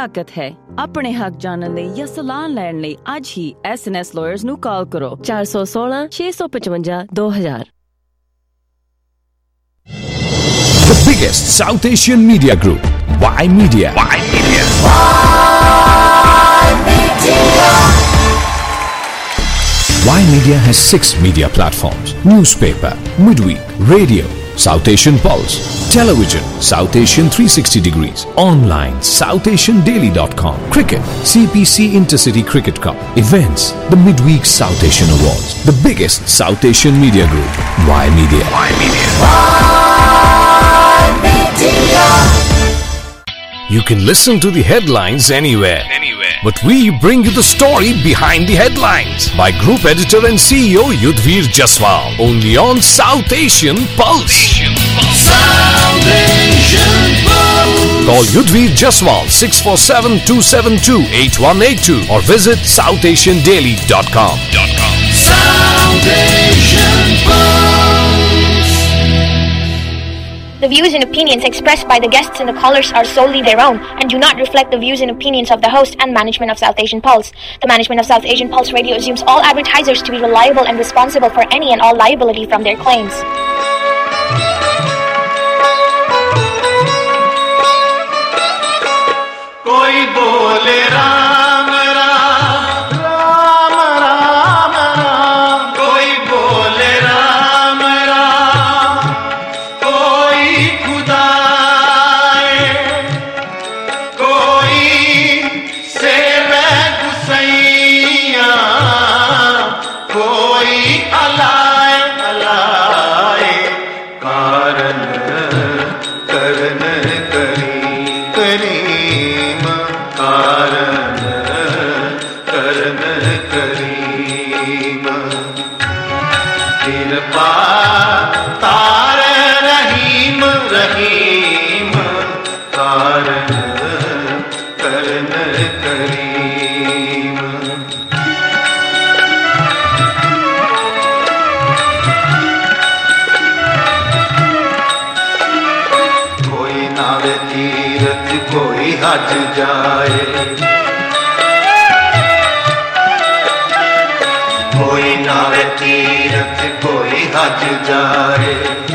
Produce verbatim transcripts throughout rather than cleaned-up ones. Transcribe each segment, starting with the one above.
ताकत है। अपने हक जानने ले या सलाह लेने ले आज ही एस एन एस लॉयर्स नु कॉल करो चार सौ सोलह छह सौ पचवंजा दो हजार। The biggest South Asian media group, Y Media. Y Media. Y Media. Y Media has six media platforms: newspaper, midweek, radio, South Asian Pulse, television, South Asian three sixty degrees, online, south asian daily dot com, cricket, C P C Intercity Cricket Cup, events, the Midweek South Asian Awards, the biggest South Asian media group, Y Media. Y Media. Y Media. You can listen to the headlines anywhere. Anywhere. But we bring you the story behind the headlines by Group Editor and C E O Yudhvir Jaswal. Only on South Asian Pulse. Asian Pulse. South Asian Pulse. Call Yudhvir Jaswal six four seven two seven two eight one eight two or visit south asian daily dot com. South Asian Pulse. The views and opinions expressed by the guests and the callers are solely their own and do not reflect the views and opinions of the host and management of South Asian Pulse. The management of South Asian Pulse Radio assumes all advertisers to be reliable and responsible for any and all liability from their claims. कोई बोले राम राम राम राम राम, कोई बोले राम राम, कोई खुदाए, कोई सेवे गुसैया, कोई अलाए अलाए, कारण करन करी करी कारण करन करीम, कृपा तार रहीम रहीम, कारण करन करीम। कोई नावे तीरथ कोई हज जाए, कोई नावे तीरथ कोई हज जाए,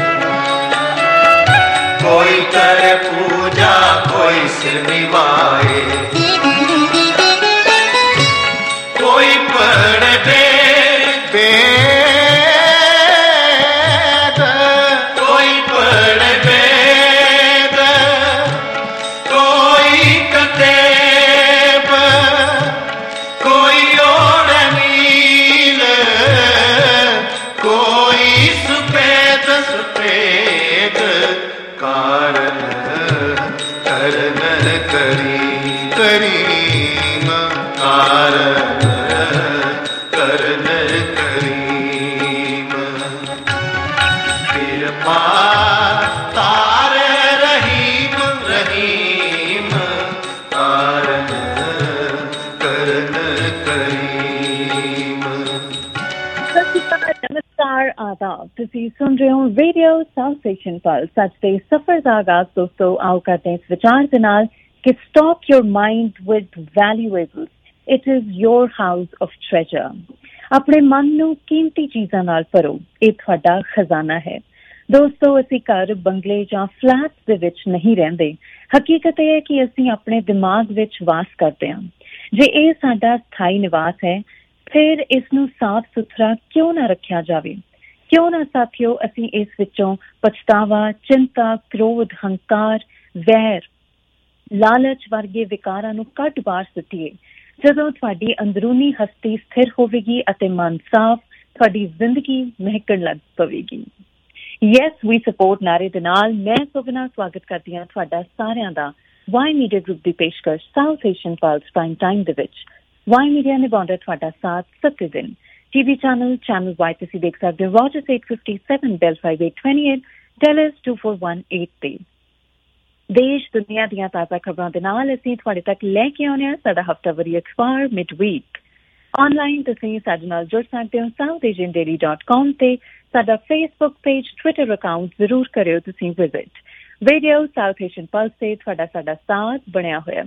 कोई करे पूजा कोई सिर निभाए, कोई पढ़े वेद कोई पढ़े वेद, कोई कतेब, कोई ओढ़ नील, कोई सुपेद सुपेद, कारण करन करी करीम, कारण करन करीम, कृपा तार रहीम रहीम, कारण करन करीम। नमस्कार आदाब, ਤੁਸੀਂ ਸੁਣ ਰਹੇ ਹੋ ਰੇਡੀਓ ਸਾਊਥ ਏਸ਼ੀਅਨ ਪਲਸ। ਅੱਜ ਦੇ ਸਫ਼ਰ ਦਾ ਆਗਾਜ਼ ਦੋਸਤੋ ਆਓ ਕਰਦੇ ਹਾਂ ਇਸ ਵਿਚਾਰ ਦੇ ਨਾਲ ਕਿ stock your mind with valuables, it is your house of treasure. ਆਪਣੇ ਮਨ ਨੂੰ ਕੀਮਤੀ ਚੀਜ਼ਾਂ ਨਾਲ ਭਰੋ, ਇਹ ਤੁਹਾਡਾ ਖਜ਼ਾਨਾ ਹੈ। ਦੋਸਤੋ, ਅਸੀਂ ਘਰ, ਬੰਗਲੇ ਜਾਂ ਫਲੈਟਸ ਦੇ ਵਿੱਚ ਨਹੀਂ ਰਹਿੰਦੇ। ਹਕੀਕਤ ਇਹ ਹੈ ਕਿ ਅਸੀਂ ਆਪਣੇ ਦਿਮਾਗ ਵਿੱਚ ਵਾਸ ਕਰਦੇ ਹਾਂ। ਜੇ ਇਹ ਸਾਡਾ ਸਥਾਈ ਨਿਵਾਸ ਹੈ, ਫਿਰ ਇਸ ਨੂੰ ਸਾਫ਼ ਸੁਥਰਾ ਕਿਉਂ ਨਾ ਰੱਖਿਆ ਜਾਵੇ? ਕਿਉਂ ਨਾ ਸਾਥੀਓ ਅਸੀਂ ਇਸ ਵਿੱਚੋਂ ਪਛਤਾਵਾ, ਚਿੰਤਾ, ਕ੍ਰੋਧ, ਹੰਕਾਰ, ਵੈਰ, ਲਾਲਚ ਵਰਗੇ ਵਿਕਾਰਾਂ ਨੂੰ ਕੱਢ ਬਾਹਰ ਸੁੱਟੀਏ। ਜਦੋਂ ਤੁਹਾਡੀ ਅੰਦਰੂਨੀ ਹਸਤੀ ਸਥਿਰ ਹੋਵੇਗੀ ਅਤੇ ਮਨ ਸਾਫ਼, ਤੁਹਾਡੀ ਜ਼ਿੰਦਗੀ ਮਹਿਕਣ ਲੱਗ ਪਵੇਗੀ। ਯੈਸ ਵੀ ਸਪੋਰਟ ਨਾਰੇ ਦੇ ਨਾਲ ਮੈਂ ਸੁਗਨਾ ਸਵਾਗਤ ਕਰਦੀ ਹਾਂ ਤੁਹਾਡਾ ਸਾਰਿਆਂ ਦਾ ਵਾਈ ਮੀਡੀਆ ਗਰੁੱਪ ਦੀ ਪੇਸ਼ਕਸ਼ South Asian Pulse prime time ਦੇ ਵਿੱਚ। ਵਾਈ ਮੀਡੀਆ ਨਿਭਾਉਂਦਾ ਤੁਹਾਡਾ ਸਾਥ ਸੱਤੇ ਦਿਨ। ਟੀਵੀ ਚੈਨਲ ਚੈਨਲ ਵਾਈ ਤੁਸੀਂ ਦੇਖ ਸਕਦੇ ਹੋ Rogers eight fifty-seven, Bell five eight two eight, Dallas two four one eight ਤੇ। ਦੇਸ਼ ਦੁਨੀਆ ਦੀਆਂ ਤਾਜ਼ਾ ਖਬਰਾਂ ਦੇ ਨਾਲ ਅਸੀਂ ਤੁਹਾਡੇ ਤੱਕ ਲੈ ਕੇ ਆਉਂਦੇ ਹਾਂ ਸਾਡਾ ਹਫ਼ਤਾਵਾਰੀ ਅਖਬਾਰ ਮਿਡ ਵੀਕ। ਆਨਲਾਈਨ ਤੁਸੀਂ ਸਾਡੇ ਨਾਲ ਜੁੜ ਸਕਦੇ ਹੋ South Asian Daily dot com ਤੇ। ਸਾਡਾ ਫੇਸਬੁੱਕ ਪੇਜ, ਟਵਿੱਟਰ ਅਕਾਊਂਟ ਜ਼ਰੂਰ ਕਰਿਓ ਤੁਸੀਂ visit. Radio South Asian Pulse ਤੇ ਤੁਹਾਡਾ ਸਾਡਾ ਸਾਥ ਬਣਿਆ ਹੋਇਆ।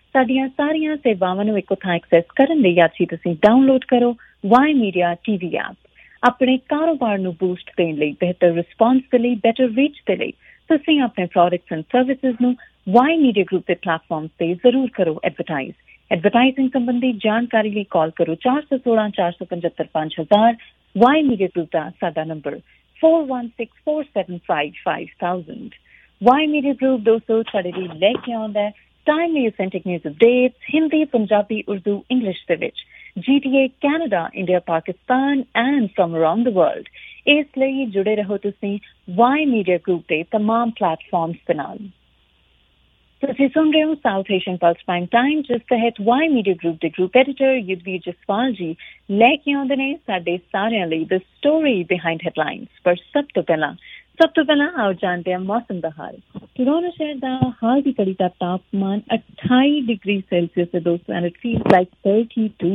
ਸਾਡੀਆਂ ਸਾਰੀਆਂ ਸੇਵਾਵਾਂ ਨੂੰ ਇੱਕੋ ਥਾਂ ਐਕਸੈਸ ਕਰਨ ਲਈ ਅੱਜ ਹੀ ਤੁਸੀਂ ਡਾਊਨਲੋਡ ਕਰੋ ਵਾਈ ਮੀਡੀਆ ਟੀਵੀ ਐਪ। ਆਪਣੇ ਕਾਰੋਬਾਰ ਨੂੰ ਬੂਸਟ ਦੇਣ ਲਈ, ਬਿਹਤਰ ਰਿਸਪਾਂਸ ਦੇ ਲਈ, ਬੈਟਰ ਰੀਚ ਦੇ ਲਈ ਤੁਸੀਂ ਆਪਣੇ ਪ੍ਰੋਡਕਟਸ ਐਂਡ ਸਰਵਿਸਿਜ਼ ਨੂੰ ਵਾਈ ਮੀਡੀਆ ਗਰੁੱਪ ਦੇ ਪਲੇਟਫਾਰਮ ਤੇ ਜ਼ਰੂਰ ਕਰੋ ਐਡਵਰਟਾਈਜ਼। ਐਡਵਰਟਾਈਜ਼ਿੰਗ ਸੰਬੰਧੀ ਜਾਣਕਾਰੀ ਲਈ ਕਾਲ ਕਰੋ ਚਾਰ ਸੌ ਸੋਲਾਂ ਚਾਰ ਸੌ ਪੰਝੱਤਰ ਪੰਜ ਹਜ਼ਾਰ। ਵਾਈ ਮੀਡੀਆ ਗਰੁੱਪ ਦਾ ਸਾਡਾ number four one six four seven five five thousand। Y media group ਦੋਸਤੋ ਸਾਡੇ ਲਈ ਲੈ ਕੇ ਆਉਂਦਾ ਹੈ timely authentic news updates Hindi, Punjabi, Urdu, English ਦੇ ਵਿੱਚ G T A, Canada, India, Pakistan and from around the world। ਇਸ ਲਈ ਜੁੜੇ ਰਹੋ ਤੁਸੀਂ ਵਾਈ ਮੀਡੀਆ ਗਰੁੱਪ ਦੇ ਤਮਾਮ ਪਲੇਟਫਾਰਮਸ ਦੇ ਨਾਲ। ਤੁਸੀਂ ਸੁਣ ਰਹੇ ਹੋ South Asian Pulse prime time, ਜਿਸ ਤਹਿਤ ਵਾਈ ਮੀਡੀਆ ਗਰੁੱਪ ਦੇ ਗਰੁੱਪ ਐਡੀਟਰ ਯੁਧਵੀਰ ਜਸਵਾਲ ਜੀ ਲੈ ਕੇ ਆਉਂਦੇ ਨੇ ਸਾਡੇ ਸਾਰਿਆਂ ਲਈ ਦ ਸਟੋਰੀ ਬਿਹਾਈਂਡ ਹੈਡਲਾਈਨਸ। ਪਰ ਸਭ ਤੋਂ ਪਹਿਲਾਂ ਸਭ ਤੋਂ ਪਹਿਲਾਂ ਆਓ ਜਾਣਦੇ ਹਾਂ ਮੌਸਮ ਦਾ ਹਾਲ। ਟੋਰਾਂਟੋ ਸ਼ਹਿਰ ਦਾ ਹਾਲ ਦੀ ਘੜੀ ਦਾ ਤਾਪਮਾਨ ਅਠਾਈ ਡਿਗਰੀ ਸੈਲਸੀਅਸ ਹੈ ਦੋਸਤੋ, and it feels like thirty two.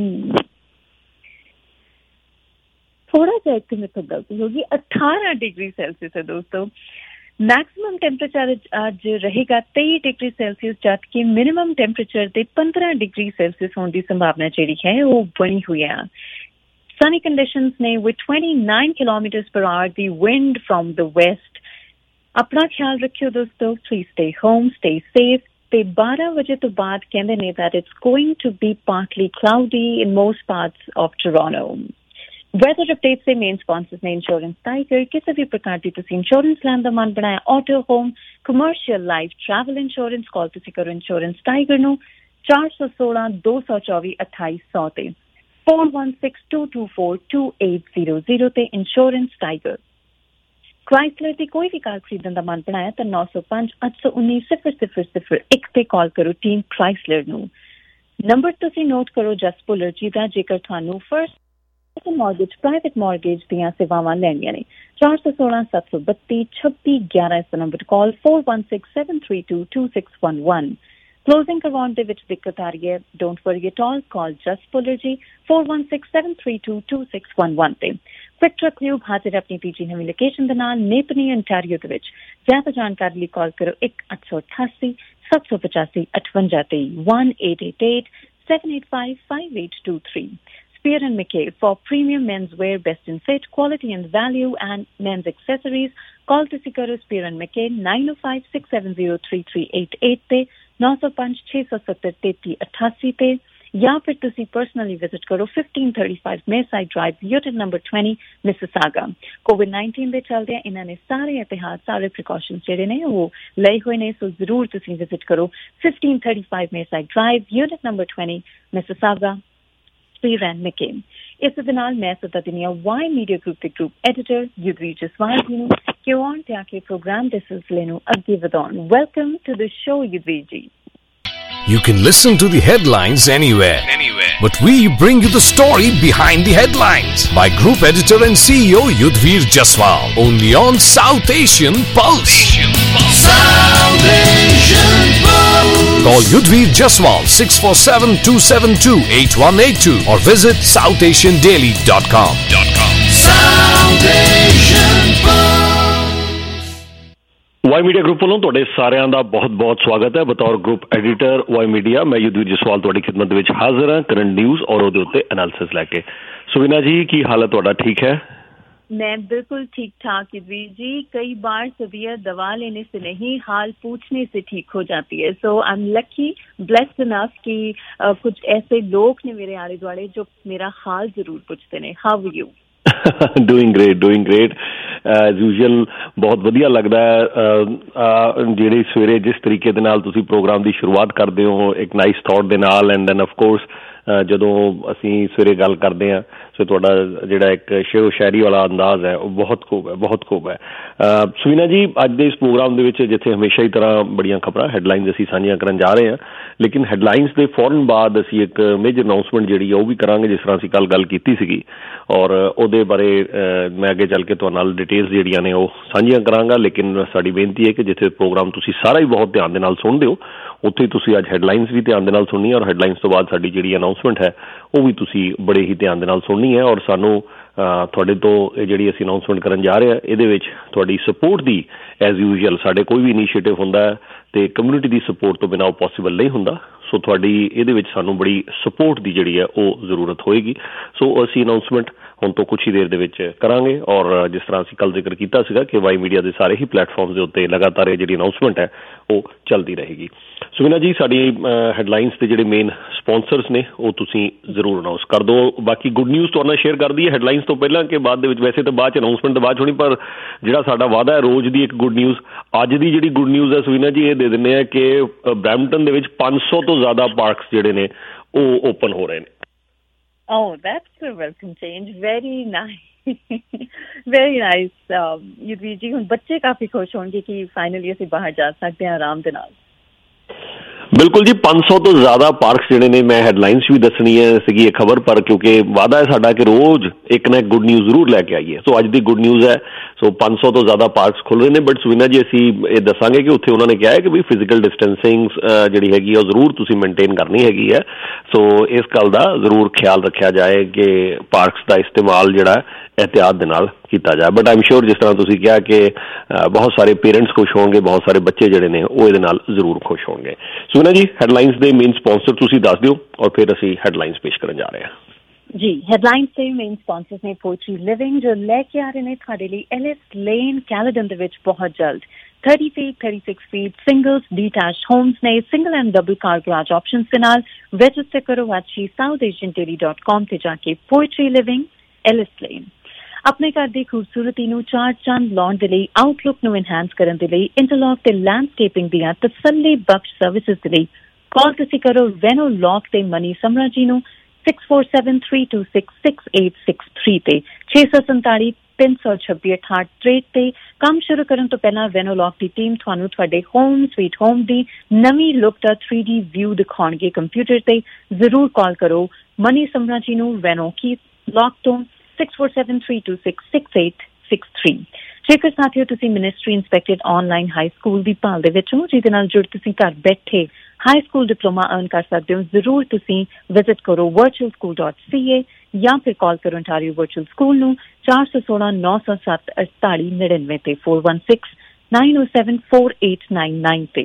ਥੋੜਾ ਜਿਹਾ ਇੱਥੇ ਮੇਥੋਂ ਗਲਤੀ ਹੋ ਗਈ, ਅਠਾਰਾਂ ਡਿਗਰੀ ਸੈਲਸੀਅਸ ਹੈ ਦੋਸਤੋ। ਮੈਕਸਿਮਮ ਟੈਂਪਰੇਚਰ ਅੱਜ ਰਹੇਗਾ ਤੇਈ ਡਿਗਰੀ ਸੈਲਸੀਅਸ, ਜਦ ਕਿ ਮਿਨੀਮਮ ਟੈਂਪਰੇਚਰ ਦੇ ਪੰਦਰਾਂ ਡਿਗਰੀ ਸੈਲਸੀਅਸ ਹੋਣ ਦੀ ਸੰਭਾਵਨਾ ਜਿਹੜੀ ਹੈ ਉਹ ਬਣੀ ਹੋਈ ਹੈ। Sunny conditions ਨੇ with twenty-nine kilometers per hour the wind from the west। ਆਪਣਾ ਖਿਆਲ ਰੱਖਿਓ ਦੋਸਤੋ, please stay home, stay safe। ਤੇ ਬਾਰਾਂ ਵਜੇ ਤੋਂ ਬਾਅਦ ਕਹਿੰਦੇ ਨੇ that it's going to be partly cloudy in most parts of Toronto। Weather updates ਦੇ ਮੇਨ ਸਪਾਂਸਰਸ ਨੇ ਇੰਸ਼ੋਰੈਂਸ ਟਾਈਗਰ। ਕਿਸੇ ਵੀ ਪ੍ਰਕਾਰ ਦੀ ਤੁਸੀਂ ਇੰਸ਼ੋਰੈਂਸ ਲੈਣ ਦਾ ਮਨ ਬਣਾਇਆ, auto, home, commercial, life, travel insurance, call ਤੁਸੀਂ ਕਰੋ ਇੰਸ਼ੋਰੈਂਸ ਟਾਈਗਰ ਨੂੰ ਚਾਰ ਸੌ ਸੋਲਾਂ ਦੋ ਸੌ ਚੌਵੀ ਅਠਾਈ ਸੌ ਤੇ four one six two two four two eight zero zero ਤੇ ਇੰਸ਼ੋਰੈਂਸ ਟਾਈਗਰ। ਕ੍ਰਾਈਸਲਰ ਦੀ ਕੋਈ ਵੀ ਕਾਰ ਖਰੀਦਣ ਦਾ ਮਨ ਬਣਾਇਆ ਤਾਂ ਨੌ ਸੌ ਪੰਜ ਅੱਠ ਸੌ ਉੱਨੀ ਸਿਫਰ ਸਿਫਰ ਸਿਫਰ ਇੱਕ ਤੇ ਕਾਲ ਕਰੋ ਟੀਮ ਕ੍ਰਾਈਸਲਰ ਨੂੰ। ਨੰਬਰ ਤੁਸੀਂ ਨੋਟ ਕਰੋ ਜਸ ਭੁੱਲਰ ਜੀ ਦਾ, ਜੇਕਰ ਤੁਹਾਨੂੰ ਫਰਸਟ ਮੌਰਗੇਜ, ਪ੍ਰਾਈਵੇਟ ਮੌਰਗੇਜ ਦੀਆਂ ਸੇਵਾਵਾਂ ਲੈਣੀਆਂ ਨੇ। ਚਾਰ ਸੌ ਸੋਲਾਂ ਸੱਤ ਸੌ ਬੱਤੀ ਛੱਬੀ ਗਿਆਰਾਂ ਇਸ number call four one six seven three two two six one one। Closing ਕਰਵਾਉਣ ਦੇ ਵਿੱਚ ਦਿੱਕਤ ਆ ਰਹੀ ਹੈ, don't worry at all, call Jas Bhullar ji four one six seven three two two six one one ਤੇ। ਫਿਟ ਟਰੱਕ ਲਿਊਬ ਹਾਜ਼ਰ ਆਪਣੀ ਤੀਜੀ ਨਵੀਂ ਲੋਕੇਸ਼ਨ ਦੇ ਨਾਲ ਨੇਪਨੀ ਅੰਟਾਰੀਓ ਦੇ ਵਿੱਚ। ਜ਼ਿਆਦਾ ਜਾਣਕਾਰੀ ਲਈ ਕਾਲ ਕਰੋ ਇੱਕ ਅੱਠ ਸੌ ਅਠਾਸੀ ਸੱਤ ਸੌ ਪਚਾਸੀ ਅਠਵੰਜਾ ਤੇ one eight eight eight seven eight five five eight two three। Spear and McKay for premium menswear, best in fit, quality and value and men's accessories. Call to Sikaro Spear and McKay nine oh five six seven zero three three eight eight ਤੇ nine oh five six seven seven three three eight eight ਤੇ ਜਾਂ ਫਿਰ ਤੁਸੀਂ personally visit ਕਰੋ fifteen thirty-five Mayside Drive, unit number twenty, Mississauga। COVID nineteen ਦੇ ਚੱਲਦੇ ਇਹਨਾਂ ਨੇ ਸਾਰੇ ਇਤਿਹਾਸ, ਸਾਰੇ ਪ੍ਰੀਕਾਸ਼ਨਸ ਜਿਹੜੇ ਨੇ ਉਹ ਲਏ ਹੋਏ ਨੇ, ਸੋ ਜ਼ਰੂਰ ਤੁਸੀਂ ਵਿਜ਼ਿਟ ਕਰੋ fifteen thirty-five Mayside Drive, unit number twenty, Mississauga। ਇਸ ਦੇ ਨਾਲ ਮੈਂ ਸਦਾ ਦਿਨੀਆ ਵਾਈ ਮੀਡੀਆ ਗਰੁੱਪ ਦੇ ਗਰੁੱਪ ਐਡੀਟਰ ਯੁਧਵੀਰ ਜਸਵਾਲ ਜੀ ਨੂੰ ਕਿ ਆਉਣ ਤੇ ਆ ਕੇ ਪ੍ਰੋਗਰਾਮ ਦੇ ਸਿਲਸਿਲੇ ਨੂੰ ਅੱਗੇ ਵਧਾਉਣ। Welcome to the show Yudhvir ji. You can listen to the headlines anywhere, anywhere. But we bring you the story behind the headlines by Group Editor and C E O Yudhvir Jaswal, only on South Asian Pulse. Asian Pulse. South Asian Pulse. Call Yudhvir Jaswal six four seven two seven two eight one eight two or visit south asian daily dot com. South Asian Pulse. Y media group ਵੱਲੋਂ ਤੁਹਾਡੇ ਸਾਰਿਆਂ ਦਾ ਬਹੁਤ ਬਹੁਤ ਸਵਾਗਤ ਹੈ। ਬਤੌਰ group editor Y media ਮੈਂ ਯੁਧਵੀਰ ਜਸਵਾਲ ਤੁਹਾਡੀ ਖਿਦਮਤ ਦੇ ਵਿੱਚ ਹਾਜ਼ਰ ਹਾਂ ਕਰੰਟ ਨਿਊਜ਼ ਔਰ ਉਹਦੇ ਉੱਤੇ ਐਨਾਲਿਸਿਸ ਲੈ ਕੇ। ਸੁਵਿਨਾ ਜੀ, ਕੀ ਹਾਲ ਹੈ ਤੁਹਾਡਾ? ਠੀਕ ਹੈ? मैं बिल्कुल ठीक ठाक युधवीर जी। कई बार तबीयत दवा लेने से नहीं, हाल पूछने से ठीक हो जाती है। So I am lucky, blessed enough कि uh, कुछ ऐसे लोग ने मेरे आले दुआले जो मेरा हाल जरूर पूछते हैं। How are you? Doing great doing great as usual. ਬਹੁਤ ਵਧੀਆ ਲੱਗਦਾ ਹੈ ਜਿਹੜੀ ਸਵੇਰੇ ਜਿਸ ਤਰੀਕੇ ਦੇ ਨਾਲ ਤੁਸੀਂ ਪ੍ਰੋਗਰਾਮ ਦੀ ਸ਼ੁਰੂਆਤ ਕਰਦੇ ਹੋ ਇੱਕ ਨਾਈਸ ਥੋਟ ਦੇ ਨਾਲ, ਐਂਡ ਦੈਨ ਆਫ ਕੋਰਸ ਜਦੋਂ ਅਸੀਂ ਸਵੇਰੇ ਗੱਲ ਕਰਦੇ ਹਾਂ ਸੋ ਤੁਹਾਡਾ ਜਿਹੜਾ ਇੱਕ ਸ਼ੇਰੋ ਸ਼ਾਇਰੀ ਵਾਲਾ ਅੰਦਾਜ਼ ਹੈ ਉਹ ਬਹੁਤ ਖੂਬ ਹੈ, ਬਹੁਤ ਖੂਬ ਹੈ। ਸੁਵੀਨਾ ਜੀ, ਅੱਜ ਦੇ ਇਸ ਪ੍ਰੋਗਰਾਮ ਦੇ ਵਿੱਚ ਜਿੱਥੇ ਹਮੇਸ਼ਾ ਹੀ ਤਰ੍ਹਾਂ ਬੜੀਆਂ ਖਬਰਾਂ ਹੈਡਲਾਈਨਸ ਅਸੀਂ ਸਾਂਝੀਆਂ ਕਰਨ ਜਾ ਰਹੇ ਹਾਂ, ਲੇਕਿਨ ਹੈਡਲਾਈਨਸ ਦੇ ਫੌਰਨ ਬਾਅਦ ਅਸੀਂ ਇੱਕ ਮੇਜਰ ਅਨਾਊਂਸਮੈਂਟ ਜਿਹੜੀ ਆ ਉਹ ਵੀ ਕਰਾਂਗੇ, ਜਿਸ ਤਰ੍ਹਾਂ ਅਸੀਂ ਕੱਲ੍ਹ ਗੱਲ ਕੀਤੀ ਸੀਗੀ, ਔਰ ਉਹਦੇ ਬਾਰੇ ਮੈਂ ਅੱਗੇ ਚੱਲ ਕੇ ਤੁਹਾਡੇ ਨਾਲ ਡਿਟੇਲਸ ਜਿਹੜੀਆਂ ਨੇ ਉਹ ਸਾਂਝੀਆਂ ਕਰਾਂਗਾ। ਲੇਕਿਨ ਸਾਡੀ ਬੇਨਤੀ ਹੈ ਕਿ ਜਿੱਥੇ ਪ੍ਰੋਗਰਾਮ ਤੁਸੀਂ ਸਾਰਾ ਹੀ ਬਹੁਤ ਧਿਆਨ ਦੇ ਨਾਲ ਸੁਣਦੇ ਹੋ, ਉੱਥੇ ਤੁਸੀਂ ਅੱਜ ਹੈਡਲਾਈਨਸ ਵੀ ਧਿਆਨ ਦੇ ਨਾਲ ਸੁਣਨੀ ਹੈ, ਔਰ ਹੈਡਲਾਈਨਸ ਤੋਂ ਬਾਅਦ ਸਾਡੀ ਜਿਹੜੀ ਅਨਾਊਂਸਮੈਂਟ ਹੈ ਉਹ ਵੀ ਤੁਸੀਂ ਬੜੇ ਹੀ ਧਿਆਨ ਦੇ ਨਾਲ ਸੁਣਨੀ ਹੈ। ਔਰ ਸਾਨੂੰ ਤੁਹਾਡੇ ਤੋਂ ਇਹ ਜਿਹੜੀ ਅਸੀਂ ਅਨਾਊਂਸਮੈਂਟ ਕਰਨ ਜਾ ਰਹੇ ਹਾਂ ਇਹਦੇ ਵਿੱਚ ਤੁਹਾਡੀ ਸਪੋਰਟ ਦੀ ਐਜ਼ ਯੂਜੂਅਲ ਸਾਡੇ ਕੋਈ ਵੀ ਇਨੀਸ਼ੀਏਟਿਵ ਹੁੰਦਾ ਅਤੇ ਕਮਿਊਨਿਟੀ ਦੀ ਸਪੋਰਟ ਤੋਂ ਬਿਨਾਂ ਉਹ ਪੋਸੀਬਲ ਨਹੀਂ ਹੁੰਦਾ। ਸੋ ਤੁਹਾਡੀ ਇਹਦੇ ਵਿੱਚ ਸਾਨੂੰ ਬੜੀ ਸਪੋਰਟ ਦੀ ਜਿਹੜੀ ਹੈ ਉਹ ਜ਼ਰੂਰਤ ਹੋਏਗੀ। ਸੋ ਅਸੀਂ ਅਨਾਊਂਸਮੈਂਟ ਹੁਣ ਤੋਂ ਕੁਛ ਹੀ ਦੇਰ ਦੇ ਵਿੱਚ ਕਰਾਂਗੇ ਔਰ ਜਿਸ ਤਰ੍ਹਾਂ ਅਸੀਂ ਕੱਲ੍ਹ ਜ਼ਿਕਰ ਕੀਤਾ ਸੀਗਾ ਕਿ ਵਾਈ ਮੀਡੀਆ ਦੇ ਸਾਰੇ ਹੀ ਪਲੇਟਫਾਰਮਸ ਦੇ ਉੱਤੇ ਲਗਾਤਾਰ ਇਹ ਜਿਹੜੀ ਅਨਾਊਂਸਮੈਂਟ ਹੈ ਉਹ ਚੱਲਦੀ ਰਹੇਗੀ। ਸੁਵਿਨਾ ਜੀ, ਸਾਡੀ ਹੈਡਲਾਈਨਸ ਦੇ ਜਿਹੜੇ ਮੇਨ ਸਪੋਂਸਰਸ ਨੇ ਉਹ ਤੁਸੀਂ ਜ਼ਰੂਰ ਅਨਾਊਂਸ ਕਰ ਦਿਓ। ਬਾਕੀ ਗੁੱਡ ਨਿਊਜ਼ ਤੁਹਾਡੇ ਨਾਲ ਸ਼ੇਅਰ ਕਰਦੀ ਹੈ ਹੈਡਲਾਈਨਸ ਤੋਂ ਪਹਿਲਾਂ ਕਿ ਬਾਅਦ ਦੇ ਵਿੱਚ, ਵੈਸੇ ਤਾਂ ਬਾਅਦ 'ਚ ਅਨਾਊਂਸਮੈਂਟ ਤੋਂ ਬਾਅਦ ਹੋਣੀ, ਪਰ ਜਿਹੜਾ ਸਾਡਾ ਵਾਅਦਾ ਹੈ ਰੋਜ਼ ਦੀ ਇੱਕ ਗੁੱਡ ਨਿਊਜ਼, ਅੱਜ ਦੀ ਜਿਹੜੀ ਗੁੱਡ ਨਿਊਜ਼ ਹੈ ਸੁਵਿਨਾ ਜੀ ਇਹ ਦੇ ਦਿੰਦੇ ਆ ਕਿ ਬਰੈਂਪਟਨ ਦੇ ਵਿੱਚ ਪੰਜ ਸੌ ਤੋਂ ਜ਼ਿਆਦਾ ਪਾਰਕਸ ਜਿਹੜੇ ਨੇ ਉਹ ਓਪਨ ਹੋ ਰਹੇ ਨੇ। Oh, that's a welcome change. Very nice. Very nice. Um, Yudhvir ਜੀ, ਹੁਣ ਬੱਚੇ ਕਾਫੀ ਖੁਸ਼ ਹੋਣਗੇ ਕਿ ਫਾਈਨਲੀ ਅਸੀਂ ਬਾਹਰ ਜਾ ਸਕਦੇ ਹਾਂ ਆਰਾਮ ਦੇ ਨਾਲ। ਬਿਲਕੁਲ ਜੀ, ਪੰਜ ਸੌ ਤੋਂ ਜ਼ਿਆਦਾ ਪਾਰਕਸ ਜਿਹੜੇ ਨੇ, ਮੈਂ ਹੈਡਲਾਈਨਸ ਵੀ ਦੱਸਣੀ ਹੈ ਸੀਗੀ ਇਹ ਖਬਰ, ਪਰ ਕਿਉਂਕਿ ਵਾਅਦਾ ਹੈ ਸਾਡਾ ਕਿ ਰੋਜ਼ ਇੱਕ ਨਾ ਇੱਕ ਗੁੱਡ ਨਿਊਜ਼ ਜ਼ਰੂਰ ਲੈ ਕੇ ਆਈਏ। ਸੋ ਅੱਜ ਦੀ ਗੁੱਡ ਨਿਊਜ਼ ਹੈ, ਸੋ ਪੰਜ ਸੌ ਤੋਂ ਜ਼ਿਆਦਾ ਪਾਰਕਸ ਖੁੱਲ੍ਹ ਰਹੇ ਨੇ। ਬਟ ਸੁਵਿਨਾ ਜੀ, ਅਸੀਂ ਇਹ ਦੱਸਾਂਗੇ ਕਿ ਉੱਥੇ ਉਹਨਾਂ ਨੇ ਕਿਹਾ ਹੈ ਕਿ ਵੀ ਫਿਜ਼ੀਕਲ ਡਿਸਟੈਂਸਿੰਗ ਜਿਹੜੀ ਹੈਗੀ ਉਹ ਜ਼ਰੂਰ ਤੁਸੀਂ ਮੇਨਟੇਨ ਕਰਨੀ ਹੈਗੀ ਹੈ। ਸੋ ਇਸ ਗੱਲ ਦਾ ਜ਼ਰੂਰ ਖਿਆਲ ਰੱਖਿਆ ਜਾਏ ਕਿ ਪਾਰਕਸ ਦਾ ਇਸਤੇਮਾਲ ਜਿਹੜਾ ਇਹਤਿਆਤ ਦੇ ਨਾਲ ਕੀਤਾ ਜਾਏ। ਬਟ ਆਈ ਐਮ ਸ਼ੋਰ ਜਿਸ ਤਰ੍ਹਾਂ ਤੁਸੀਂ ਕਿਹਾ ਕਿ ਬਹੁਤ ਸਾਰੇ ਪੇਰੈਂਟਸ ਖੁਸ਼ ਹੋਣਗੇ, ਬਹੁਤ ਸਾਰੇ ਬੱਚੇ ਜਿਹੜੇ ਨੇ ਉਹ ਇਹਦੇ ਨਾਲ ਜ਼ਰੂਰ ਖੁਸ਼ ਹੋਣਗੇ। ਸੁਵਿਨਾ ਜੀ, ਹੈਡਲਾਈਨਸ ਦੇ ਮੇਨ ਸਪਾਂਸਰ ਤੁਸੀਂ ਦੱਸ ਦਿਓ ਔਰ ਫਿਰ ਅਸੀਂ ਹੈਡਲਾਈਨਸ ਪੇਸ਼ ਕਰਨ ਜਾ ਰਹੇ ਹਾਂ। ਜੀ, ਹੈਡਲਾਈਨਸ ਦੇ ਮੇਨ ਸਪਾਂਸਰਸ ਨੇ ਪੋਇਟਰੀ ਲਿਵਿੰਗ, ਜੋ ਲੈ ਕੇ ਆ ਰਹੇ ਨੇ ਤੁਹਾਡੇ ਲਈ ਐਲਿਸ ਲੇਨ ਕੈਲੇਡਨ ਦੇ ਵਿੱਚ ਬਹੁਤ ਜਲਦ thirty feet, thirty-six feet singles detached homes ਨੇ single and double car garage options ਦੇ ਨਾਲ। ਰਜਿਸਟਰ ਕਰੋ ਅੱਜ ਹੀ South Asian Daily dot com ਤੇ ਜਾ ਕੇ। Poetry living, Alice Lane. ਆਪਣੇ ਘਰ ਦੀ ਖੂਬਸੂਰਤੀ ਨੂੰ ਚਾਰ ਚੰਦ ਲਾਉਣ ਦੇ ਲਈ, ਆਊਟਲੁੱਕ ਨੂੰ ਇਨਹਾਂਸ ਕਰਨ ਦੇ ਲਈ, ਇੰਟਰਲੌਕ ਤੇ ਲੈਂਡਸਕੇਪਿੰਗ ਦੀਆਂ ਤਸੱਲੀ ਬਖਸ਼ ਸਰਵਿਸਿਜ਼ ਦੇ ਲਈ ਕਾਲ ਤੁਸੀਂ ਕਰੋ ਰੈਨੋ ਲੌਕ ਤੇ ਮਨੀ ਸਮਰਾ ਜੀ ਨੂੰ six four seven three two six six eight six three ਤੇ ਛੇ ਸੌ ਸੰਤਾਲੀ ਤਿੰਨ ਸੌ ਛੱਬੀ ਅਠਾਹਠ ਤਰੇਹਠ ਤੇ। ਕੰਮ ਸ਼ੁਰੂ ਕਰਨ ਤੋਂ ਪਹਿਲਾਂ ਰੈਨੋ ਲੌਕ ਦੀ ਟੀਮ ਤੁਹਾਨੂੰ ਤੁਹਾਡੇ ਹੋਮ ਸਵੀਟ ਹੋਮ ਦੀ ਨਵੀਂ ਲੁੱਕ ਦਾ ਥ੍ਰੀ ਡੀ ਵਿਊ ਦਿਖਾਉਣਗੇ ਕੰਪਿਊਟਰ ਤੇ। ਜ਼ਰੂਰ ਕਾਲ ਕਰੋ ਮਨੀ ਸਮਰਾ ਜੀ ਨੂੰ ਰੈਨੋ ਕੀ ਲੌਕ ਤੋਂ six four seven three two six six eight six three। ਜੇਕਰ ਸਾਥੀਓ ਤੁਸੀਂ ministry inspected online high school ਦੀ ਭਾਲ ਦੇ ਵਿੱਚ ਹੋ ਜਿਹਦੇ ਨਾਲ ਜੁੜ ਤੁਸੀਂ ਘਰ ਬੈਠੇ ਹਾਈ ਸਕੂਲ ਡਿਪਲੋਮਾ ਅਰਨ ਕਰ ਸਕਦੇ ਹੋ, ਜ਼ਰੂਰ ਤੁਸੀਂ ਵਿਜ਼ਿਟ ਕਰੋ virtual school dot c a ਜਾਂ ਫਿਰ ਕਾਲ ਕਰੋ ontario virtual school ਨੂੰ ਚਾਰ ਸੌ ਸੋਲਾਂ ਨੌ ਸੌ ਸੱਤ ਅੜਤਾਲੀ ਨੜਿਨਵੇਂ ਤੇ four one six nine oh seven four eight nine nine ਤੇ।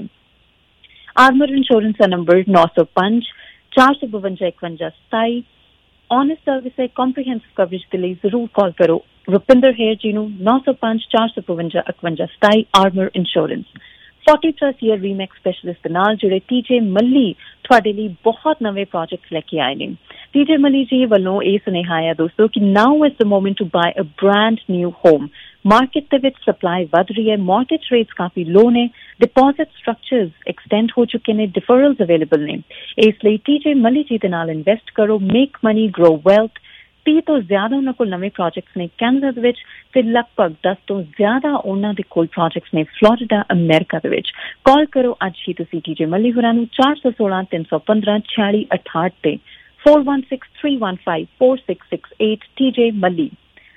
ਆਰਮਰ ਇੰਸ਼ੋਰੈਂਸ ਦਾ ਨੰਬਰ ਨੌ ਸੌ ਪੰਜ ਚਾਰ ਸੌ ਬਵੰਜਾ ਇਕਵੰਜਾ ਸਤਾਈ। ऑनेस्ट सर्विस है, कॉम्प्रीहेंसिव कवरेज के लिए जरूर कॉल करो रुपिंदर हेयर जी नू नौ सौ पांच चार सौ पवंजा इकवंजा सताई। Armour Insurance forty plus year Remax specialist ਦੇ ਨਾਲ ਜਿਹੜੇ ਟੀਜੇ ਮੱਲੀ ਤੁਹਾਡੇ ਲਈ ਬਹੁਤ ਨਵੇਂ ਪ੍ਰੋਜੈਕਟਸ ਲੈ ਕੇ ਆਏ ਨੇ। ਟੀਜੇ ਮੱਲੀ ਜੀ ਵੱਲੋਂ ਇਹ ਸੁਨੇਹਾ ਆਇਆ ਦੋਸਤੋ ਕਿ now is the moment to buy a brand new home. Market ਦੇ ਵਿੱਚ ਸਪਲਾਈ ਵੱਧ ਰਹੀ ਹੈ, ਮਾਰਕੀਟ ਰੇਟਸ ਕਾਫੀ ਲੋ ਨੇ, ਡਿਪੋਜ਼ਿਟ ਸਟਰਕਚਰਸ ਐਕਸਟੈਂਡ ਹੋ ਚੁੱਕੇ ਨੇ, ਡਿਫਰਲਸ ਅਵੇਲੇਬਲ ਨੇ। ਇਸ ਲਈ ਟੀਜੇ ਮੱਲੀ ਜੀ ਦੇ ਨਾਲ ਇਨਵੈਸਟ ਕਰੋ, ਮੇਕ ਮਨੀ, ਗਰੋ ਵੈਲਥ। ਤੀਹ ਤੋਂ ਜ਼ਿਆਦਾ ਉਹਨਾਂ ਕੋਲ ਨਵੇਂ ਪ੍ਰੋਜੈਕਟਸ ਨੇ ਕੈਨੇਡਾ ਦੇ ਵਿੱਚ ਤੇ ਲਗਭਗ ਦਸ ਤੋਂ ਜ਼ਿਆਦਾ ਉਹਨਾਂ ਦੇ ਕੋਲ ਪ੍ਰੋਜੈਕਟਸ ਨੇ ਫਲੋਰੀਡਾ ਅਮਰੀਕਾ ਦੇ ਵਿੱਚ। ਕਾਲ ਕਰੋ ਅੱਜ ਹੀ ਤੁਸੀਂ ਟੀਜੇ ਮੱਲੀ ਹੋਰਾਂ ਨੂੰ ਚਾਰ ਸੌ ਸੋਲਾਂ ਤਿੰਨ ਸੌ ਪੰਦਰਾਂ ਛਿਆਲੀ ਅਠਾਹਠ ਤੇ four one six three one five four six six eight। ਟੀਜੇ ਮੱਲੀ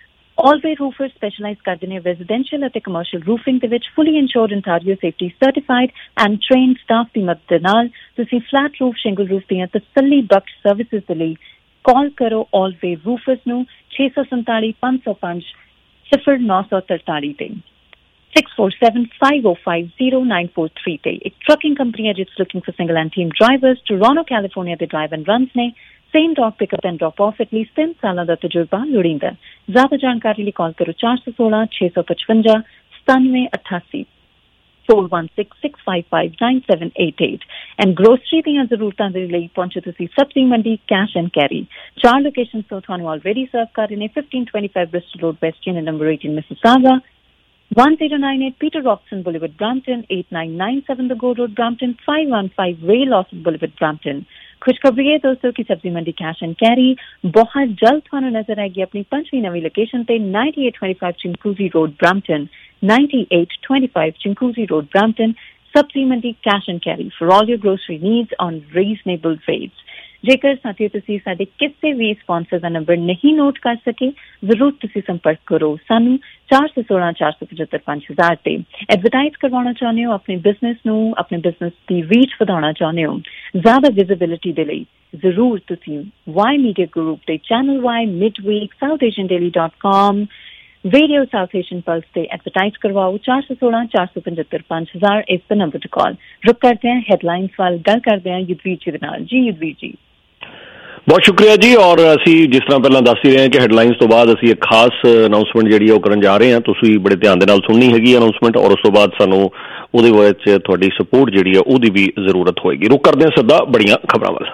ਆਲਵੇ ਰੂਫਰ ਸਪੈਸ਼ਲਾਈਜ਼ ਕਰਦੇ ਨੇ ਰੈਜ਼ੀਡੈਂਸ਼ੀਅਲ ਅਤੇ ਕਮਰਸ਼ੀਅਲ ਰੂਫਿੰਗ ਦੇ ਵਿੱਚ। Fully insured ontario safety certified and trained staff ਦੀ ਮਦਦ ਦੇ ਨਾਲ ਤੁਸੀਂ ਫਲੈਟ ਰੂਫ ਸ਼ਿੰਗਲ ਰੂਫ ਦੀਆਂ ਤਸੱਲੀ ਬਖਸ਼ ਸਰਵਿਸਿਜ਼ ਦੇ ਲਈ ਕਾਲ ਕਰੋ ਆਲਵੇ ਰੂਫਰਸ ਨੂੰ ਛੇ ਸੌ ਸੰਤਾਲੀ ਪੰਜ ਸੌ ਪੰਜ ਸਿਫਰ ਨੌ ਸੌ ਤਰਤਾਲੀ ਤੇ six four seven five oh five zero nine four three ਤੇ। ਇੱਕ ਟਰਕਿੰਗ ਕੰਪਨੀ ਹੈ ਜਿਟਸ looking for single and team drivers. Toronto California ਦੇ ਡਰਾਈਵ ਐਂਡ ਰਨਸ ਨੇ same dock pickup and drop off at least ਤਿੰਨ ਸਾਲਾਂ ਦਾ ਤਜਰਬਾ ਲੋੜੀਂਦਾ। ਜ਼ਿਆਦਾ ਜਾਣਕਾਰੀ ਲਈ ਕਾਲ ਕਰੋ ਚਾਰ ਸੌ ਸੋਲਾਂ ਛੇ ਸੌ ਪਚਵੰਜਾ ਸਤਾਨਵੇਂ ਅਠਾਸੀ four one six six five five nine seven eight eight। And grocery ਦੀਆਂ ਜ਼ਰੂਰਤਾਂ ਦੇ ਲਈ ਪਹੁੰਚੋ ਤੁਸੀਂ Sabzi Mandi cash and carry. ਚਾਰ ਲੋਕੇਸ਼ਨ ਤੋਂ ਤੁਹਾਨੂੰ ਆਲਰੇਡੀ ਸਰਵ ਕਰ ਰਹੇ ਨੇ fifteen twenty-five Bristol Road West and number eighteen Mississauga, one zero nine eight Peter Robson Boulevard Brampton, eight nine nine seven The Go Road Brampton, five one five Ray Lawson Boulevard Brampton। खुशखबरी है दोस्तों की सब्जी Mandi cash and carry बहुत जल्द थानू नजर आएगी अपनी पंचवीं नवी लोकेशन पे ninety-eight twenty-five Chinguacousy Road Brampton, ninety-eight twenty-five Chinguacousy Road Brampton। Sabzi Mandi cash and carry for all your grocery needs on reasonable rates। ਜੇਕਰ ਸਾਥੀਓ ਤੁਸੀਂ ਸਾਡੇ ਕਿਸੇ ਵੀ ਸਪਾਂਸਰ ਦਾ ਨੰਬਰ ਨਹੀਂ ਨੋਟ ਕਰ ਸਕੇ, ਜ਼ਰੂਰ ਤੁਸੀਂ ਸੰਪਰਕ ਕਰੋ ਸਾਨੂੰ ਚਾਰ ਸੌ ਸੋਲਾਂ ਚਾਰ ਸੌ ਪਝੱਤਰ ਪੰਜ ਹਜ਼ਾਰ ਤੇ। ਐਡਵਰਟਾਈਜ਼ ਕਰਵਾਉਣਾ ਚਾਹੁੰਦੇ ਹੋ ਆਪਣੇ ਬਿਜ਼ਨਸ ਨੂੰ, ਆਪਣੇ ਬਿਜ਼ਨਸ ਦੀ ਰੀਚ ਵਧਾਉਣਾ ਚਾਹੁੰਦੇ ਹੋ, ਜ਼ਿਆਦਾ ਵਿਜ਼ਿਬਿਲਿਟੀ ਦੇ ਲਈ ਜ਼ਰੂਰ ਤੁਸੀਂ ਵਾਈ ਮੀਡੀਆ ਗਰੁੱਪ ਤੇ channel Y midweek South Asian Daily dot com radio South Asian Pulse से एडवर्टाइज करवाओ चार सौ सोलह चार सौ पचहत्तर पांच हजार इस द नंबर टू कॉल। रुक करते हैं हेडलाइंस वाल गल करते हैं युद्धवीर जी दे नाल। जी युद्धवीर जी बहुत शुक्रिया जी। और असी जिस तरह पहला दस ही रहे हैं कि हेडलाइंस तो बाद असी एक खास अनाउंसमेंट जिहड़ी है करन जा रहे हैं, तुसीं बड़े ध्यान दे नाल सुननी हैगी अनाउंसमेंट, और उस तो बाद सानू उहदे विच तुहाडी सपोर्ट जिहड़ी है उहदी भी जरूरत होएगी। रुक करते हैं सिद्धा बड़ियां खबरां वाल।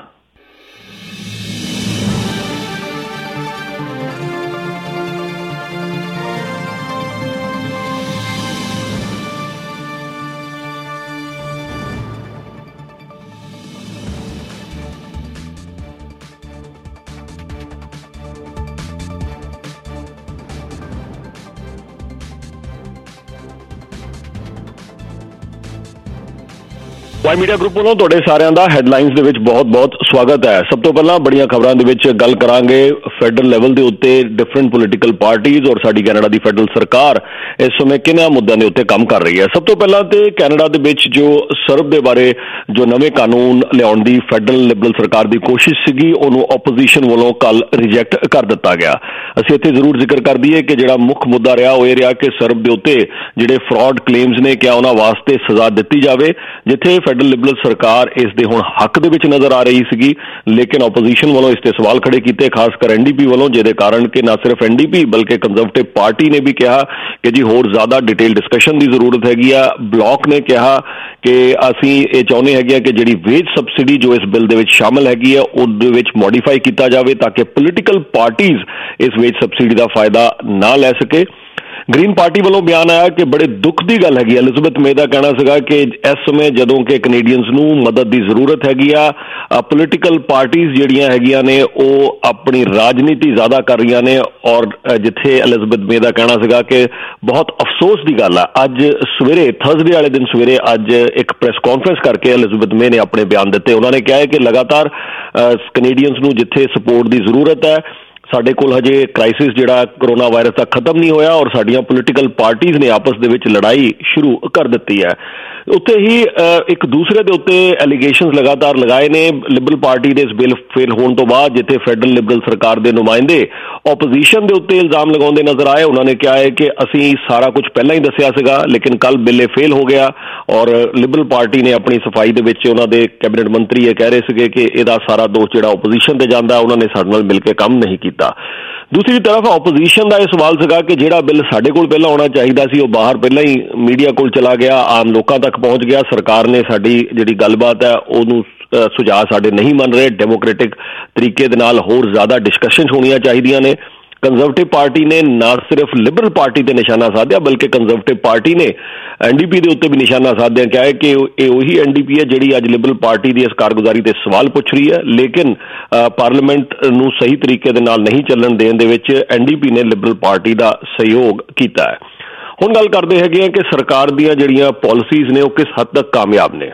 ਵਾਈ ਮੀਡੀਆ ਗਰੁੱਪ ਵੱਲੋਂ ਤੁਹਾਡੇ ਸਾਰਿਆਂ ਦਾ ਹੈਡਲਾਈਨਸ ਦੇ ਵਿੱਚ ਬਹੁਤ-ਬਹੁਤ ਸਵਾਗਤ ਹੈ। ਸਭ ਤੋਂ ਪਹਿਲਾਂ ਬੜੀਆਂ ਖਬਰਾਂ ਦੇ ਵਿੱਚ ਗੱਲ ਕਰਾਂਗੇ ਫੈਡਰਲ ਲੈਵਲ ਦੇ ਉੱਤੇ ਡਿਫਰੈਂਟ ਪੋਲੀਟੀਕਲ ਪਾਰਟੀਜ਼ ਔਰ ਸਾਡੀ ਕੈਨੇਡਾ ਦੀ ਫੈਡਰਲ ਸਰਕਾਰ ਇਸ ਸਮੇਂ ਕਿਹਨਾਂ ਮੁੱਦਿਆਂ ਦੇ ਉੱਤੇ ਕੰਮ ਕਰ ਰਹੀ ਹੈ। ਸਭ ਤੋਂ ਪਹਿਲਾਂ ਤੇ ਕੈਨੇਡਾ ਦੇ ਵਿੱਚ ਜੋ ਸਰਬ ਦੇ ਬਾਰੇ ਜੋ ਨਵੇਂ ਕਾਨੂੰਨ ਲਿਆਉਣ ਦੀ ਫੈਡਰਲ ਲਿਬਰਲ ਸਰਕਾਰ ਦੀ ਕੋਸ਼ਿਸ਼ ਸੀਗੀ, ਉਹਨੂੰ ਆਪੋਜੀਸ਼ਨ ਵੱਲੋਂ ਕੱਲ ਰਿਜੈਕਟ ਕਰ ਦਿੱਤਾ ਗਿਆ। ਅਸੀਂ ਇੱਥੇ ਜ਼ਰੂਰ ਜ਼ਿਕਰ ਕਰ ਦਈਏ ਕਿ ਜਿਹੜਾ ਮੁੱਖ ਮੁੱਦਾ ਰਿਹਾ ਉਹ ਇਹ ਰਿਹਾ ਕਿ ਸਰਬ ਦੇ ਉੱਤੇ ਜਿਹੜੇ ਫਰਾਡ ਕਲੇਮਸ ਨੇ ਕਿਆ ਉਹਨਾਂ ਵਾਸਤੇ ਸਜ਼ਾ ਦਿੱਤੀ ਜਾਵੇ। ਜਿੱਥੇ ਫੈਡਰਲ ਲਿਬਰਲ ਸਰਕਾਰ ਇਸ ਦੇ ਹੁਣ ਹੱਕ ਦੇ ਵਿੱਚ ਨਜ਼ਰ ਆ ਰਹੀ ਸੀਗੀ, ਲੇਕਿਨ ਆਪੋਜੀਸ਼ਨ ਵੱਲੋਂ ਇਸ ਤੇ ਸਵਾਲ ਖੜੇ ਕੀਤੇ, ਖਾਸ ਕਰ ਐਨ ਡੀ ਪੀ ਵੱਲੋਂ, ਜਿਹਦੇ ਕਾਰਨ ਕਿ ਨਾ ਸਿਰਫ ਐਨ ਡੀ ਪੀ ਬਲਕਿ ਕੰਜ਼ਰਵੇਟਿਵ ਪਾਰਟੀ ਨੇ ਵੀ ਕਿਹਾ ਕਿ ਜੀ ਹੋਰ ਜ਼ਿਆਦਾ ਡਿਟੇਲ ਡਿਸਕਸ਼ਨ ਦੀ ਜ਼ਰੂਰਤ ਹੈਗੀ ਆ। ਬਲੌਕ ਨੇ ਕਿਹਾ ਕਿ ਅਸੀਂ ਇਹ ਚਾਹੁੰਦੇ ਹੈਗੇ ਆ ਕਿ ਜਿਹੜੀ ਵੇਜ ਸਬਸਿਡੀ ਜੋ ਇਸ ਬਿੱਲ ਦੇ ਵਿੱਚ ਸ਼ਾਮਲ ਹੈਗੀ ਆ ਉਹਦੇ ਵਿੱਚ ਮੋਡੀਫਾਈ ਕੀਤਾ ਜਾਵੇ ਤਾਂ ਕਿ ਪੋਲੀਟੀਕਲ ਪਾਰਟੀਜ਼ ਇਸ ਵੇਜ ਸਬਸਿਡੀ ਦਾ ਫਾਇਦਾ ਨਾ ਲੈ ਸਕੇ। ਗ੍ਰੀਨ ਪਾਰਟੀ ਵੱਲੋਂ ਬਿਆਨ ਆਇਆ ਕਿ ਬੜੇ ਦੁੱਖ ਦੀ ਗੱਲ ਹੈਗੀ। ਐਲਿਜ਼ਬeth ਮੇ ਦਾ ਕਹਿਣਾ ਸੀਗਾ ਕਿ ਇਸ ਸਮੇਂ ਜਦੋਂ ਕਿ ਕੈਨੇਡੀਅਨਸ ਨੂੰ ਮਦਦ ਦੀ ਜ਼ਰੂਰਤ ਹੈਗੀ ਆ, ਪੋਲੀਟੀਕਲ ਪਾਰਟੀਜ਼ ਜਿਹੜੀਆਂ ਹੈਗੀਆਂ ਨੇ ਉਹ ਆਪਣੀ ਰਾਜਨੀਤੀ ਜ਼ਿਆਦਾ ਕਰ ਰਹੀਆਂ ਨੇ। ਔਰ ਜਿੱਥੇ ਐਲਿਜ਼ਬeth ਮੇ ਦਾ ਕਹਿਣਾ ਸੀਗਾ ਕਿ ਬਹੁਤ ਅਫਸੋਸ ਦੀ ਗੱਲ ਆ, ਅੱਜ ਸਵੇਰੇ ਥਰਸਡੇ ਵਾਲੇ ਦਿਨ ਸਵੇਰੇ ਅੱਜ ਇੱਕ ਪ੍ਰੈਸ ਕਾਨਫਰੰਸ ਕਰਕੇ ਐਲਿਜ਼ਬeth ਮੇ ਨੇ ਆਪਣੇ ਬਿਆਨ ਦਿੱਤੇ। ਉਹਨਾਂ ਨੇ ਕਿਹਾ ਹੈ ਕਿ ਲਗਾਤਾਰ ਕੈਨੇਡੀਅਨਸ ਨੂੰ ਜਿੱਥੇ ਸਪੋਰਟ ਦੀ ਜ਼ਰੂਰਤ ਹੈ, ਸਾਡੇ ਕੋਲ ਹਜੇ ਕ੍ਰਾਈਸਿਸ ਜਿਹੜਾ ਕਰੋਨਾ ਵਾਇਰਸ ਦਾ ਖਤਮ ਨਹੀਂ ਹੋਇਆ ਔਰ ਸਾਡੀਆਂ ਪੋਲੀਟੀਕਲ ਪਾਰਟੀਜ਼ ਨੇ ਆਪਸ ਦੇ ਵਿੱਚ ਲੜਾਈ ਸ਼ੁਰੂ ਕਰ ਦਿੱਤੀ ਹੈ। ਉੱਥੇ ਹੀ ਇੱਕ ਦੂਸਰੇ ਦੇ ਉੱਤੇ ਐਲੀਗੇਸ਼ਨਸ ਲਗਾਤਾਰ ਲਗਾਏ ਨੇ ਲਿਬਰਲ ਪਾਰਟੀ ਦੇ ਇਸ ਬਿੱਲ ਫੇਲ ਹੋਣ ਤੋਂ ਬਾਅਦ, ਜਿੱਥੇ ਫੈਡਰਲ ਲਿਬਰਲ ਸਰਕਾਰ ਦੇ ਨੁਮਾਇੰਦੇ ਆਪੋਜੀਸ਼ਨ ਦੇ ਉੱਤੇ ਇਲਜ਼ਾਮ ਲਗਾਉਂਦੇ ਨਜ਼ਰ ਆਏ। ਉਹਨਾਂ ਨੇ ਕਿਹਾ ਹੈ ਕਿ ਅਸੀਂ ਸਾਰਾ ਕੁਝ ਪਹਿਲਾਂ ਹੀ ਦੱਸਿਆ ਸੀਗਾ, ਲੇਕਿਨ ਕੱਲ ਬਿੱਲ ਇਹ ਫੇਲ ਹੋ ਗਿਆ। ਔਰ ਲਿਬਰਲ ਪਾਰਟੀ ਨੇ ਆਪਣੀ ਸਫਾਈ ਦੇ ਵਿੱਚ ਉਹਨਾਂ ਦੇ ਕੈਬਨਿਟ ਮੰਤਰੀ ਇਹ ਕਹਿ ਰਹੇ ਸੀਗੇ ਕਿ ਇਹਦਾ ਸਾਰਾ ਦੋਸ਼ ਜਿਹੜਾ ਆਪੋਜੀਸ਼ਨ ਤੇ ਜਾਂਦਾ, ਉਹਨਾਂ ਨੇ ਸਾਡੇ ਨਾਲ ਮਿਲ ਕੇ ਕੰਮ ਨਹੀਂ ਕੀਤਾ। ਦੂਸਰੀ ਤਰਫ ਆਪੋਜੀਸ਼ਨ ਦਾ ਇਹ ਸਵਾਲ ਸੀਗਾ ਕਿ ਜਿਹੜਾ ਬਿੱਲ ਸਾਡੇ ਕੋਲ ਪਹਿਲਾਂ ਆਉਣਾ ਚਾਹੀਦਾ ਸੀ ਉਹ ਬਾਹਰ ਪਹਿਲਾਂ ਹੀ ਮੀਡੀਆ ਕੋਲ ਚਲਾ ਗਿਆ, ਆਮ ਲੋਕਾਂ ਤੱਕ ਪਹੁੰਚ ਗਿਆ। ਸਰਕਾਰ ਨੇ ਸਾਡੀ ਜਿਹੜੀ ਗੱਲਬਾਤ ਹੈ ਉਹਨੂੰ ਸੁਝਾਅ ਸਾਡੇ ਨਹੀਂ ਮੰਨ ਰਹੇ। ਡੈਮੋਕ੍ਰੈਟਿਕ ਤਰੀਕੇ ਦੇ ਨਾਲ ਹੋਰ ਜ਼ਿਆਦਾ ਡਿਸਕਸ਼ਨਸ ਹੋਣੀਆਂ ਚਾਹੀਦੀਆਂ ਨੇ। ਕੰਜ਼ਰਵੇਟਿਵ ਪਾਰਟੀ ਨੇ ਨਾ ਸਿਰਫ ਲਿਬਰਲ ਪਾਰਟੀ ਤੇ ਨਿਸ਼ਾਨਾ ਸਾਧਿਆ ਬਲਕਿ ਕੰਜ਼ਰਵੇਟਿਵ ਪਾਰਟੀ ਨੇ ਐਨ ਡੀ ਪੀ ਦੇ ਉੱਤੇ ਵੀ ਨਿਸ਼ਾਨਾ ਸਾਧਿਆ ਕਿਹਾ ਹੈ ਕਿ ਇਹ ਉਹੀ ਐਨ ਡੀ ਪੀ ਹੈ ਜਿਹੜੀ ਅੱਜ ਲਿਬਰਲ ਪਾਰਟੀ ਦੀ ਇਸ ਕਾਰਗੁਜ਼ਾਰੀ ਤੇ ਸਵਾਲ ਪੁੱਛ ਰਹੀ ਹੈ, ਲੇਕਿਨ ਪਾਰਲੀਮੈਂਟ ਨੂੰ ਸਹੀ ਤਰੀਕੇ ਦੇ ਨਾਲ ਨਹੀਂ ਚੱਲਣ ਦੇਣ ਦੇ ਵਿੱਚ ਐਨ ਡੀ ਪੀ ਨੇ ਲਿਬਰਲ ਪਾਰਟੀ ਦਾ ਸਹਿਯੋਗ ਕੀਤਾ ਹੈ। ਹੁਣ ਗੱਲ ਕਰਦੇ ਹੈਗੇ ਆ ਕਿ ਸਰਕਾਰ ਦੀਆਂ ਜਿਹੜੀਆਂ ਪਾਲਿਸੀਜ਼ ਨੇ ਉਹ ਕਿਸ ਹੱਦ ਤੱਕ ਕਾਮਯਾਬ ਨੇ।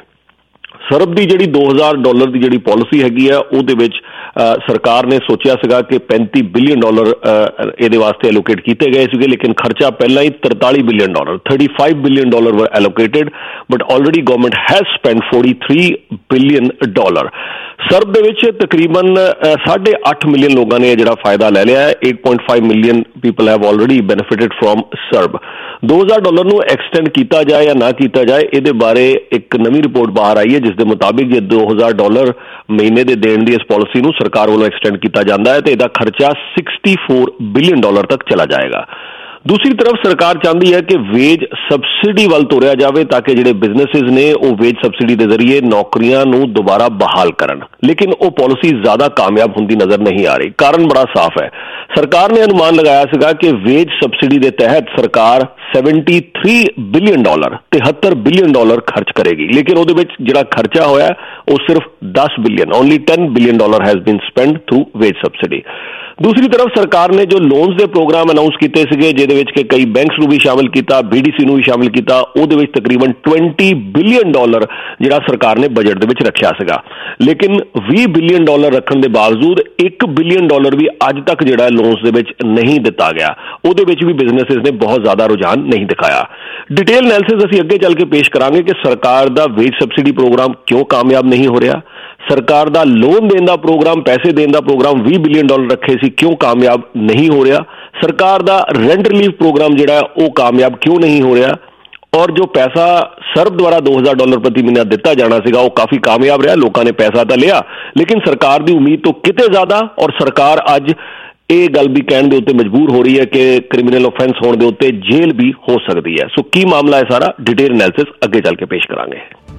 ਸਰਬ ਦੀ ਜਿਹੜੀ ਦੋ ਹਜ਼ਾਰ ਡਾਲਰ ਦੀ ਜਿਹੜੀ ਪਾਲਿਸੀ ਹੈਗੀ ਆ ਉਹਦੇ ਵਿੱਚ ਸਰਕਾਰ ਨੇ ਸੋਚਿਆ ਸੀਗਾ ਕਿ ਪੈਂਤੀ ਬਿਲੀਅਨ ਡਾਲਰ ਇਹਦੇ ਵਾਸਤੇ ਐਲੋਕੇਟ ਕੀਤੇ ਗਏ ਸੀਗੇ, ਲੇਕਿਨ ਖਰਚਾ ਪਹਿਲਾਂ ਹੀ ਤਰਤਾਲੀ billion dollar thirty five billion dollar were allocated, but already government has spend forty three billion dollar. CERB ਦੇ ਵਿੱਚ ਤਕਰੀਬਨ ਸਾਢੇ ਅੱਠ ਮਿਲੀਅਨ ਲੋਕਾਂ ਨੇ ਜਿਹੜਾ ਫਾਇਦਾ ਲੈ ਲਿਆ ਹੈ। eight point five million people have already benefited from CERB. ਦੋ ਹਜ਼ਾਰ ਡਾਲਰ ਨੂੰ ਐਕਸਟੈਂਡ ਕੀਤਾ ਜਾਏ ਜਾਂ ਨਾ ਕੀਤਾ ਜਾਏ, ਇਹਦੇ ਬਾਰੇ ਇੱਕ ਨਵੀਂ ਰਿਪੋਰਟ ਬਾਹਰ ਆਈ ਹੈ ਜਿਸ ਦੇ ਮੁਤਾਬਿਕ ਜੇ ਦੋ ਹਜ਼ਾਰ ਡਾਲਰ ਮਹੀਨੇ ਦੇ ਦੇਣ ਦੀ ਇਸ ਪਾਲਿਸੀ ਨੂੰ ਸਰਕਾਰ ਵੱਲੋਂ ਐਕਸਟੈਂਡ ਕੀਤਾ ਜਾਂਦਾ ਹੈ ਤੇ ਇਹਦਾ ਖਰਚਾ ਸਿਕਸਟੀ ਫੋਰ ਬਿਲੀਅਨ ਡਾਲਰ ਤੱਕ ਚਲਾ ਜਾਏਗਾ। ਦੂਸਰੀ ਤਰਫ ਸਰਕਾਰ ਚਾਹੁੰਦੀ ਹੈ ਕਿ ਵੇਜ ਸਬਸਿਡੀ ਵੱਲ ਤੋਰਿਆ ਜਾਵੇ ਤਾਂ ਕਿ ਜਿਹੜੇ ਬਿਜ਼ਨਸਿਸ ਨੇ ਉਹ ਵੇਜ ਸਬਸਿਡੀ ਦੇ ਜ਼ਰੀਏ ਨੌਕਰੀਆਂ ਨੂੰ ਦੁਬਾਰਾ ਬਹਾਲ ਕਰਨ, ਲੇਕਿਨ ਉਹ ਪਾਲਿਸੀ ਜ਼ਿਆਦਾ ਕਾਮਯਾਬ ਹੁੰਦੀ ਨਜ਼ਰ ਨਹੀਂ ਆ ਰਹੀ। ਕਾਰਨ ਬੜਾ ਸਾਫ਼ ਹੈ। ਸਰਕਾਰ ਨੇ ਅਨੁਮਾਨ ਲਗਾਇਆ ਸੀਗਾ ਕਿ ਵੇਜ ਸਬਸਿਡੀ ਦੇ ਤਹਿਤ ਸਰਕਾਰ तिहत्तर ਬਿਲੀਅਨ ਡਾਲਰ तिहत्तर ਬਿਲੀਅਨ ਡਾਲਰ ਖਰਚ ਕਰੇਗੀ, ਲੇਕਿਨ ਉਹਦੇ ਵਿੱਚ ਜਿਹੜਾ ਖਰਚਾ ਹੋਇਆ ਉਹ ਸਿਰਫ ਦਸ billion only ten billion dollar has been spend through wage subsidy. दूसरी तरफ सरकार ने जो लोन्स के प्रोग्राम अनाउंस किए थे जिहदे विच कि कई बैंक्स नूं भी शामिल किया, बीडीसी नूं भी शामिल किया, उहदे विच तकरीबन ट्वेंटी बिलियन डॉलर जिहड़ा सरकार ने बजट दे विच रखिया सीगा। लेकिन बीस बिलियन डॉलर रखण दे बावजूद एक बिलियन डॉलर भी अज तक जिहड़ा लोन्स दे विच नहीं दिता गया। उहदे विच भी बिजनेसिस ने बहुत ज्यादा रुझान नहीं दिखाया। डिटेल एनालिसिस असीं अगे चल के पेश करांगे कि सरकार दा वेज सबसिडी प्रोग्राम क्यों कामयाब नहीं हो रहा, सरकार दा लोन देने का प्रोग्राम, पैसे देने का प्रोग्राम बीस बिलियन डॉलर रखे सी क्यों कामयाब नहीं हो रहा, सरकार दा रेंट रिलीफ प्रोग्राम जिहड़ा वो कामयाब क्यों नहीं हो रहा, और जो पैसा सर्व द्वारा दो हज़ार डॉलर प्रति महीना दिता जाना सीगा वो काफी कामयाब रहा। लोगों ने पैसा तो लिया लेकिन सरकार की उम्मीद तो किते ज्यादा, और सरकार अज ये गल भी कहने के उत्ते मजबूर हो रही है कि क्रिमिनल ऑफेंस होने के उत्ते जेल भी हो सकती है। सो की मामला है सारा, डिटेल एनालिसिस अगे चल के पेश करांगे।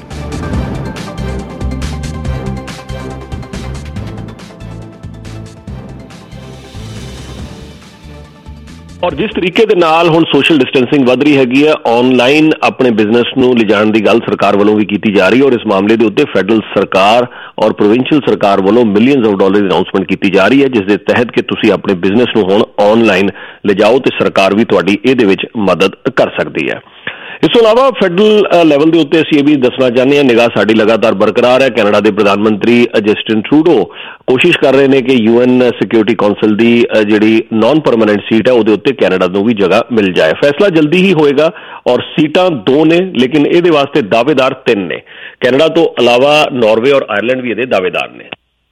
और जिस तरीके दे नाल हुण सोशल डिस्टेंसिंग वध रही हैगी है, ऑनलाइन अपने बिजनेस नूं लिजाण दी गल सरकार वालों भी की जा रही है, और इस मामले के उत्ते फैडरल सरकार और प्रोविंशियल सरकार वालों मिलियंस ऑफ डॉलर अनाउंसमेंट की जा रही है, जिस दे तहत कि तुसीं अपने बिजनेस नूं हुण ऑनलाइन लिजाओ तो सरकार भी तुहाडी इहदे विच मदद कर सकती है। इस तो इलावा फैडरल लैवल के उत्ते असीं ये भी दसना चाहते हैं, निगाह साडी लगातार बरकरार है। कैनेडा के प्रधानमंत्री जस्टिन ट्रूडो कोशिश कर रहे हैं कि यूएन सिक्योरिटी कौंसल की जिहड़ी नॉन परमानेंट सीट है उहदे उत्ते कैनेडा नूं भी जगह मिल जाए। फैसला जल्दी ही होएगा और सीटां दो ने, लेकिन इहदे वास्ते दावेदार तीन ने। कैनेडा तो अलावा नॉर्वे और आयरलैंड भी इहदे दावेदार ने।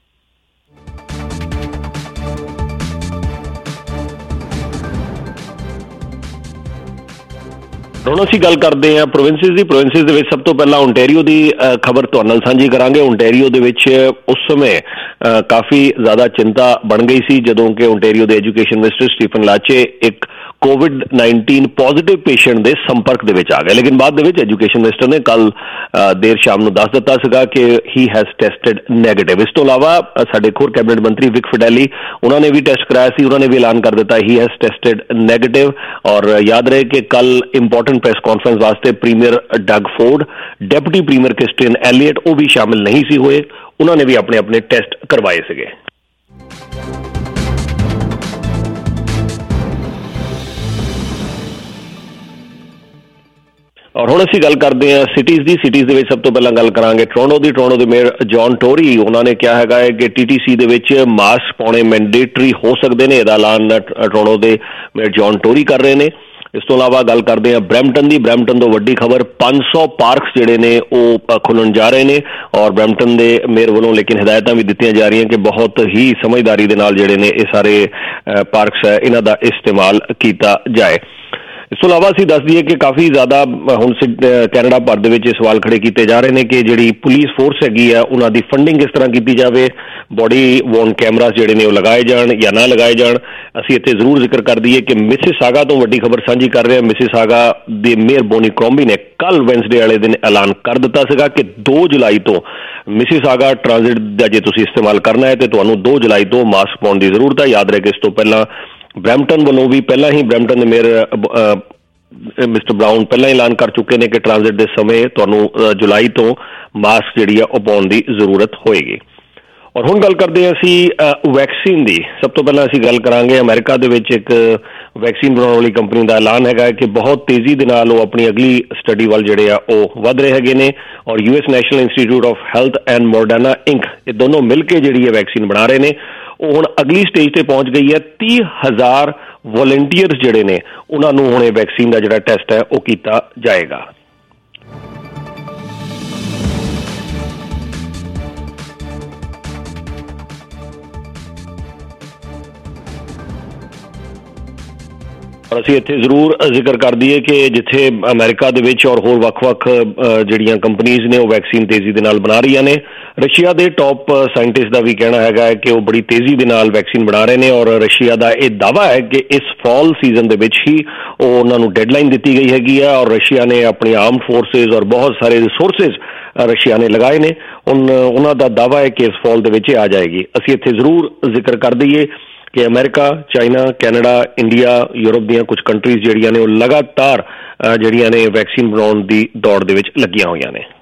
ਹੁਣ ਅਸੀਂ ਗੱਲ ਕਰਦੇ ਹਾਂ ਪ੍ਰੋਵਿੰਸਿਸ ਦੀ। ਪ੍ਰੋਵਿੰਸਿਸ ਦੇ ਵਿੱਚ ਸਭ ਤੋਂ ਪਹਿਲਾਂ ਓਨਟਾਰੀਓ ਦੀ ਖਬਰ ਤੁਹਾਡੇ ਨਾਲ ਸਾਂਝੀ ਕਰਾਂਗੇ। ਓਨਟਾਰੀਓ ਦੇ ਵਿੱਚ ਉਸ ਸਮੇਂ ਕਾਫੀ ਜ਼ਿਆਦਾ ਚਿੰਤਾ ਬਣ ਗਈ ਸੀ ਜਦੋਂ ਕਿ ਓਨਟਾਰੀਓ ਦੇ ਐਜੂਕੇਸ਼ਨ ਮਿਨਿਸਟਰ ਸਟੀਫਨ ਲਾਚੇ ਇੱਕ ਕੋਵਿਡ ਨਾइनटीन ਪੋਜ਼ਿਟਿਵ ਪੇਸ਼ੈਂਟ ਦੇ ਸੰਪਰਕ ਦੇ ਵਿੱਚ ਆ ਗਏ, ਲੇਕਿਨ ਬਾਅਦ ਦੇ ਵਿੱਚ ਐਜੂਕੇਸ਼ਨ ਮਿਨਿਸਟਰ ਨੇ ਕੱਲ ਦੇਰ ਸ਼ਾਮ ਨੂੰ ਦੱਸ ਦਿੱਤਾ ਸੀਗਾ ਕਿ ਹੀ ਹੈਜ਼ ਟੈਸਟਡ ਨੈਗੇਟਿਵ। ਇਸ ਤੋਂ ਇਲਾਵਾ ਸਾਡੇ ਇੱਕ ਹੋਰ ਕੈਬਨਿਟ ਮੰਤਰੀ ਵਿਕ ਫਡੈਲੀ, ਉਹਨਾਂ ਨੇ ਵੀ ਟੈਸਟ ਕਰਾਇਆ ਸੀ, ਉਹਨਾਂ ਨੇ ਵੀ ਐਲਾਨ ਕਰ ਦਿੱਤਾ ਹੀ ਹੈਜ਼ ਟੈਸਟਡ ਨੈਗੇਟਿਵ। ਔਰ ਯਾਦ ਰਹੇ ਕਿ ਕੱਲ ਇੰਪੋਰਟੈਂਟ ਪ੍ਰੈਸ ਕਾਨਫਰੰਸ ਵਾਸਤੇ premier Doug Ford, deputy premier Christine Elliott ਉਹ ਵੀ ਸ਼ਾਮਿਲ ਨਹੀਂ ਸੀ ਹੋਏ, ਉਹਨਾਂ ਨੇ ਵੀ ਆਪਣੇ ਆਪਣੇ ਟੈਸਟ ਕਰਵਾਏ ਸੀਗੇ। और हुण असीं गल करते हैं सिटीज़ की। सिटीज़ दे विच सब तो पहलां गल करांगे टोरंटो की। टोरंटो के मेयर जॉन टोरी, उन्होंने कहा है कि टी टी सी दे विच मास्क पाने मैंडेटरी हो सकते हैं। इसका ऐलान टोरंटो के मेयर जॉन टोरी कर रहे हैं। इस तो इलावा गल करते हैं ब्रैम्पटन की। ब्रैम्पटन तो वड्डी खबर, पांच सौ पार्कस जिहड़े ने वो खुलण जा रहे हैं और ब्रैम्पटन के मेयर वालों लेकिन हिदायतां भी दित्तियां जा रही हैं कि बहुत ही समझदारी दे नाल जिहड़े ने ये सारे पार्कस है इन्हां दा इस्तेमाल किया जाए। इस तो इलावा असीं दस दईए कि काफ़ी ज़्यादा हुण कैनेडा भर दे विच सवाल खड़े किए जा रहे हैं कि जिहड़ी पुलिस फोर्स हैगी है उन्हां दी फंडिंग किस तरह की जाए, बॉडी वॉर्न कैमरास जिहड़े ने लगाए जाण या ना लगाए जाण। असीं इत्थे जरूर जिक्र कर दईए कि मिसिसागा तो वड्डी खबर साझी कर रहे हैं। मिसिसागा दे मेयर बोनी क्रॉम्बी ने कल वैंसडे वाले दिन ऐलान कर दिता सीगा कि दो जुलाई तो मिसिसागा ट्रांजिट दा जे तुसीं इस्तेमाल करना है तो तुहानूं दो जुलाई तो मास्क पाउण दी जरूरत है। याद रहे कि इस तो पहला ब्रैम्पटन वालों भी पहला ही ब्रैम्पटन के मेयर मिस्टर ब्राउन पहला ही ऐलान कर चुके हैं कि ट्रांजिट के समय तुहानूं जुलाई तो मास्क जिहड़ी है वो पाउण दी जरूरत होएगी। और हुण गल करते हैं असीं वैक्सीन की। सब तो पहला असीं गल करांगे अमेरिका दे विच एक वैक्सीन बनाने वाली कंपनी का ऐलान है कि बहुत तेजी दे नाल वो अपनी अगली स्टडी वाल जिहड़े आ वो वध रहे हैगे ने और US National Institute of Health and Moderna Inc ये दोनों मिलकर जिहड़ी है वैक्सीन बना रहे हैं। वो हुण अगली स्टेज ते पहुंच गई है। तीह हज़ार वॉलंटियर्स जिहड़े ने उन्हां नूं हुण वैक्सीन का जिहड़ा टेस्ट है वो कीता जाएगा। और असीं इत्थे जरूर जिक्र कर दईए कि जिथे अमेरिका दे विच और होर वख-वख जिहड़ियां कंपनीज़ ने वो वैक्सीन तेजी दे नाल बना रही ने। रशिया के टॉप साइंटिस्ट का भी कहना है कि वो बड़ी तेजी दे नाल वैक्सीन बना रहे हैं और रशिया का यह दावा है कि इस फॉल सीजन के विच ही उन्होंने डेडलाइन दी गई हैगी है और रशिया ने अपनी आर्म्ड फोर्सेज और बहुत सारे रिसोर्सेज रशिया ने लगाए ने। उन्हों का दावा है कि इस फॉल के विच आ जाएगी। असीं इत्थे जरूर जिक्र कर दईए कि America, China, Canada, India, Europe दी कुछ कंट्रीज जिहड़ियां ने वो लगातार जिहड़ियां ने वैक्सीन बनाउण दी दौड़ दे विच लगियां होईयां ने।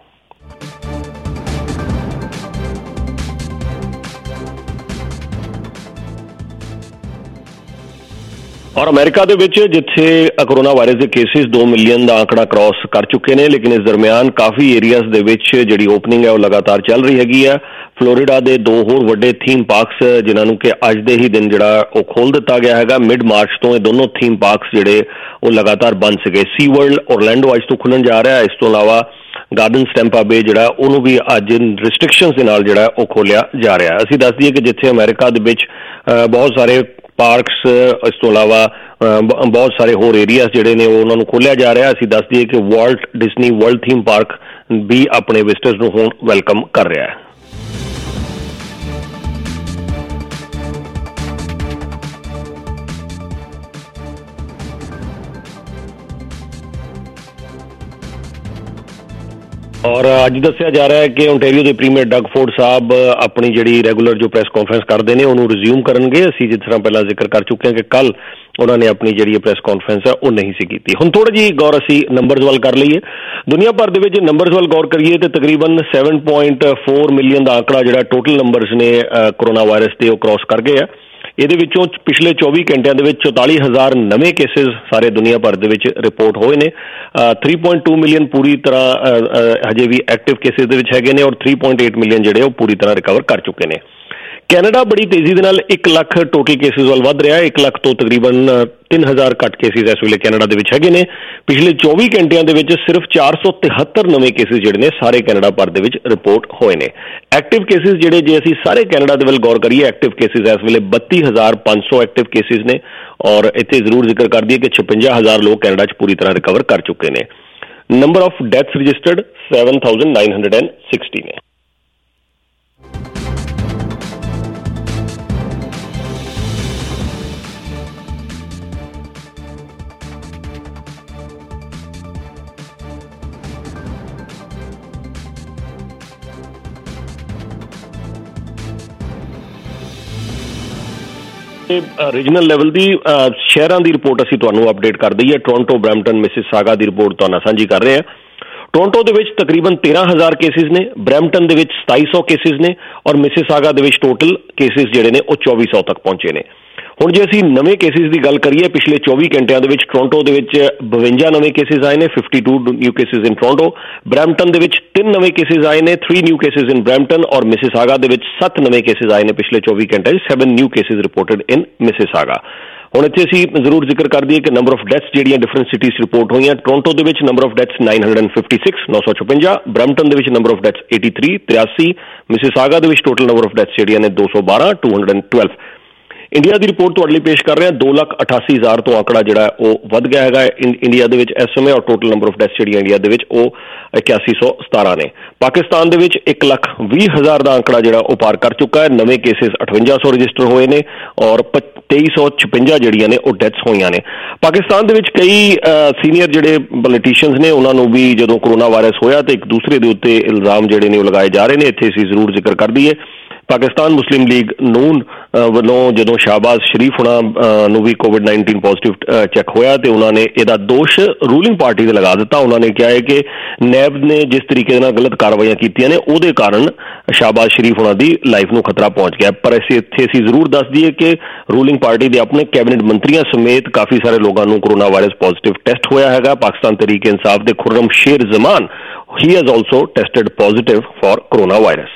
ਔਰ ਅਮਰੀਕਾ ਦੇ ਵਿੱਚ ਜਿੱਥੇ ਕੋਰੋਨਾ ਵਾਇਰਸ ਦੇ ਕੇਸਿਸ ਦੋ ਮਿਲੀਅਨ ਦਾ ਆંકੜਾ ਕ੍ਰਾਸ ਕਰ ਚੁੱਕੇ ਨੇ, ਲੇਕਿਨ ਇਸ ਦਰਮਿਆਨ ਕਾਫੀ ਏਰੀਆਜ਼ ਦੇ ਵਿੱਚ ਜਿਹੜੀ ਓਪਨਿੰਗ ਹੈ ਉਹ ਲਗਾਤਾਰ ਚੱਲ ਰਹੀ ਹੈਗੀ ਆ। ਫਲੋਰੀਡਾ ਦੇ ਦੋ ਹੋਰ ਵੱਡੇ ਥੀਮ ਪਾਰਕਸ ਜਿਨ੍ਹਾਂ ਨੂੰ ਕਿ ਅੱਜ ਦੇ ਹੀ ਦਿਨ ਜਿਹੜਾ ਉਹ ਖੋਲ੍ਹ ਦਿੱਤਾ ਗਿਆ ਹੈਗਾ। ਮਿਡ ਮਾਰਚ ਤੋਂ ਇਹ ਦੋਨੋਂ ਥੀਮ ਪਾਰਕਸ ਜਿਹੜੇ ਉਹ ਲਗਾਤਾਰ ਬੰਦ ਸੀਗੇ। ਸੀ ਵਰਲਡ ਔਰਲੈਂਡੋ ਅੱਜ ਤੋਂ ਖੁੱਲ੍ਹਣ ਜਾ ਰਿਹਾ। ਇਸ ਤੋਂ ਇਲਾਵਾ ਗਾਰਡਨ ਸਟੈਂਪਾ ਬੇ ਜਿਹੜਾ ਉਹਨੂੰ ਵੀ ਅੱਜ ਰਿਸਟ੍ਰਿਕਸ਼ਨਸ ਦੇ ਨਾਲ ਜਿਹੜਾ ਉਹ ਖੋਲ੍ਹਿਆ ਜਾ ਰਿਹਾ। ਅਸੀਂ ਦੱਸ ਦਈਏ ਕਿ ਜਿੱਥੇ ਅਮਰੀਕਾ ਦੇ ਵਿੱਚ ਬਹੁਤ ਸਾਰੇ ਪਾਰਕਸ, ਇਸ ਤੋਂ ਇਲਾਵਾ ਬਹੁਤ ਸਾਰੇ ਹੋਰ ਏਰੀਆਜ਼ ਜਿਹੜੇ ਨੇ ਉਹ ਉਹਨਾਂ ਨੂੰ ਖੋਲ੍ਹਿਆ ਜਾ ਰਿਹਾ। ਅਸੀਂ ਦੱਸ ਦਈਏ ਕਿ Walt Disney World theme park ਵੀ ਆਪਣੇ ਵਿਜ਼ਟਰਸ ਨੂੰ ਹੁਣ ਵੈਲਕਮ ਕਰ ਰਿਹਾ ਹੈ। ਔਰ ਅੱਜ ਦੱਸਿਆ ਜਾ ਰਿਹਾ ਹੈ ਕਿ ਓਨਟਾਰੀਓ ਦੇ ਪ੍ਰੀਮੀਅਰ ਡਗ ਫੋਰਡ ਸਾਹਿਬ ਆਪਣੀ ਜਿਹੜੀ ਰੈਗੂਲਰ ਜੋ ਪ੍ਰੈਸ ਕਾਨਫਰੰਸ ਕਰਦੇ ਨੇ ਉਹਨੂੰ ਰਿਜ਼ਿਊਮ ਕਰਨਗੇ। ਅਸੀਂ ਜਿਸ ਤਰ੍ਹਾਂ ਪਹਿਲਾਂ ਜ਼ਿਕਰ ਕਰ ਚੁੱਕੇ ਹਾਂ ਕਿ ਕੱਲ੍ਹ ਉਹਨਾਂ ਨੇ ਆਪਣੀ ਜਿਹੜੀ ਪ੍ਰੈਸ ਕਾਨਫਰੰਸ ਹੈ ਉਹ ਨਹੀਂ ਸੀ ਕੀਤੀ। ਹੁਣ ਥੋੜ੍ਹਾ ਜਿਹੀ ਗੌਰ ਅਸੀਂ ਨੰਬਰਸ ਵੱਲ ਕਰ ਲਈਏ। ਦੁਨੀਆ ਭਰ ਦੇ ਵਿੱਚ ਨੰਬਰਸ ਵੱਲ ਗੌਰ ਕਰੀਏ ਤਾਂ ਤਕਰੀਬਨ ਸੈਵਨ ਪੁਆਇੰਟ ਫੋਰ ਮਿਲੀਅਨ ਦਾ ਆંકੜਾ ਜਿਹੜਾ ਟੋਟਲ ਨੰਬਰਸ ਨੇ ਕੋਰੋਨਾ ਵਾਇਰਸ ਦੇ ਉਹ ਕ੍ਰਾਸ ਕਰ ਗਏ ਆ। ਇਹਦੇ ਵਿੱਚੋਂ ਪਿਛਲੇ ਚੌਵੀ ਘੰਟਿਆਂ ਦੇ ਵਿੱਚ ਚੁਤਾਲੀ ਹਜ਼ਾਰ ਨਵੇਂ ਕੇਸਿਸ ਸਾਰੇ ਦੁਨੀਆ ਭਰ ਦੇ ਵਿੱਚ ਰਿਪੋਰਟ ਹੋਏ ਨੇ। ਥ੍ਰੀ ਪੁਆਇੰਟ ਟੂ ਮਿਲੀਅਨ ਪੂਰੀ ਤਰ੍ਹਾਂ ਹਜੇ ਵੀ ਐਕਟਿਵ ਕੇਸਿਸ ਦੇ ਵਿੱਚ ਹੈਗੇ ਨੇ ਔਰ ਥ੍ਰੀ ਪੁਆਇੰਟ ਏਟ ਮਿਲੀਅਨ ਜਿਹੜੇ ਉਹ ਪੂਰੀ ਤਰ੍ਹਾਂ ਰਿਕਵਰ ਕਰ ਚੁੱਕੇ ਨੇ। ਕੈਨੇਡਾ ਬੜੀ ਤੇਜ਼ੀ ਦੇ ਨਾਲ ਇੱਕ ਲੱਖ ਟੋਟਲ ਕੇਸਿਸ ਵੱਲ ਵੱਧ ਰਿਹਾ। ਇੱਕ ਲੱਖ ਤੋਂ ਤਕਰੀਬਨ ਤਿੰਨ ਹਜ਼ਾਰ ਘੱਟ ਕੇਸਿਸ ਇਸ ਵੇਲੇ ਕੈਨੇਡਾ ਦੇ ਵਿੱਚ ਹੈਗੇ ਨੇ। ਪਿਛਲੇ ਚੌਵੀ ਘੰਟਿਆਂ ਦੇ ਵਿੱਚ ਸਿਰਫ ਚਾਰ ਸੌ ਤਿਹੱਤਰ ਨਵੇਂ ਕੇਸਿਸ ਜਿਹੜੇ ਨੇ ਸਾਰੇ ਕੈਨੇਡਾ ਭਰ ਦੇ ਵਿੱਚ ਰਿਪੋਰਟ ਹੋਏ ਨੇ। ਐਕਟਿਵ ਕੇਸਿਸ ਜਿਹੜੇ ਜੇ ਅਸੀਂ ਸਾਰੇ ਕੈਨੇਡਾ ਦੇ ਵੱਲ ਗੌਰ ਕਰੀਏ, ਐਕਟਿਵ ਕੇਸਿਸ ਇਸ ਵੇਲੇ ਬੱਤੀ ਹਜ਼ਾਰ ਪੰਜ ਸੌ ਐਕਟਿਵ ਕੇਸਿਸ ਨੇ ਔਰ ਇੱਥੇ ਜ਼ਰੂਰ ਜ਼ਿਕਰ ਕਰ ਦਈਏ ਕਿ ਛਪੰਜਾ ਹਜ਼ਾਰ ਲੋਕ ਕੈਨੇਡਾ 'ਚ ਪੂਰੀ ਤਰ੍ਹਾਂ ਰਿਕਵਰ ਕਰ ਚੁੱਕੇ ਨੇ। Number of deaths registered seven thousand nine hundred and sixty ਨੇ। ਰੀਜਨਲ ਲੈਵਲ ਦੀ ਸ਼ਹਿਰਾਂ ਦੀ ਰਿਪੋਰਟ ਅਸੀਂ ਤੁਹਾਨੂੰ ਅਪਡੇਟ ਕਰ ਦਈਏ। ਟੋਰਾਂਟੋ, ਬਰੈਂਪਟਨ, ਮਿਸਿਸਾਗਾ ਦੀ ਰਿਪੋਰਟ ਤੁਹਾਨੂੰ ਸਾਂਝੀ ਕਰ ਰਹੇ ਹਾਂ। ਟੋਰਾਂਟੋ ਦੇ ਵਿੱਚ ਤਕਰੀਬਨ ਤੇਰਾਂ ਹਜ਼ਾਰ ਕੇਸਿਸ ਨੇ, ਬਰੈਂਪਟਨ ਦੇ ਵਿੱਚ ਸਤਾਈ ਸੌ ਕੇਸਿਸ ਨੇ ਔਰ ਮਿਸਿਸਾਗਾ ਦੇ ਵਿੱਚ ਟੋਟਲ ਕੇਸਿਸ ਜਿਹੜੇ ਨੇ ਉਹ ਚੌਵੀ ਸੌ ਤੱਕ ਪਹੁੰਚੇ ਨੇ। ਹੁਣ ਜੇ ਅਸੀਂ ਨਵੇਂ ਕੇਸਿਸ ਦੀ ਗੱਲ ਕਰੀਏ, ਪਿਛਲੇ ਚੌਵੀ ਘੰਟਿਆਂ ਦੇ ਵਿੱਚ ਟੋਰਾਂਟੋ ਦੇ ਵਿੱਚ ਬਵੰਜਾ ਨਵੇਂ ਕੇਸਿਸ ਆਏ ਨੇ, fifty two new cases in Toronto. Brampton ਦੇ ਵਿੱਚ ਤਿੰਨ ਨਵੇਂ ਕੇਸਿਸ ਆਏ ਨੇ, three new cases in Brampton ਔਰ ਮਿਸਿਸਾਗਾ ਦੇ ਵਿੱਚ ਸੱਤ ਨਵੇਂ ਕੇਸਿਸ ਆਏ ਨੇ ਪਿਛਲੇ ਚੌਵੀ ਘੰਟਿਆਂ 'ਚ, seven new cases reported in Mississauga. ਹੁਣ ਇੱਥੇ ਅਸੀਂ ਜ਼ਰੂਰ ਜ਼ਿਕਰ ਕਰ ਦਈਏ ਕਿ ਨੰਬਰ ਆਫ ਡੈਥਸ ਜਿਹੜੀਆਂ ਡਿਫਰੈਂਟ ਸਿਟੀਜ਼ ਰਿਪੋਰਟ ਹੋਈਆਂ। ਟੋਰਾਂਟੋ ਦੇ ਵਿੱਚ number of deaths nine hundred and fifty six ਨੌ ਸੌ ਛਪੰਜਾ, ਬਰੈਂਪਟਨ ਦੇ ਵਿੱਚ number of deaths eighty three ਤ੍ਰਿਆਸੀ, ਮਿਸਿਸਾਗਾ ਦੇ ਵਿੱਚ ਟੋਟਲ ਨੰਬਰ ਆਫ ਡੈਥਸ ਜਿਹੜੀਆਂ ਨੇ ਦੋ ਸੌ ਬਾਰਾਂ two hundred and twelve. India ਦੀ ਰਿਪੋਰਟ ਤੁਹਾਡੇ ਲਈ ਪੇਸ਼ ਕਰ ਰਹੇ ਹਾਂ। ਦੋ ਲੱਖ ਅਠਾਸੀ ਹਜ਼ਾਰ ਤੋਂ ਆંકੜਾ ਜਿਹੜਾ ਉਹ ਵੱਧ ਗਿਆ ਹੈਗਾ ਇੰਡੀਆ ਦੇ ਵਿੱਚ ਇਸ ਸਮੇਂ ਔਰ ਟੋਟਲ ਨੰਬਰ ਆਫ ਡੈਥਸ ਜਿਹੜੀਆਂ ਇੰਡੀਆ ਦੇ ਵਿੱਚ ਉਹ ਇਕਿਆਸੀ ਸੌ ਸਤਾਰਾਂ ਨੇ। ਪਾਕਿਸਤਾਨ ਦੇ ਵਿੱਚ ਇੱਕ ਲੱਖ ਵੀਹ ਹਜ਼ਾਰ ਦਾ ਆંકੜਾ ਜਿਹੜਾ ਉਹ ਪਾਰ ਕਰ ਚੁੱਕਾ ਹੈ। ਨਵੇਂ ਕੇਸਿਸ ਅਠਵੰਜਾ ਸੌ ਰਜਿਸਟਰ ਹੋਏ ਨੇ ਔਰ ਤੇਈ ਸੌ ਛਪੰਜਾ ਜਿਹੜੀਆਂ ਨੇ ਉਹ ਡੈਥਸ ਹੋਈਆਂ ਨੇ। ਪਾਕਿਸਤਾਨ ਦੇ ਵਿੱਚ ਕਈ ਸੀਨੀਅਰ ਜਿਹੜੇ ਪੋਲੀਟੀਸ਼ੀਅਨਸ ਨੇ ਉਹਨਾਂ ਨੂੰ ਵੀ ਜਦੋਂ ਕੋਰੋਨਾ ਵਾਇਰਸ ਹੋਇਆ ਤੇ ਇੱਕ ਦੂਸਰੇ ਦੇ ਉੱਤੇ ਇਲਜ਼ਾਮ ਜਿਹੜੇ ਨੇ ਉਹ ਲਗਾਏ ਜਾ ਰਹੇ ਨੇ। ਇੱਥੇ ਅਸੀਂ ਜ਼ਰੂਰ ਜ਼ਿਕਰ ਕਰ ਦਈਏ ਪਾਕਿਸਤਾਨ ਮੁਸਲਿਮ ਲੀਗ ਨੂਨ ਵੱਲੋਂ ਜਦੋਂ ਸ਼ਾਹਬਾਜ਼ ਸ਼ਰੀਫ ਹੁਣਾਂ ਨੂੰ ਵੀ ਕੋਵਿਡ ਨਾਈਨਟੀਨ ਪੋਜ਼ਿਟਿਵ ਚੈੱਕ ਹੋਇਆ ਤੇ ਉਹਨਾਂ ਨੇ ਇਹਦਾ ਦੋਸ਼ ਰੂਲਿੰਗ ਪਾਰਟੀ ਤੇ ਲਗਾ ਦਿੱਤਾ। ਉਹਨਾਂ ਨੇ ਕਿਹਾ ਹੈ ਕਿ ਨੈਬ ਨੇ ਜਿਸ ਤਰੀਕੇ ਦੇ ਨਾਲ ਗਲਤ ਕਾਰਵਾਈਆਂ ਕੀਤੀਆਂ ਨੇ ਉਹਦੇ ਕਾਰਨ ਸ਼ਾਹਬਾਜ਼ ਸ਼ਰੀਫ ਹੁਣਾਂ ਦੀ ਲਾਈਫ ਨੂੰ ਖਤਰਾ ਪਹੁੰਚ ਗਿਆ। ਪਰ ਅਸੀਂ ਇੱਥੇ ਅਸੀਂ ਜ਼ਰੂਰ ਦੱਸ ਦਈਏ ਕਿ ਰੂਲਿੰਗ ਪਾਰਟੀ ਦੇ ਆਪਣੇ ਕੈਬਨਿਟ ਮੰਤਰੀਆਂ ਸਮੇਤ ਕਾਫੀ ਸਾਰੇ ਲੋਕਾਂ ਨੂੰ ਕੋਰੋਨਾ ਵਾਇਰਸ ਪੋਜ਼ਿਟਿਵ ਟੈਸਟ ਹੋਇਆ ਹੈਗਾ। ਪਾਕਿਸਤਾਨ ਤਹਿਰੀਕ ਇਨਸਾਫ ਦੇ Khurram Sher Zaman he has also tested positive for corona virus.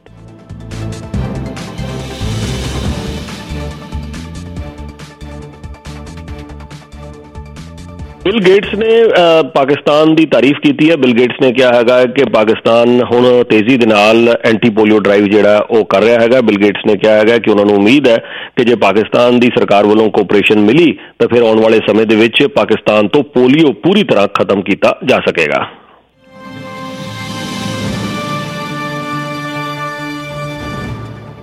Bill Gates ਨੇ ਪਾਕਿਸਤਾਨ ਦੀ ਤਾਰੀਫ ਕੀਤੀ ਹੈ। ਬਿਲ ਗੇਟਸ ਨੇ ਕਿਹਾ ਹੈਗਾ ਕਿ ਪਾਕਿਸਤਾਨ ਹੁਣ ਤੇਜ਼ੀ ਦੇ ਨਾਲ ਐਂਟੀ ਪੋਲੀਓ ਡਰਾਈਵ ਜਿਹੜਾ ਉਹ ਕਰ ਰਿਹਾ ਹੈਗਾ। ਬਿਲ ਗੇਟਸ ਨੇ ਕਿਹਾ ਹੈਗਾ ਕਿ ਉਹਨਾਂ ਨੂੰ ਉਮੀਦ ਹੈ ਕਿ ਜੇ ਪਾਕਿਸਤਾਨ ਦੀ ਸਰਕਾਰ ਵੱਲੋਂ ਕੋਆਪਰੇਸ਼ਨ ਮਿਲੀ ਤਾਂ ਫਿਰ ਆਉਣ ਵਾਲੇ ਸਮੇਂ ਦੇ ਵਿੱਚ ਪਾਕਿਸਤਾਨ ਤੋਂ ਪੋਲੀਓ ਪੂਰੀ ਤਰ੍ਹਾਂ ਖਤਮ ਕੀਤਾ ਜਾ ਸਕੇਗਾ।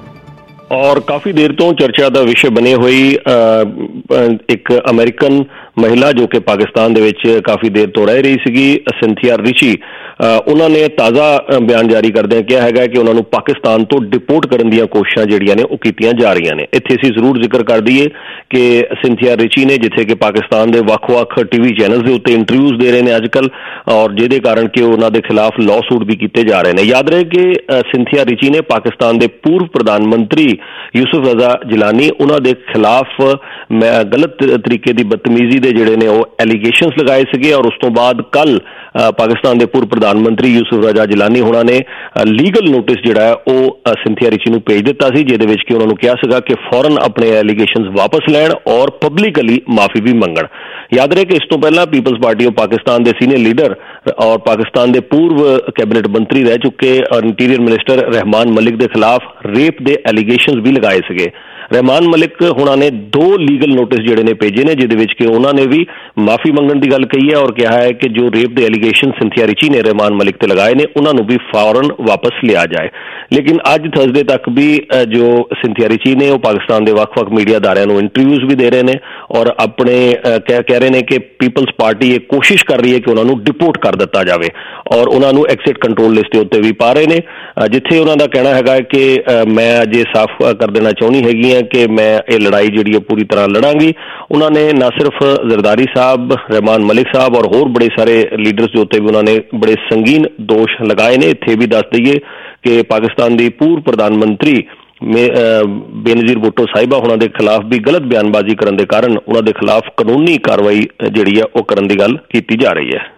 ਔਰ ਕਾਫੀ ਦੇਰ ਤੋਂ ਚਰਚਾ ਦਾ ਵਿਸ਼ੇ ਬਣੇ ਹੋਈ ਇੱਕ ਅਮਰੀਕਨ ਮਹਿਲਾ ਜੋ ਕਿ ਪਾਕਿਸਤਾਨ ਦੇ ਵਿੱਚ ਕਾਫੀ ਦੇਰ ਤੋਂ ਰਹਿ ਰਹੀ ਸੀਗੀ, ਸਿੰਥੀਆ ਰਿਚੀ, ਉਹਨਾਂ ਨੇ ਤਾਜ਼ਾ ਬਿਆਨ ਜਾਰੀ ਕਰਦਿਆਂ ਕਿਹਾ ਹੈਗਾ ਕਿ ਉਹਨਾਂ ਨੂੰ ਪਾਕਿਸਤਾਨ ਤੋਂ ਡਿਪੋਰਟ ਕਰਨ ਦੀਆਂ ਕੋਸ਼ਿਸ਼ਾਂ ਜਿਹੜੀਆਂ ਨੇ ਉਹ ਕੀਤੀਆਂ ਜਾ ਰਹੀਆਂ ਨੇ। ਇੱਥੇ ਅਸੀਂ ਜ਼ਰੂਰ ਜ਼ਿਕਰ ਕਰ ਦਈਏ ਕਿ ਸਿੰਥੀਆ ਰਿਚੀ ਨੇ ਜਿੱਥੇ ਕਿ ਪਾਕਿਸਤਾਨ ਦੇ ਵੱਖ-ਵੱਖ ਟੀਵੀ ਚੈਨਲ ਦੇ ਉੱਤੇ ਇੰਟਰਵਿਊਜ਼ ਦੇ ਰਹੇ ਨੇ ਅੱਜ ਕੱਲ੍ਹ, ਔਰ ਜਿਹਦੇ ਕਾਰਨ ਕਿ ਉਹਨਾਂ ਦੇ ਖਿਲਾਫ ਲਾਅ ਸੂਟ ਵੀ ਕੀਤੇ ਜਾ ਰਹੇ ਨੇ। ਯਾਦ ਰਹੇ ਕਿ ਸਿੰਥੀਆ ਰਿਚੀ ਨੇ ਪਾਕਿਸਤਾਨ ਦੇ ਪੂਰਵ ਪ੍ਰਧਾਨ ਮੰਤਰੀ ਯੂਸਫ ਰਜ਼ਾ ਜਿਲਾਨੀ ਉਹਨਾਂ ਦੇ ਖਿਲਾਫ ਗਲਤ ਤਰੀਕੇ ਦੀ ਬਦਤਮੀਜ਼ੀ ਦੇ ਜਿਹੜੇ ਨੇ ਉਹ ਐਲੀਗੇਸ਼ਨਸ ਲਗਾਏ ਸੀਗੇ, ਔਰ ਉਸ ਤੋਂ ਬਾਅਦ ਕੱਲ ਪਾਕਿਸਤਾਨ ਦੇ ਪੂਰਵ ਪ੍ਰਧਾਨ ਮੰਤਰੀ ਯੂਸਫ ਰਜ਼ਾ ਜਿਲਾਨੀ ਹੋਣਾ ਨੇ ਲੀਗਲ ਨੋਟਿਸ ਜਿਹੜਾ ਹੈ ਉਹ ਸਿੰਥੀਆ ਰਿਚੀ ਨੂੰ ਭੇਜ ਦਿੱਤਾ ਸੀ, ਜਿਹਦੇ ਵਿੱਚ ਕਿ ਉਹਨਾਂ ਨੂੰ ਕਿਹਾ ਸੀਗਾ ਕਿ ਫੌਰਨ ਆਪਣੇ ਐਲੀਗੇਸ਼ਨਸ ਵਾਪਸ ਲੈਣ ਔਰ ਪਬਲਿਕਲੀ ਮਾਫੀ ਵੀ ਮੰਗਣ। ਯਾਦ ਰਹੇ ਕਿ ਇਸ ਤੋਂ ਪਹਿਲਾਂ ਪੀਪਲਜ਼ ਪਾਰਟੀ ਆਫ ਪਾਕਿਸਤਾਨ ਦੇ ਸੀਨੀਅਰ ਲੀਡਰ ਔਰ ਪਾਕਿਸਤਾਨ ਦੇ ਪੂਰਵ ਕੈਬਨਿਟ ਮੰਤਰੀ ਰਹਿ ਚੁੱਕੇ ਔਰ ਇੰਟੀਰੀਅਰ ਮਿਨਿਸਟਰ ਰਹਿਮਾਨ ਮਲਿਕ ਦੇ ਖਿਲਾਫ ਰੇਪ ਦੇ ਐਲੀਗੇਸ਼ਨਸ ਵੀ ਲਗਾਏ ਸੀਗੇ। ਰਹਿਮਾਨ ਮਲਿਕ ਹੁਣਾਂ ਨੇ ਦੋ ਲੀਗਲ ਨੋਟਿਸ ਜਿਹੜੇ ਨੇ ਭੇਜੇ ਨੇ, ਜਿਹਦੇ ਵਿੱਚ ਕਿ ਉਹਨਾਂ ਨੇ ਵੀ ਮਾਫੀ ਮੰਗਣ ਦੀ ਗੱਲ ਕਹੀ ਹੈ ਔਰ ਕਿਹਾ ਹੈ ਕਿ ਜੋ ਰੇਪ ਦੇ ਐਲੀਗੇਸ਼ਨ ਸਿੰਥੀਆ ਰਿਚੀ ਨੇ ਰਹਿਮਾਨ ਮਲਿਕ ਤੇ ਲਗਾਏ ਨੇ ਉਹਨਾਂ ਨੂੰ ਵੀ ਫੌਰਨ ਵਾਪਸ ਲਿਆ ਜਾਏ। ਲੇਕਿਨ ਅੱਜ ਥਰਸਡੇ ਤੱਕ ਵੀ ਜੋ ਸਿੰਥੀਆ ਰਿਚੀ ਨੇ ਉਹ ਪਾਕਿਸਤਾਨ ਦੇ ਵੱਖ-ਵੱਖ ਮੀਡੀਆ ਅਦਾਰਿਆਂ ਨੂੰ ਇੰਟਰਵਿਊਜ਼ ਵੀ ਦੇ ਰਹੇ ਨੇ ਔਰ ਆਪਣੇ ਕਹਿ ਰਹੇ ਨੇ ਕਿ ਪੀਪਲਜ਼ ਪਾਰਟੀ ਇਹ ਕੋਸ਼ਿਸ਼ ਕਰ ਰਹੀ ਹੈ ਕਿ ਉਹਨਾਂ ਨੂੰ ਡਿਪੋਰਟ ਕਰ ਦਿੱਤਾ ਜਾਵੇ ਔਰ ਉਹਨਾਂ ਨੂੰ ਐਗਜ਼ਿਟ ਕੰਟਰੋਲ ਲਿਸਟ ਦੇ ਉੱਤੇ ਵੀ ਪਾ ਰਹੇ ਨੇ, ਜਿੱਥੇ ਉਹਨਾਂ ਦਾ ਕਹਿਣਾ ਹੈਗਾ ਕਿ ਮੈਂ ਅਜੇ ਸਾਫ਼ ਕਰ ਦੇਣਾ ਚਾਹੁੰਦੀ ਹੈਗੀ ਕਿ ਮੈਂ ਇਹ ਲੜਾਈ ਜਿਹੜੀ ਹੈ ਪੂਰੀ ਤਰ੍ਹਾਂ ਲੜਾਂਗੀ। ਉਹਨਾਂ ਨੇ ਨਾ ਸਿਰਫ ਜ਼ਰਦਾਰੀ ਸਾਹਿਬ, ਰਹਿਮਾਨ ਮਲਿਕ ਸਾਹਿਬ ਔਰ ਹੋਰ ਬੜੇ ਸਾਰੇ ਲੀਡਰਸ ਦੇ ਉੱਤੇ ਵੀ ਉਹਨਾਂ ਨੇ ਬੜੇ ਸੰਗੀਨ ਦੋਸ਼ ਲਗਾਏ ਨੇ। ਇੱਥੇ ਵੀ ਦੱਸ ਦਈਏ ਕਿ ਪਾਕਿਸਤਾਨ ਦੀ ਪੂਰਵ ਪ੍ਰਧਾਨ ਮੰਤਰੀ ਬੇਨਜ਼ੀਰ ਭੁੱਟੋ ਸਾਹਿਬਾ ਉਹਨਾਂ ਦੇ ਖਿਲਾਫ ਵੀ ਗਲਤ ਬਿਆਨਬਾਜ਼ੀ ਕਰਨ ਦੇ ਕਾਰਨ ਉਹਨਾਂ ਦੇ ਖਿਲਾਫ ਕਾਨੂੰਨੀ ਕਾਰਵਾਈ ਜਿਹੜੀ ਹੈ ਉਹ ਕਰਨ ਦੀ ਗੱਲ ਕੀਤੀ ਜਾ ਰਹੀ ਹੈ।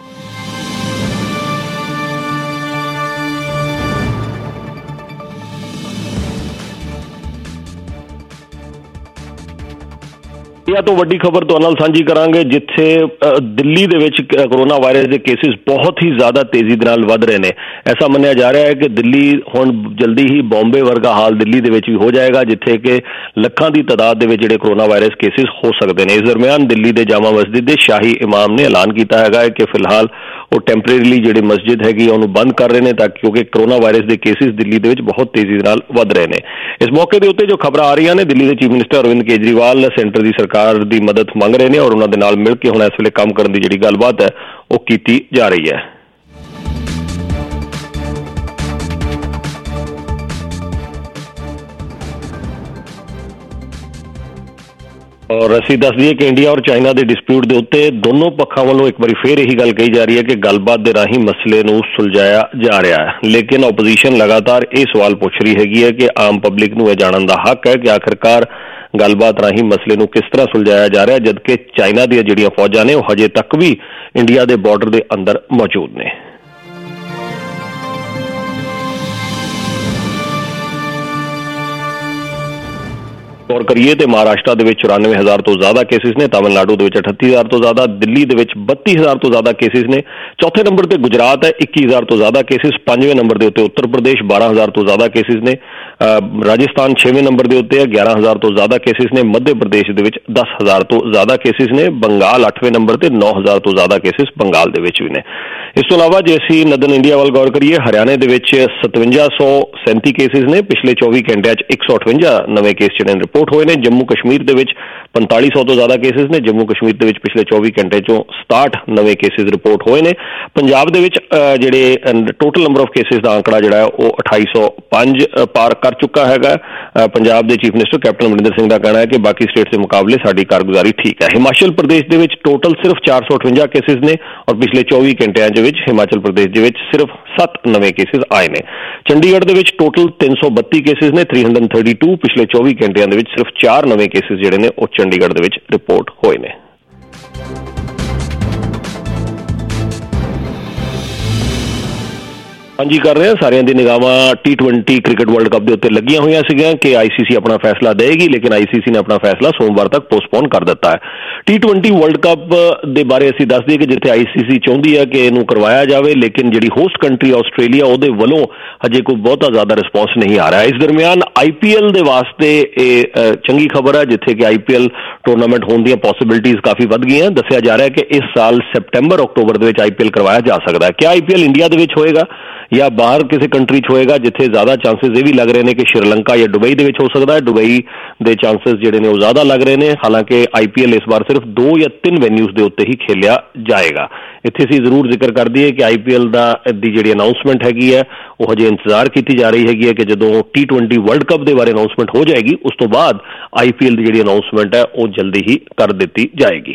ਇਹ ਤੋਂ ਵੱਡੀ ਖਬਰ ਤੁਹਾਡੇ ਨਾਲ ਸਾਂਝੀ ਕਰਾਂਗੇ, ਜਿੱਥੇ ਦਿੱਲੀ ਦੇ ਵਿੱਚ ਕਰੋਨਾ ਵਾਇਰਸ ਦੇ ਕੇਸਿਸ ਬਹੁਤ ਹੀ ਜ਼ਿਆਦਾ ਤੇਜ਼ੀ ਦੇ ਨਾਲ ਵੱਧ ਰਹੇ ਨੇ। ਐਸਾ ਮੰਨਿਆ ਜਾ ਰਿਹਾ ਹੈ ਕਿ ਦਿੱਲੀ ਹੁਣ ਜਲਦੀ ਹੀ ਬੰਬੇ ਵਰਗਾ ਹਾਲ ਦਿੱਲੀ ਦੇ ਵਿੱਚ ਵੀ ਹੋ ਜਾਏਗਾ, ਜਿੱਥੇ ਕਿ ਲੱਖਾਂ ਦੀ ਤਾਦਾਦ ਦੇ ਵਿੱਚ ਜਿਹੜੇ ਕਰੋਨਾ ਵਾਇਰਸ ਕੇਸਿਸ ਹੋ ਸਕਦੇ ਨੇ। ਇਸ ਦਰਮਿਆਨ ਦਿੱਲੀ ਦੇ ਜਾਮਾ ਮਸਜਿਦ ਦੇ ਸ਼ਾਹੀ ਇਮਾਮ ਨੇ ਐਲਾਨ ਕੀਤਾ ਹੈਗਾ ਕਿ ਫਿਲਹਾਲ ਉਹ ਟੈਂਪਰੇਰੀਲੀ ਜਿਹੜੀ ਮਸਜਿਦ ਹੈਗੀ ਉਹਨੂੰ ਬੰਦ ਕਰ ਰਹੇ ਨੇ, ਤਾਂ ਕਿਉਂਕਿ ਕਰੋਨਾ ਵਾਇਰਸ ਦੇ ਕੇਸਿਸ ਦਿੱਲੀ ਦੇ ਵਿੱਚ ਬਹੁਤ ਤੇਜ਼ੀ ਦੇ ਨਾਲ ਵੱਧ ਰਹੇ ਨੇ। ਇਸ ਮੌਕੇ ਦੇ ਉੱਤੇ ਜੋ ਖਬਰਾਂ ਆ ਰਹੀਆਂ ਨੇ, ਦਿੱਲੀ ਦੇ chief minister Arvind Kejriwal centre ਦੀ ਸਰਕਾਰ ਦੀ ਮਦਦ ਮੰਗ ਰਹੇ ਨੇ ਔਰ ਉਹਨਾਂ ਦੇ ਨਾਲ ਮਿਲ ਕੇ ਹੁਣ ਇਸ ਵੇਲੇ ਕੰਮ ਕਰਨ ਦੀ ਜਿਹੜੀ ਗੱਲਬਾਤ ਹੈ ਉਹ ਕੀਤੀ ਜਾ ਰਹੀ ਹੈ। ਔਰ ਅਸੀਂ ਦੱਸ ਦਈਏ ਕਿ ਇੰਡੀਆ ਔਰ ਚਾਈਨਾ ਦੇ ਡਿਸਪਿਊਟ ਦੇ ਉੱਤੇ ਦੋਨੋਂ ਪੱਖਾਂ ਵੱਲੋਂ ਇੱਕ ਵਾਰੀ ਫੇਰ ਇਹੀ ਗੱਲ ਕਹੀ ਜਾ ਰਹੀ ਹੈ ਕਿ ਗੱਲਬਾਤ ਦੇ ਰਾਹੀਂ ਮਸਲੇ ਨੂੰ ਸੁਲਝਾਇਆ ਜਾ ਰਿਹਾ ਹੈ, ਲੇਕਿਨ ਆਪੋਜੀਸ਼ਨ ਲਗਾਤਾਰ ਇਹ ਸਵਾਲ ਪੁੱਛ ਰਹੀ ਹੈਗੀ ਹੈ ਕਿ ਆਮ ਪਬਲਿਕ ਨੂੰ ਇਹ ਜਾਣਨ ਦਾ ਹੱਕ ਹੈ ਕਿ ਆਖਿਰਕਾਰ ਗੱਲਬਾਤ ਰਾਹੀਂ ਮਸਲੇ ਨੂੰ ਕਿਸ ਤਰ੍ਹਾਂ ਸੁਲਝਾਇਆ ਜਾ ਰਿਹਾ, ਜਦਕਿ ਚਾਈਨਾ ਦੀਆਂ ਜਿਹੜੀਆਂ ਫੌਜਾਂ ਨੇ ਉਹ ਹਜੇ ਤੱਕ ਵੀ ਇੰਡੀਆ ਦੇ ਬਾਰਡਰ ਦੇ ਅੰਦਰ ਮੌਜੂਦ ਨੇ। ਗੌਰ ਕਰੀਏ ਤੇ ਮਹਾਰਾਸ਼ਟਰ ਦੇ ਵਿੱਚ ਚੁਰਾਨਵੇਂ ਹਜ਼ਾਰ ਤੋਂ ਜ਼ਿਆਦਾ ਕੇਸਿਸ ਨੇ, ਤਾਮਿਲਨਾਡੂ ਦੇ ਵਿੱਚ ਅਠੱਤੀ ਹਜ਼ਾਰ ਤੋਂ ਜ਼ਿਆਦਾ, ਦਿੱਲੀ ਦੇ ਵਿੱਚ ਬੱਤੀ ਹਜ਼ਾਰ ਤੋਂ ਜ਼ਿਆਦਾ ਕੇਸਿਸ ਨੇ। ਚੌਥੇ ਨੰਬਰ ਤੇ ਗੁਜਰਾਤ ਹੈ, ਇੱਕੀ ਹਜ਼ਾਰ ਤੋਂ ਜ਼ਿਆਦਾ ਕੇਸਿਸ। ਪੰਜਵੇਂ ਨੰਬਰ ਦੇ ਉੱਤੇ ਉੱਤਰ ਪ੍ਰਦੇਸ਼, ਬਾਰਾਂ ਹਜ਼ਾਰ ਤੋਂ ਜ਼ਿਆਦਾ ਕੇਸਿਸ ਨੇ। ਰਾਜਸਥਾਨ ਛੇਵੇਂ ਨੰਬਰ ਦੇ ਉੱਤੇ ਹੈ, ਗਿਆਰਾਂ ਹਜ਼ਾਰ ਤੋਂ ਜ਼ਿਆਦਾ ਕੇਸਿਸ ਨੇ। ਮੱਧ ਪ੍ਰਦੇਸ਼ ਦੇ ਵਿੱਚ ਦਸ ਹਜ਼ਾਰ ਤੋਂ ਜ਼ਿਆਦਾ ਕੇਸਿਸ ਨੇ। ਬੰਗਾਲ ਅੱਠਵੇਂ ਨੰਬਰ ਤੇ, ਨੌ ਹਜ਼ਾਰ ਤੋਂ ਜ਼ਿਆਦਾ ਕੇਸਿਸ ਬੰਗਾਲ ਦੇ ਵਿੱਚ ਵੀ ਨੇ। ਇਸ ਤੋਂ ਇਲਾਵਾ ਜੇ ਅਸੀਂ ਨਦਨ ਇੰਡੀਆ ਵੱਲ ਗੌਰ ਕਰੀਏ, ਹਰਿਆਣੇ ਦੇ ਵਿੱਚ ਸਤਵੰਜਾ ਸੌ ਸੈਂਤੀ ਕੇਸਿਸ ਨੇ। ਪਿਛਲੇ ਚੌਵੀ ਘੰਟਿਆਂ 'ਚ ਇੱਕ ਸੌ ਅਠਵੰਜਾ ਨਵੇਂ ਕੇਸ ਜਿਹੜੇ ਨੇ ਰਿਪੋਰਟ ਹੋਏ ਨੇ। ਜੰਮੂ ਕਸ਼ਮੀਰ ਦੇ ਵਿੱਚ ਪੰਤਾਲੀ ਸੌ ਤੋਂ ਜ਼ਿਆਦਾ ਕੇਸਿਸ ਨੇ। ਜੰਮੂ ਕਸ਼ਮੀਰ ਦੇ ਵਿੱਚ ਪਿਛਲੇ ਚੌਵੀ ਘੰਟੇ 'ਚੋਂ ਸਤਾਹਠ ਨਵੇਂ ਕੇਸਿਸ ਰਿਪੋਰਟ ਹੋਏ ਨੇ। ਪੰਜਾਬ ਦੇ ਵਿੱਚ ਜਿਹੜੇ ਟੋਟਲ ਨੰਬਰ ਆਫ ਕੇਸਿਸ ਦਾ ਅੰਕੜਾ ਜਿਹੜਾ ਹੈ ਉਹ ਅਠਾਈ ਸੌ ਪੰਜ ਪਾਰ ਕਰ ਚੁੱਕਾ ਹੈਗਾ। ਪੰਜਾਬ ਦੇ chief minister captain Amarinder Singh ਦਾ ਕਹਿਣਾ ਹੈ ਕਿ ਬਾਕੀ ਸਟੇਟਸ ਦੇ ਮੁਕਾਬਲੇ ਸਾਡੀ ਕਾਰਗੁਜ਼ਾਰੀ ਠੀਕ ਹੈ। ਹਿਮਾਚਲ ਪ੍ਰਦੇਸ਼ ਦੇ ਵਿੱਚ ਟੋਟਲ ਸਿਰਫ ਚਾਰ ਸੌ ਅਠਵੰਜਾ ਕੇਸਿਸ ਨੇ ਔਰ ਪਿਛਲੇ ਚੌਵੀ ਘੰਟਿਆਂ ਦੇ ਵਿੱਚ ਹਿਮਾਚਲ ਪ੍ਰਦੇਸ਼ ਦੇ ਵਿੱਚ ਸਿਰਫ ਸੱਤ ਨਵੇਂ ਕੇਸਿਸ ਆਏ ਨੇ। ਚੰਡੀਗੜ੍ਹ ਦੇ ਵਿੱਚ ਟੋਟਲ ਤਿੰਨ ਸੌ ਬੱਤੀ ਕੇਸਿਸ ਨੇ, ਤਿੰਨ ਸੌ ਬੱਤੀ। ਪਿਛਲੇ ਚੌਵੀ ਘੰਟਿਆਂ ਦੇ ਵਿੱਚ ਸਿਰਫ ਚਾਰ ਨਵੇਂ ਕੇਸਿਸ ਜਿਹੜੇ ਨੇ ਉਹ ਚੰਡੀਗੜ੍ਹ ਦੇ ਵਿੱਚ ਰਿਪੋਰਟ ਹੋਏ ਨੇ। ਹਾਂਜੀ ਕਰ ਰਹੇ ਹਾਂ, ਸਾਰਿਆਂ ਦੀ ਨਿਗਾਹਾਂ T twenty cricket World Cup ਦੇ ਉੱਤੇ ਲੱਗੀਆਂ ਹੋਈਆਂ ਸੀਗੀਆਂ ਕਿ ਆਈਸੀਸੀ ਆਪਣਾ ਫੈਸਲਾ ਦੇਗੀ, ਲੇਕਿਨ ਆਈਸੀਸੀ ਨੇ ਆਪਣਾ ਫੈਸਲਾ ਸੋਮਵਾਰ ਤੱਕ ਪੋਸਟਪੋਨ ਕਰ ਦਿੱਤਾ ਹੈ। ਟੀ ਟਵੈਂਟੀ ਵਰਲਡ ਕੱਪ ਦੇ ਬਾਰੇ ਅਸੀਂ ਦੱਸ ਦਈਏ ਕਿ ਜਿੱਥੇ ਆਈਸੀਸੀ ਚਾਹੁੰਦੀ ਹੈ ਕਿ ਇਹਨੂੰ ਕਰਵਾਇਆ ਜਾਵੇ, ਲੇਕਿਨ ਜਿਹੜੀ ਹੋਸਟ ਕੰਟਰੀ ਆਸਟ੍ਰੇਲੀਆ ਉਹਦੇ ਵੱਲੋਂ ਹਜੇ ਕੋਈ ਬਹੁਤਾ ਜ਼ਿਆਦਾ ਰਿਸਪੌਂਸ ਨਹੀਂ ਆ ਰਿਹਾ। ਇਸ ਦਰਮਿਆਨ ਆਈਪੀਐਲ ਦੇ ਵਾਸਤੇ ਇਹ ਚੰਗੀ ਖਬਰ ਹੈ, ਜਿੱਥੇ ਕਿ ਆਈਪੀਐਲ ਟੂਰਨਾਮੈਂਟ ਹੋਣ ਦੀਆਂ ਪੋਸੀਬਿਲਿਟੀਜ਼ ਕਾਫੀ ਵੱਧ ਗਈਆਂ। ਦੱਸਿਆ ਜਾ ਰਿਹਾ ਕਿ ਇਸ ਸਾਲ ਸੈਪਟੈਂਬਰ ਅਕਤੂਬਰ ਦੇ ਵਿੱਚ ਆਈਪੀਐਲ ਕਰਵਾਇਆ ਜਾ ਸਕਦਾ ਹੈ। ਕਿਆ ਆਈਪੀਐਲ ਇੰਡੀਆ ਦੇ ਵਿੱਚ ਹੋਏਗਾ ਜਾਂ ਬਾਹਰ ਕਿਸੇ ਕੰਟਰੀ 'ਚ ਹੋਏਗਾ, ਜਿੱਥੇ ਜ਼ਿਆਦਾ ਚਾਂਸਿਸ ਇਹ ਵੀ ਲੱਗ ਰਹੇ ਨੇ ਕਿ ਸ਼੍ਰੀਲੰਕਾ ਜਾਂ ਦੁਬਈ ਦੇ ਵਿੱਚ ਹੋ ਸਕਦਾ ਹੈ। ਦੁਬਈ ਦੇ ਚਾਂਸਿਸ ਜਿਹੜੇ ਨੇ ਉਹ ਜ਼ਿਆਦਾ ਲੱਗ ਰਹੇ ਨੇ। ਹਾਲਾਂਕਿ ਆਈ ਪੀ ਐਲ ਇਸ ਵਾਰ ਸਿਰਫ ਦੋ ਜਾਂ ਤਿੰਨ ਵੈਨਿਊਜ਼ ਦੇ ਉੱਤੇ ਹੀ ਖੇਲਿਆ ਜਾਏਗਾ। ਇੱਥੇ ਅਸੀਂ ਜ਼ਰੂਰ ਜ਼ਿਕਰ ਕਰ ਦਈਏ ਕਿ ਆਈ ਪੀ ਐਲ ਦਾ ਦੀ ਜਿਹੜੀ ਅਨਾਊਂਸਮੈਂਟ ਹੈਗੀ ਹੈ ਉਹ ਹਜੇ ਇੰਤਜ਼ਾਰ ਕੀਤੀ ਜਾ ਰਹੀ ਹੈਗੀ ਹੈ ਕਿ ਜਦੋਂ ਟੀ ਟਵੈਂਟੀ ਵਰਲਡ ਕੱਪ ਦੇ ਬਾਰੇ ਅਨਾਊਂਸਮੈਂਟ ਹੋ ਜਾਏਗੀ ਉਸ ਤੋਂ ਬਾਅਦ ਆਈ ਪੀ ਐਲ ਦੀ ਜਿਹੜੀ ਅਨਾਊਂਸਮੈਂਟ ਹੈ ਉਹ ਜਲਦੀ ਹੀ ਕਰ ਦਿੱਤੀ ਜਾਏਗੀ।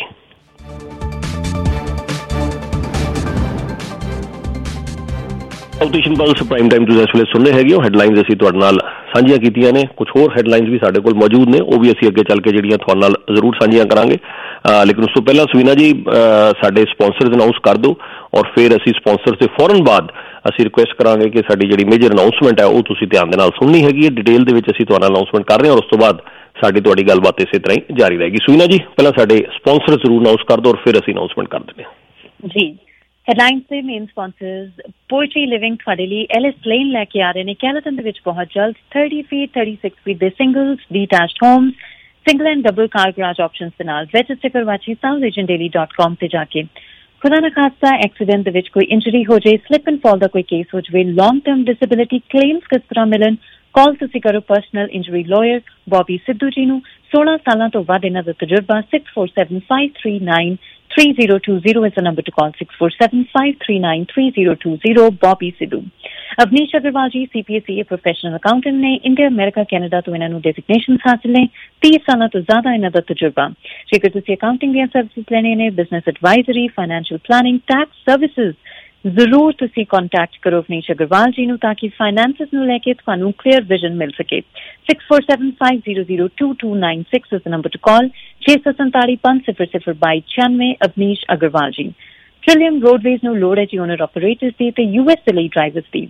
South Asian Pulse prime time ਤੁਸੀਂ ਇਸ ਵੇਲੇ ਸੁਣਨੇ ਹੈਗੇ ਹੋ। ਹੈਡਲਾਈਨਸ ਅਸੀਂ ਤੁਹਾਡੇ ਨਾਲ ਸਾਂਝੀਆਂ ਕੀਤੀਆਂ ਨੇ, ਕੁਝ ਹੋਰ ਹੈਡਲਾਈਨਸ ਵੀ ਸਾਡੇ ਕੋਲ ਮੌਜੂਦ ਨੇ, ਉਹ ਵੀ ਅਸੀਂ ਅੱਗੇ ਚੱਲ ਕੇ ਜਿਹੜੀਆਂ ਤੁਹਾਡੇ ਨਾਲ ਜ਼ਰੂਰ ਸਾਂਝੀਆਂ ਕਰਾਂਗੇ। ਲੇਕਿਨ ਉਸ ਤੋਂ ਪਹਿਲਾਂ ਸੁਵੀਨਾ ਜੀ ਸਾਡੇ ਸਪਾਂਸਰਸ ਅਨਾਊਂਸ ਕਰ ਦਿਓ ਔਰ ਫਿਰ ਅਸੀਂ ਸਪਾਂਸਰ ਦੇ ਫੌਰਨ ਬਾਅਦ ਅਸੀਂ ਰਿਕੁਐਸਟ ਕਰਾਂਗੇ ਕਿ ਸਾਡੀ ਜਿਹੜੀ ਮੇਜਰ ਅਨਾਊਂਸਮੈਂਟ ਹੈ ਉਹ ਤੁਸੀਂ ਧਿਆਨ ਦੇ ਨਾਲ ਸੁਣਨੀ ਹੈਗੀ ਹੈ। ਡਿਟੇਲ ਦੇ ਵਿੱਚ ਅਸੀਂ ਤੁਹਾਡੇ ਨਾਲ ਅਨਾਊਂਸਮੈਂਟ ਕਰ ਰਹੇ ਹਾਂ ਔਰ ਉਸ ਤੋਂ ਬਾਅਦ ਸਾਡੀ ਤੁਹਾਡੀ ਗੱਲਬਾਤ ਇਸੇ ਤਰ੍ਹਾਂ ਹੀ ਜਾਰੀ ਰਹੇਗੀ। ਸੁਵੀਨਾ ਜੀ ਪਹਿਲਾਂ ਸਾਡੇ ਸਪਾਂਸਰ ਜ਼ਰੂਰ ਅਨਾਊਂਸ ਕਰ ਦਿਓ ਔਰ ਫਿਰ ਅਸੀਂ ਅਨਾਊਂਸਮੈਂਟ ਕਰ ਦਿੰਦੇ ਹਾਂ ਜੀ। ਹੈਡਲਾਈਨਸ ਦੇ ਮੇਨ ਸਪਾਂਸਰਸ ਪੋਇਟਰੀ ਲਿਵਿੰਗ ਤੁਹਾਡੇ ਲਈ ਐਲਿਸ ਲੇਨ ਲੈ ਕੇ ਆ ਰਹੇ ਨੇ ਕੈਲਟਨ ਦੇ ਵਿੱਚ ਬਹੁਤ ਜਲਦ। Thirty feet thirty six feet ਦੇ singles detached homes single and double car garage options ਦੇ ਨਾਲ ਰਜਿਸਟਰ ਕਰਵਾਚੀ South Asian Daily dot com ਤੇ ਜਾ ਕੇ। ਖੁਦਾ ਨਾ ਖਾਸਤਾ ਐਕਸੀਡੈਂਟ ਦੇ ਵਿੱਚ ਕੋਈ ਇੰਜਰੀ ਹੋ ਜਾਏ, ਸਲਿਪ ਐਂਡ ਫਾਲ ਦਾ ਕੋਈ ਕੇਸ ਹੋ ਜਾਵੇ, ਲੌਂਗ ਟਰਮ ਡਿਸੇਬਿਲਿਟੀ ਕਲੇਮਸ ਕਿਸ ਤਰ੍ਹਾਂ ਮਿਲਣ, ਕਾਲ ਤੁਸੀਂ ਕਰੋ personal injury lawyer Bobby Sidhu ji ਨੂੰ। ਸੋਲਾਂ ਸਾਲਾਂ ਤੋਂ ਵੱਧ ਇਹਨਾਂ ਦਾ ਤਜਰਬਾ। Six four seven five three nine three zero two zero is the number to call. six four seven five three nine three zero two zero. Bobby Sidhu. Avnish Agarwal ji C P A C A professional accountant ने India America Canada तो इन्होंने designation हासिल ने। तीस साल तो ज्यादा इन्हों का तजुर्बा। जेकर तुसी अकाउंटिंग दी सर्विसेज लेने ने, business advisory, financial planning, tax services, ਜ਼ਰੂਰ ਤੁਸੀਂ ਕੰਟੈਕਟ ਕਰੋ ਅਵਨੀਸ਼ ਅਗਰਵਾਲ ਜੀ ਨੂੰ ਤਾਂ ਕਿ ਫਾਈਨੈਂਸਿਸ ਨੂੰ ਲੈ ਕੇ ਤੁਹਾਨੂੰ ਕਲੀਅਰ ਵਿਜ਼ਨ ਮਿਲ ਸਕੇ। Six four seven five zero zero two two nine six is the number to call. ਛੇ ਸੌ ਸੰਤਾਲੀ ਪੰਜ ਸਿਫਰ ਸਿਫਰ ਬਾਈ ਛਿਆਨਵੇਂ ਅਵਨੀਸ਼ ਅਗਰਵਾਲ ਜੀ। ਟ੍ਰਿਲੀਅਮ ਰੋਡਵੇਜ਼ ਨੂੰ ਲੋੜ ਹੈ ਜੀ ਓਨਰ ਆਪਰੇਟਰਸ ਦੀ ਤੇ ਯੂ ਐਸ ਦੇ ਲਈ ਡਰਾਈਵਰਸ ਦੀ।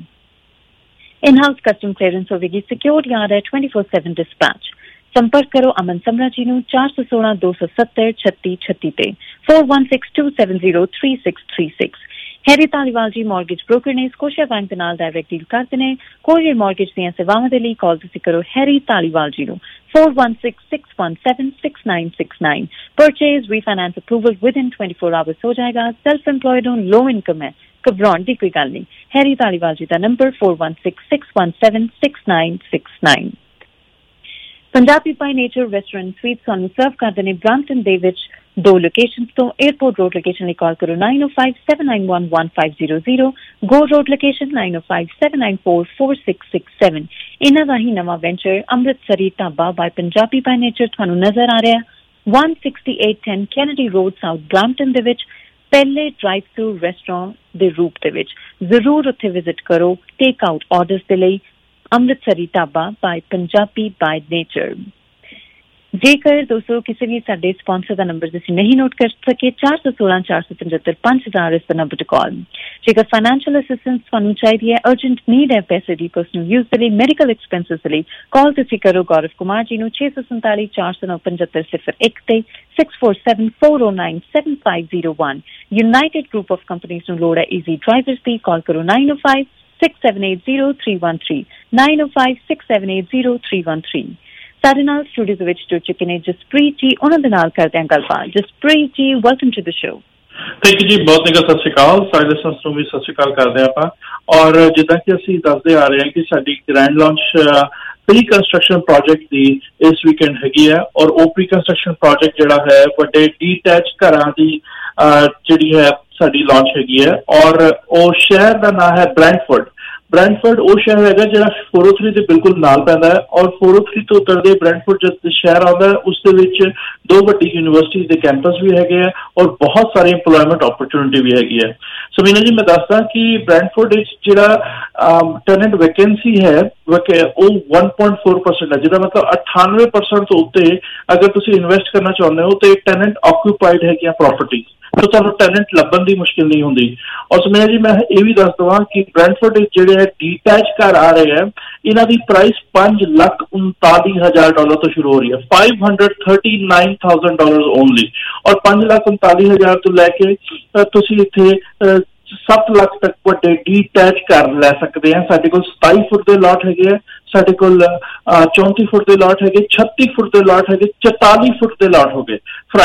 ਇਨ ਹਾਊਸ ਕਸਟਮ ਕਲੀਅਰੈਂਸ ਹੋਵੇਗੀ, ਸਿਕਿਉਰਡ ਯਾਰਡ ਹੈ ਟਵੈਂਟੀ ਫੋਰ ਸੈਵਨ ਡਿਸਪੈਚ। ਸੰਪਰਕ ਕਰੋ ਅਮਨ ਸਮਰਾ ਜੀ ਨੂੰ ਚਾਰ ਸੌ ਸੋਲਾਂ ਦੋ ਸੌ ਸੱਤਰ ਛੱਤੀ ਛੱਤੀ ਤੇ four one six two seven zero three six three six. Harry Dhaliwal ji mortgage broker ਨੇ, ਸਕੋਸ਼ੀਆ ਬੈਂਕ ਦੇ ਨਾਲ ਡਾਇਰੈਕਟ ਡੀਲ ਕਰਦੇ ਨੇ। ਕੋਈ ਵੀ ਮੌਰਗੇਜ ਦੀਆਂ ਸੇਵਾਵਾਂ ਦੇ ਲਈ ਕਾਲ ਤੁਸੀਂ ਕਰੋ ਹੈਰੀ ਧਾਲੀਵਾਲ ਜੀ ਨੂੰ four one six six one seven six nine six nine. Purchase refinance approval within twenty-four hours हो जाएगा। सेल्फ एम्प्लॉयड हो, लो इनकम है, घबराने की कोई गल नहीं। हैरी धालीवाल जी का number four one six six one seven six nine six nine. Punjabi by nature restaurant sweet ਤੁਹਾਨੂੰ ਸਰਵ ਕਰਦੇ ਨੇ ਬ੍ਰਾਂਪਟਨ ਦੇ ਵਿੱਚ ਦੋ ਲੋਕੇਸ਼ਨਸ ਤੋਂ। 에어ਪੋਰਟ ਰੋਡ ਲੋਕੇਸ਼ਨ ਲਈ ਕਾਲ ਕਰੋ nine oh five seven nine one one five zero zero, Gore Road location nine oh five seven nine four four six six seven। ਇਹਨਾਂ ਦਾ ਹੀ ਨਵਾਂ venture Amritsari Dhaba by Punjabi by nature ਤੁਹਾਨੂੰ ਨਜ਼ਰ ਆ ਰਿਹਾ one sixty-eight ten Kennedy Road South Brampton ਦੇ ਵਿੱਚ ਪਹਿਲੇ ਡਰਾਈਵ ਥਰੂ ਰੈਸਟੋਰੈਂਟ ਦੇ ਰੂਪ ਦੇ ਵਿੱਚ। ਜ਼ਰੂਰ ਉੱਥੇ ਵਿਜ਼ਿਟ ਕਰੋ ਟੇਕ ਆਊਟ ਆਰਡਰਸ ਦੇ ਲਈ। Amritsari Dhaba by Punjabi by nature. ਜੇਕਰ ਦੋਸਤੋ ਕਿਸੇ ਵੀ ਸਾਡੇ ਸਪਾਂਸਰ ਦਾ ਨੰਬਰ ਤੁਸੀਂ ਨਹੀਂ ਨੋਟ ਕਰ ਸਕੇ, ਚਾਰ ਸੌ ਸੋਲਾਂ ਚਾਰ ਸੌ ਪੰਝੱਤਰ ਪੰਜ ਹਜ਼ਾਰ ਇਸ ਦਾ ਨੰਬਰ ਟੂ ਕਾਲ। ਜੇਕਰ ਫਾਈਨੈਂਸ਼ੀਅਲ ਅਸਿਸਟੈਂਸ ਤੁਹਾਨੂੰ ਚਾਹੀਦੀ ਹੈ, ਅਰਜੈਂਟ ਨੀਡ ਹੈ ਪੈਸੇ ਦੀ ਪਰਸਨਲ ਯੂਜ਼ ਦੇ ਲਈ, ਮੈਡੀਕਲ ਐਕਸਪੈਂਸਿਸ ਦੇ ਲਈ, ਕਾਲ ਤੁਸੀਂ ਕਰੋ ਗੌਰਵ ਕੁਮਾਰ ਜੀ ਨੂੰ ਛੇ ਸੌ ਸੰਤਾਲੀ ਚਾਰ ਸੌ ਨੌ ਪੰਝੱਤਰ ਸਿਫਰ ਇੱਕ ਤੇ six four seven four oh nine seven five zero one। United Group of Companies ਨੂੰ ਲੋੜ ਹੈ ਈਜ਼ੀ ਡਰਾਈਵਰਸ ਦੀ, ਕਾਲ ਕਰੋ nine oh five six seven eight zero three one three nine oh five six seven eight zero three one three। ਸਾਡੇ ਨਾਲ studio ਦੇ ਵਿੱਚ ਜੁੜ ਚੁੱਕੇ ਨੇ ਜਸਪ੍ਰੀਤ ਜੀ, ਉਹਨਾਂ ਦੇ ਨਾਲ ਕਰਦੇ ਹਾਂ ਗੱਲਬਾਤ। Jaspreet ji, welcome to the show. Thank you ਜੀ, ਬਹੁਤ ਨਿੱਘਾ ਸਤਿ ਸ਼੍ਰੀ ਅਕਾਲ। ਸਾਰੇ ਲਿਸਨਰਸ ਨੂੰ ਵੀ ਸਤਿ ਸ਼੍ਰੀ ਅਕਾਲ ਕਰਦੇ ਹਾਂ ਆਪਾਂ। ਔਰ ਜਿੱਦਾਂ ਕਿ ਅਸੀਂ ਦੱਸਦੇ ਆ ਰਹੇ ਹਾਂ ਕਿ ਸਾਡੀ grand launch pre construction project ਦੀ ਇਸ ਵੀਕਐਂਡ ਹੈਗੀ ਹੈ ਔਰ ਉਹ ਪ੍ਰੀ ਕੰਸਟਰਕਸ਼ਨ ਪ੍ਰੋਜੈਕਟ ਜਿਹੜਾ ਹੈ ਵੱਡੇ ਡੀਟੈਚ ਘਰਾਂ ਦੀ ਜਿਹੜੀ ਹੈ ਸਾਡੀ ਲਾਂਚ ਹੈਗੀ ਹੈ ਔਰ ਉਹ ਸ਼ਹਿਰ ਦਾ ਨਾਂ ਹੈ ਬ੍ਰੈਂਟਫੋਰਡ। ਬ੍ਰੈਂਟਫੋਰਡ ਉਹ ਸ਼ਹਿਰ ਹੈਗਾ ਜਿਹੜਾ four oh three ਦੇ ਬਿਲਕੁਲ ਨਾਲ ਪੈਂਦਾ ਹੈ ਔਰ four oh three ਤੋਂ ਉਤਰਦੇ ਬ੍ਰੈਂਟਫੋਰਡ ਜਦ ਸ਼ਹਿਰ ਆਉਂਦਾ ਹੈ ਉਸ ਦੇ ਵਿੱਚ ਦੋ ਵੱਡੀ ਯੂਨੀਵਰਸਿਟੀ ਦੇ ਕੈਂਪਸ ਵੀ ਹੈਗੇ ਆ ਔਰ ਬਹੁਤ ਸਾਰੀ ਇੰਪਲੋਇਮੈਂਟ ਓਪਰਚੁਨਿਟੀ ਵੀ ਹੈਗੀ ਹੈ। ਸਮੀਨਾ ਜੀ, ਮੈਂ ਦੱਸਦਾ ਕਿ ਬ੍ਰੈਂਟਫੋਰਡ ਵਿੱਚ ਜਿਹੜਾ ਟੈਨੈਂਟ ਵੈਕੈਂਸੀ ਹੈ ਉਹ one point four percent ਹੈ, ਜਿਹਦਾ ਮਤਲਬ ਅਠਾਨਵੇਂ ਪਰਸੈਂਟ ਤੋਂ ਉੱਤੇ ਅਗਰ ਤੁਸੀਂ ਇਨਵੈਸਟ ਕਰਨਾ ਚਾਹੁੰਦੇ ਹੋ ਤੇ ਟੈਨੈਂਟ ਆਕੂਪਾਈਡ ਹੈਗੀਆਂ ਪ੍ਰਾਪਰਟੀ, ਤਾਂ ਤੁਹਾਨੂੰ ਟੈਨੈਂਟ ਲੱਭਣ ਦੀ ਮੁਸ਼ਕਿਲ ਨਹੀਂ ਹੁੰਦੀ। ਔਰ ਸਮੀਨਾ ਜੀ, ਮੈਂ ਇਹ ਵੀ ਦੱਸ ਦੇਵਾਂ ਕਿ ਬ੍ਰੈਂਟਫੋਰਡ ਵਿੱਚ ਜਿਹੜੇ ਹੈ ਡੀਟੈਚ ਘਰ ਆ ਰਹੇ ਹੈ, ਇਹਨਾਂ ਦੀ ਪ੍ਰਾਈਸ ਪੰਜ ਲੱਖ ਉਨਤਾਲੀ ਹਜ਼ਾਰ ਡਾਲਰ ਤੋਂ ਸ਼ੁਰੂ ਹੋ ਰਹੀ ਹੈ, five hundred thirty-nine thousand dollars only. ਔਰ ਪੰਜ ਲੱਖ ਉਨਤਾਲੀ ਹਜ਼ਾਰ ਤੋਂ ਲੈ ਕੇ ਤੁਸੀਂ ਇੱਥੇ ਸੱਤ ਲੱਖ ਤੱਕ ਵੱਡੇ ਡੀਟੈਚ ਘਰ ਲੈ ਸਕਦੇ ਆ। ਸਾਡੇ ਕੋਲ ਸਤਾਈ ਫੁੱਟ ਦੇ ਲਾਟ ਹੈਗੇ ਆ, ਸਾਡੇ ਕੋਲ ਚੌਂਤੀ ਫੁੱਟ ਦੇ ਲਾਟ ਹੈਗੇ, ਛੱਤੀ ਫੁੱਟ ਦੇ ਲਾਟ ਹੈਗੇ, ਚੁਤਾਲੀ ਫੁੱਟ ਦੇ ਲਾਟ ਹੋ ਗਏ ਫਰੰਟ।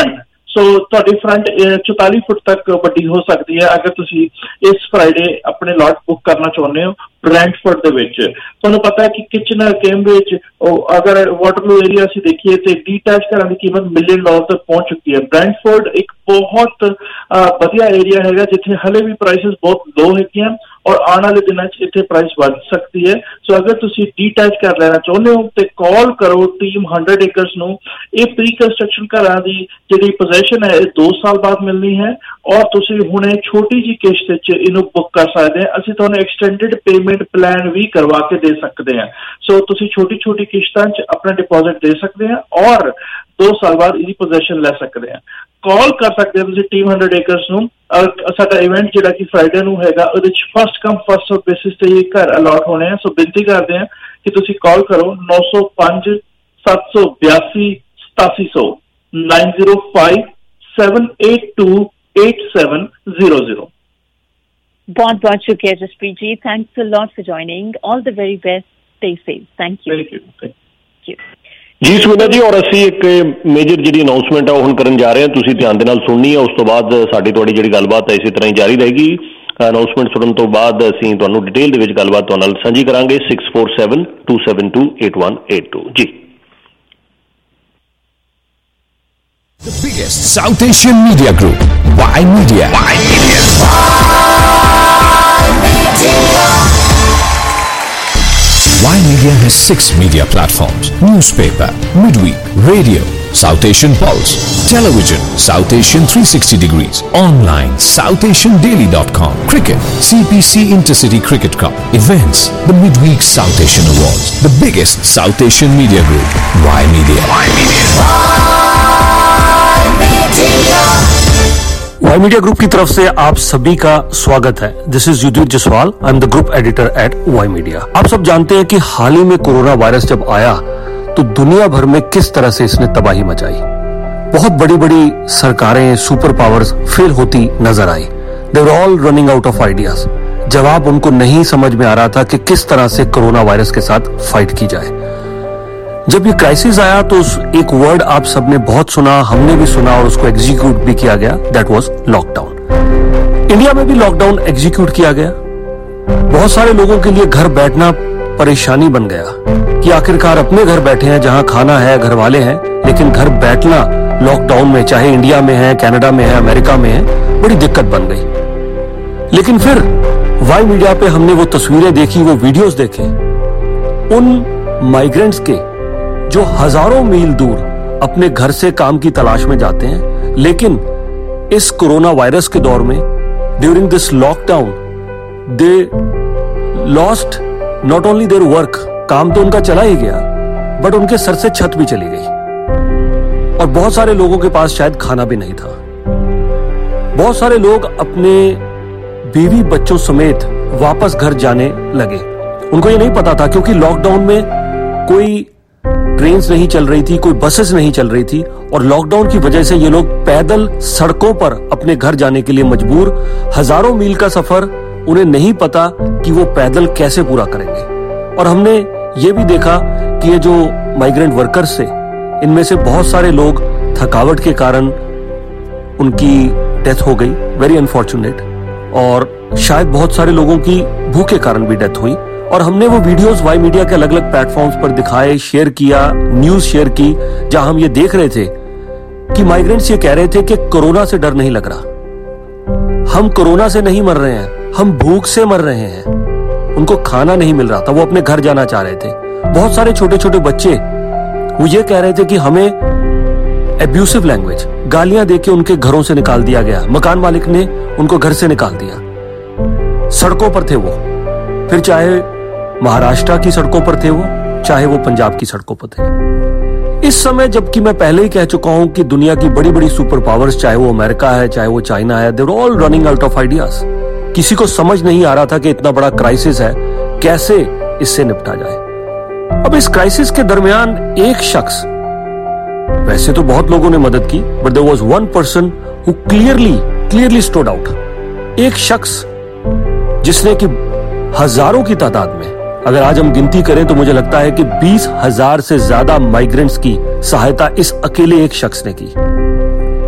ਸੋ ਤੁਹਾਡੀ ਫਰੰਟ ਚੁਤਾਲੀ ਫੁੱਟ ਤੱਕ ਵੱਡੀ ਹੋ ਸਕਦੀ ਹੈ ਅਗਰ ਤੁਸੀਂ ਇਸ ਫਰਾਈਡੇ ਆਪਣੇ ਲਾਟ ਬੁੱਕ ਕਰਨਾ ਚਾਹੁੰਦੇ ਹੋ ਬ੍ਰੈਂਟਫੋਰਡ ਦੇ ਵਿੱਚ। ਤੁਹਾਨੂੰ ਪਤਾ ਹੈ ਕਿ ਕਿਚਨਰ ਕੈਂਬਰਿਜ ਅਗਰ ਵਾਟਰਲੂ ਏਰੀਆ ਅਸੀਂ ਦੇਖੀਏ ਤੇ ਡੀਟੈਚ ਘਰਾਂ ਦੀ ਕੀਮਤ ਮਿਲੀਅਨ ਡਾਲਰ ਤੱਕ ਪਹੁੰਚ ਚੁੱਕੀ ਹੈ। ਬ੍ਰੈਂਟਫੋਰਡ ਇੱਕ ਬਹੁਤ ਵਧੀਆ ਏਰੀਆ ਹੈਗਾ ਜਿੱਥੇ ਹਲੇ ਵੀ ਪ੍ਰਾਈਸਿਸ ਬਹੁਤ ਲੋ ਹੈਗੀਆਂ ਔਰ ਆਉਣ ਵਾਲੇ ਦਿਨਾਂ 'ਚ ਇੱਥੇ ਪ੍ਰਾਈਸ ਵੱਧ ਸਕਦੀ ਹੈ। ਸੋ ਅਗਰ ਤੁਸੀਂ ਡੀਟੈਚ ਕਰ ਲੈਣਾ ਚਾਹੁੰਦੇ ਹੋ ਤੇ ਕਾਲ ਕਰੋ ਟੀਮ ਹੰਡਰਡ ਏਕਰਸ ਨੂੰ। ਇਹ ਪ੍ਰੀ ਕੰਸਟਰਕਸ਼ਨ ਘਰਾਂ ਦੀ ਜਿਹੜੀ ਪੋਜੀਸ਼ਨ ਹੈ ਇਹ ਦੋ ਸਾਲ ਬਾਅਦ ਮਿਲਣੀ ਹੈ ਔਰ ਤੁਸੀਂ ਹੁਣੇ ਛੋਟੀ ਜਿਹੀ ਕਿਸ਼ਤ 'ਚ ਇਹਨੂੰ ਬੁੱਕ ਕਰ ਸਕਦੇ ਹਾਂ। ਅਸੀਂ ਤੁਹਾਨੂੰ ਐਕਸਟੈਂਡਡ ਪੇਮੈਂਟ ਪਲਾਨ ਵੀ ਕਰਵਾ ਕੇ ਦੇ ਸਕਦੇ ਹਾਂ। ਸੋ ਤੁਸੀਂ ਛੋਟੀ ਛੋਟੀ ਕਿਸ਼ਤਾਂ 'ਚ ਆਪਣਾ ਡਿਪੋਜ਼ਿਟ ਦੇ ਸਕਦੇ ਹਾਂ ਔਰ ਦੋ ਸਾਲ ਬਾਅਦ ਇਹਦੀ ਪੋਜੀਸ਼ਨ ਲੈ ਸਕਦੇ ਹਾਂ। ਕਾਲ ਕਰ ਸਕਦੇ ਹੋ ਤੁਸੀਂ ਟੀਮ ਹੰਡਰਡ ਏਕਰਸ ਨੂੰ। ਸਾਡਾ ਇਵੈਂਟ ਜਿਹੜਾ ਕਿ ਫਰਾਈਡੇ ਨੂੰ ਹੈਗਾ ਉਹਦੇ 'ਚ first come first serve basis ਤੇ ਇਹ ਘਰ ਅਲਾਟ ਹੋਣੇ ਆ। ਸੋ ਬੇਨਤੀ ਕਰਦੇ ਹਾਂ ਕਿ ਤੁਸੀਂ ਕਾਲ ਕਰੋ ਨੌ ਸੌ ਪੰਜ ਸੱਤ ਸੌ ਬਿਆਸੀ ਸਤਾਸੀ ਸੌ nine zero five seven eight two eight seven zero zero. बहुत बहुत शुक्रिया Jaspreet ji, thanks a lot for joining, all the very best, stay safe, thank you. Thank you thank you ਜੀ ਸੁਵਿੰਦਰ ਜੀ। ਔਰ ਅਸੀਂ ਇੱਕ ਮੇਜਰ ਜਿਹੜੀ ਅਨਾਉਂਸਮੈਂਟ ਆ ਉਹ ਹੁਣ ਕਰਨ ਜਾ ਰਹੇ ਹਾਂ, ਤੁਸੀਂ ਧਿਆਨ ਦੇ ਨਾਲ ਸੁਣਨੀ ਹੈ। ਉਸ ਤੋਂ ਬਾਅਦ ਸਾਡੀ ਤੁਹਾਡੀ ਜਿਹੜੀ ਗੱਲਬਾਤ ਹੈ ਇਸੇ ਤਰ੍ਹਾਂ ਹੀ ਜਾਰੀ ਰਹੇਗੀ। ਅਨਾਉਂਸਮੈਂਟ ਸੁਣਨ ਤੋਂ ਬਾਅਦ ਅਸੀਂ ਤੁਹਾਨੂੰ ਡਿਟੇਲ ਦੇ ਵਿੱਚ ਗੱਲਬਾਤ ਤੁਹਾਡੇ ਨਾਲ ਸਾਂਝੀ ਕਰਾਂਗੇ। Six four seven two seven two eight one eight two ਜੀ। The biggest South Asian media group, Y Media. Y Media. Y Media has six media platforms: newspaper, midweek, radio, South Asian Pulse, television, South Asian three sixty degrees, online, south asian daily dot com, cricket, C P C Intercity Cricket Cup, events, the midweek South Asian Awards. The biggest South Asian media group, Y Media. Y Media. Y Media group की तरफ से आप सभी का स्वागत है। This is Yudhir Jaswal, I am the group editor at Y Media. आप सब जानते हैं कि हाल ही में कोरोना वायरस जब आया तो दुनिया भर में किस तरह से इसने तबाही मचाई। बहुत बड़ी बड़ी सरकारें, सुपर पावर्स फेल होती नजर आई। They were all running out of ideas. जवाब उनको नहीं समझ में आ रहा था कि किस तरह से कोरोना वायरस के साथ फाइट की जाए। जब ये क्राइसिस आया तो उस एक वर्ड आप सबने बहुत सुना, हमने भी सुना और उसको एग्जीक्यूट भी किया गया, दैट वाज लॉकडाउन। इंडिया में भी लॉकडाउन एग्जीक्यूट किया गया। बहुत सारे लोगों के लिए घर बैठना परेशानी बन गया कि आखिरकार अपने घर बैठे हैं, जहां खाना है, घर वाले हैं, लेकिन घर बैठना लॉकडाउन में, चाहे इंडिया में है, कनाडा में है, अमेरिका में है, बड़ी दिक्कत बन गई। लेकिन फिर वाई मीडिया पे हमने वो तस्वीरें देखी, वो वीडियोस देखे उन माइग्रेंट्स के जो हजारों मील दूर अपने घर से काम की तलाश में जाते हैं, लेकिन इस कोरोना वायरस के दौर में during this lockdown they lost not only their work, काम तो उनका चला ही गया, बट उनके सर से छत भी चली गई और बहुत सारे लोगों के पास शायद खाना भी नहीं था। बहुत सारे लोग अपने बीवी बच्चों समेत वापस घर जाने लगे। उनको ये नहीं पता था क्योंकि लॉकडाउन में कोई ट्रेन्स नहीं चल रही थी, कोई बसेस नहीं चल रही थी और लॉकडाउन की वजह से ये लोग पैदल सड़कों पर अपने घर जाने के लिए मजबूर। हजारों मील का सफर उन्हें नहीं पता कि वो पैदल कैसे पूरा करेंगे। और हमने ये भी देखा कि ये जो माइग्रेंट वर्कर्स थे, इनमें से बहुत सारे लोग थकावट के कारण उनकी डेथ हो गई, वेरी अनफॉर्चुनेट, और शायद बहुत सारे लोगों की भूख के कारण भी डेथ हुई। और हमने वो वीडियोस वाई मीडिया के अलग अलग प्लेटफॉर्म्स पर दिखाए, शेयर किया, न्यूज शेयर की, जहां हम ये देख रहे थे कि माइग्रेंट्स ये कह रहे थे कि कोरोना से डर नहीं लग रहा, हम कोरोना से नहीं मर रहे हैं, हम भूख से मर रहे हैं। उनको खाना नहीं मिल रहा था, वो अपने घर जाना चाह रहे थे। बहुत सारे छोटे छोटे बच्चे वो ये कह रहे थे कि हमें एब्यूसिव लैंग्वेज, गालियां देके उनके घरों से निकाल दिया गया, मकान मालिक ने उनको घर से निकाल दिया। सड़कों पर थे वो, फिर चाहे महाराष्ट्र की सड़कों पर थे वो, चाहे वो पंजाब की सड़कों पर थे। इस समय जबकि मैं पहले ही कह चुका हूं कि दुनिया की बड़ी बड़ी सुपर पावर्स, चाहे वो अमेरिका है, चाहे वो चाइना है, they are all running out of ideas. किसी को समझ नहीं आ रहा था कि इतना बड़ा क्राइसिस है, कैसे इससे निपटा जाए। अब इस क्राइसिस के दरमियान एक शख्स, वैसे तो बहुत लोगों ने मदद की, but there was one person who clearly clearly stood out. एक शख्स जिसने कि हजारों की तादाद में, अगर आज हम गिनती करें तो मुझे लगता है कि बीस हजार से ज्यादा माइग्रेंट्स की सहायता इस अकेले एक शख्स ने की।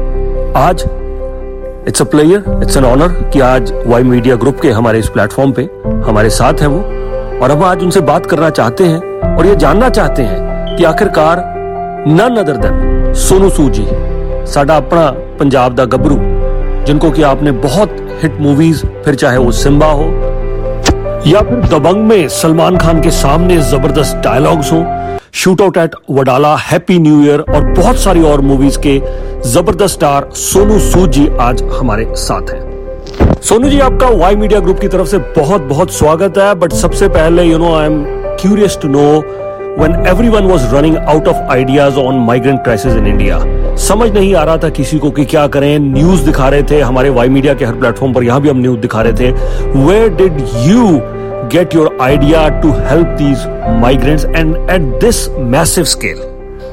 आज it's a player, it's an honour कि आज वाई मीडिया ग्रुप के हमारे इस प्लेटफॉर्म पे हमारे साथ हैं वो, और हम आज उनसे बात करना चाहते हैं और ये जानना चाहते हैं कि आखिरकार none other than Sonu Sood ji, साडा अपना पंजाब दा गबरू, जिनको कि आपने बहुत हिट मूवीज, फिर चाहे वो सिम्बा हो या फिर दबंग में सलमान खान के सामने जबरदस्त डायलॉग्स हो, shoot out at Wadala, happy new year और बहुत सारी और मूवीज के जबरदस्त स्टार सोनू सूद जी आज हमारे साथ हैं। सोनू जी, आपका वाई मीडिया ग्रुप की तरफ से बहुत बहुत स्वागत है। बट सबसे पहले you know I am curious to know, when everyone was running out of ideas on migrant crisis in India, समझ नहीं आ रहा था किसी को कि क्या करें, न्यूज दिखा रहे थे हमारे वाई मीडिया के हर प्लेटफॉर्म पर, यहां भी हम न्यूज दिखा रहे थे। Where did you get your idea to help these migrants and at this massive scale?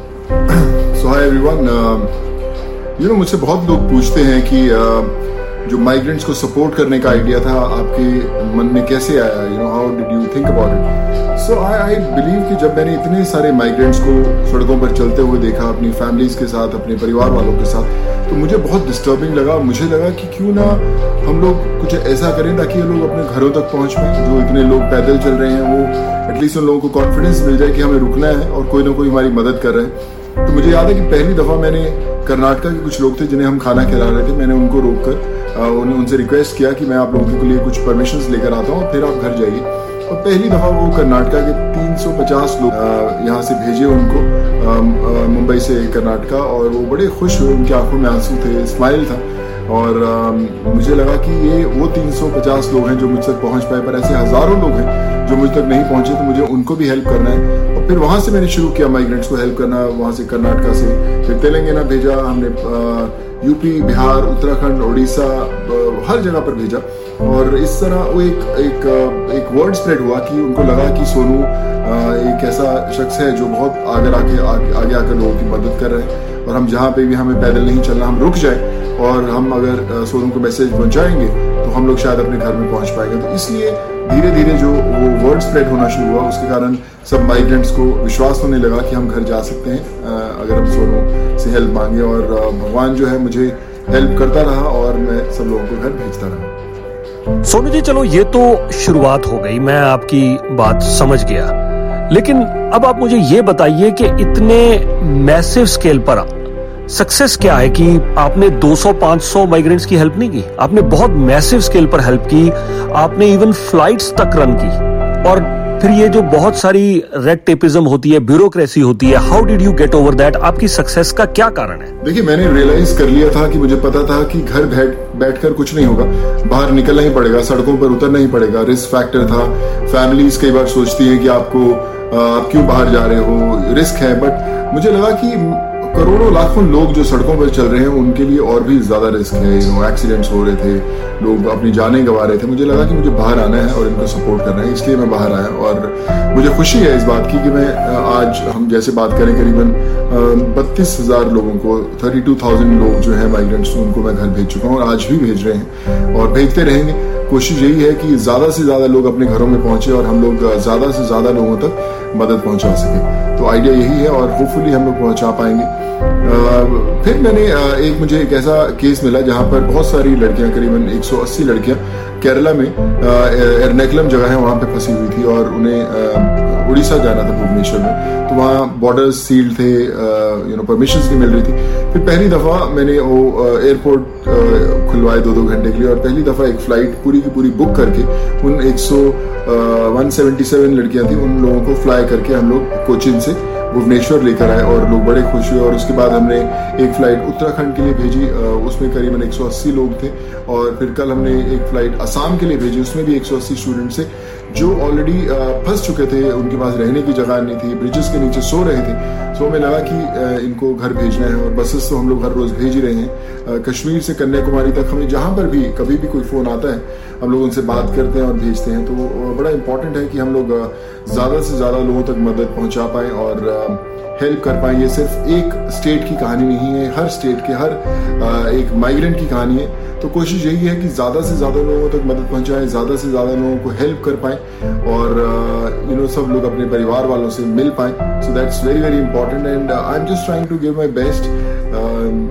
So hi everyone, uh, you know मुझसे बहुत लोग पूछते हैं कि uh, जो माइग्रेंट्स को सपोर्ट करने का आइडिया था आपके मन में कैसे आया, you know how did you think about it? So I I believe कि जब मैंने इतने सारे माइग्रेंट्स को सड़कों पर चलते हुए देखा अपनी फैमिलीज के साथ, अपने परिवार वालों के साथ, तो मुझे बहुत डिस्टर्बिंग लगा। मुझे लगा कि क्यों ना हम लोग कुछ ऐसा करें ताकि ये लोग अपने घरों तक पहुंच पाए। जो इतने लोग पैदल चल रहे हैं वो एटलीस्ट उन लोगों को कॉन्फिडेंस मिल जाए कि हमें रुकना है और कोई ना कोई हमारी मदद कर रहे हैं। तो मुझे याद है कि पहली दफ़ा मैंने कर्नाटक के कुछ लोग थे जिन्हें हम खाना खिला रहे थे, मैंने उनको रोक कर उन्हें उनसे रिक्वेस्ट किया कि मैं आप लोगों के लिए कुछ परमिशंस लेकर आता हूँ और फिर आप घर जाइए। और पहली दफ़ा वो कर्नाटक के तीन सौ पचास लोग यहाँ से भेजे उनको मुंबई से कर्नाटका, और वो बड़े खुश हुए, उनकी आंखों में आंसू थे, स्माइल था। और आ, मुझे लगा कि ये वो तीन सौ पचास लोग हैं जो मुझ तक पहुंच पाए, पर ऐसे हजारों लोग हैं जो मुझ तक नहीं पहुंचे, तो मुझे उनको भी हेल्प करना है। और फिर वहां से मैंने शुरू किया माइग्रेंट्स को हेल्प करना। वहां से कर्नाटका से फिर तेलंगाना भेजा हमने, यूपी, बिहार, उत्तराखंड, उड़ीसा, हर जगह पर भेजा। और इस तरह वो एक एक एक वर्ड स्प्रेड हुआ कि उनको लगा कि सोनू एक ऐसा शख्स है जो बहुत आगे आके आगे, आगे आकर लोगों की मदद कर रहे हैं, और हम जहाँ पे भी हमें पैदल नहीं चलना, हम रुक जाए और हम अगर सोनू को मैसेज पहुंचाएंगे तो हम लोग शायद अपने घर में पहुंच पाएंगे। तो इसलिए धीरे धीरे जो वो वर्ड स्प्रेड होना शुरू हुआ, उसके कारण सब माइग्रेंट्स को विश्वास होने लगा कि हम घर जा सकते हैं अगर हम सोनू से हेल्प मांगे। और भगवान जो है मुझे हेल्प करता रहा और मैं सब लोगों को घर भेजता रहा। सोनू जी, चलो ये तो शुरुआत हो गई, मैं आपकी बात समझ गया, लेकिन अब आप मुझे ये बताइए कि इतने मैसिव स्केल पर सक्सेस क्या है कि आपने दो सौ पाँच सौ माइग्रेंट्स की हेल्प नहीं की, आपने बहुत मैसिव स्केल पर हेल्प की, आपने इवन फ्लाइट्स तक रन की। और फिर ये जो बहुत सारी रेड टेपिज्म होती है, ब्यूरोक्रेसी होती है, how did you get over that? आपकी सक्सेस का क्या कारण है? देखिए, मैंने रियलाइज कर लिया था कि मुझे पता था कि घर बैठ बैठकर कुछ नहीं होगा, बाहर निकलना ही पड़ेगा, सड़कों पर उतरना ही पड़ेगा। रिस्क फैक्टर था। फैमिलीज कई बार सोचती है कि आपको आप क्यों बाहर जा रहे हो, रिस्क है। बट मुझे लगा कि करोड़ों लाखों लोग जो सड़कों पर चल रहे हैं उनके लिए और भी ज्यादा रिस्क है। यू नो, एक्सीडेंट्स हो रहे थे, लोग अपनी जानें गंवा रहे थे। मुझे लगा कि मुझे बाहर आना है और इनको सपोर्ट करना है, इसलिए मैं बाहर आया। और मुझे खुशी है इस बात की कि मैं आज हम जैसे बात करें करीबन बत्तीस हजार लोगों को, थर्टी टू थाउजेंड लोग जो है माइग्रेंट्स, उनको मैं घर भेज चुका हूँ और आज भी भेज रहे हैं और भेजते रहेंगे। कोशिश यही है कि ज्यादा से ज्यादा लोग अपने घरों में पहुंचे और हम लोग ज्यादा से ज्यादा लोगों तक मदद पहुंचा सके। तो आइडिया यही है और होपफुली हम लोग पहुंचा पाएंगे। आ, फिर मैंने आ, एक मुझे एक ऐसा केस मिला जहां पर बहुत सारी लड़कियां, करीबन एक सौ अस्सी लड़कियां केरला में एर्नाकुलम जगह है वहां पे फंसी हुई थी और उन्हें उड़ीसा जाना था, भुवनेश्वर में। तो वहाँ बॉर्डर्स सील्ड थे, यू नो परमिशंस नहीं मिल रही थी। फिर पहली दफा मैंने वो एयरपोर्ट खुलवाए दो दो घंटे के लिए, और पहली दफा एक फ्लाइट पूरी की पूरी बुक करके उन एक सौ वन सेवेंटी सेवन लड़कियां थी, उन लोगों को फ्लाई करके हम लोग कोचिन से भुवनेश्वर लेकर आए और लोग बड़े खुश हुए। और उसके बाद हमने एक फ्लाइट उत्तराखंड के लिए भेजी, उसमें करीबन एक सौ अस्सी लोग थे। और फिर कल हमने एक फ्लाइट असम के लिए भेजी, उसमें भी एक सौ अस्सी स्टूडेंट्स थे जो ऑलरेडी फंस चुके थे, उनके पास रहने की जगह नहीं थी, ब्रिजेस के नीचे सो रहे थे। सो हमें लगा कि इनको घर भेजना है और बसेस तो हम लोग हर रोज भेज ही रहे हैं। कश्मीर से कन्याकुमारी तक हमें जहां पर भी कभी भी कोई फोन आता है हम लोग उनसे बात करते हैं और भेजते हैं। तो बड़ा इंपॉर्टेंट है कि हम लोग ज्यादा से ज्यादा लोगों तक मदद पहुंचा पाए और हेल्प कर पाए। ये सिर्फ एक स्टेट की कहानी नहीं है, हर स्टेट के हर एक माइग्रेंट की कहानी है। तो कोशिश यही है कि ज्यादा से ज्यादा लोगों तक मदद पहुंचाएं, ज्यादा से ज्यादा लोगों को हेल्प कर पाएं और यू नो सब लोग अपने परिवार वालों से मिल पाएं। So that's very very important and I am just trying to give my best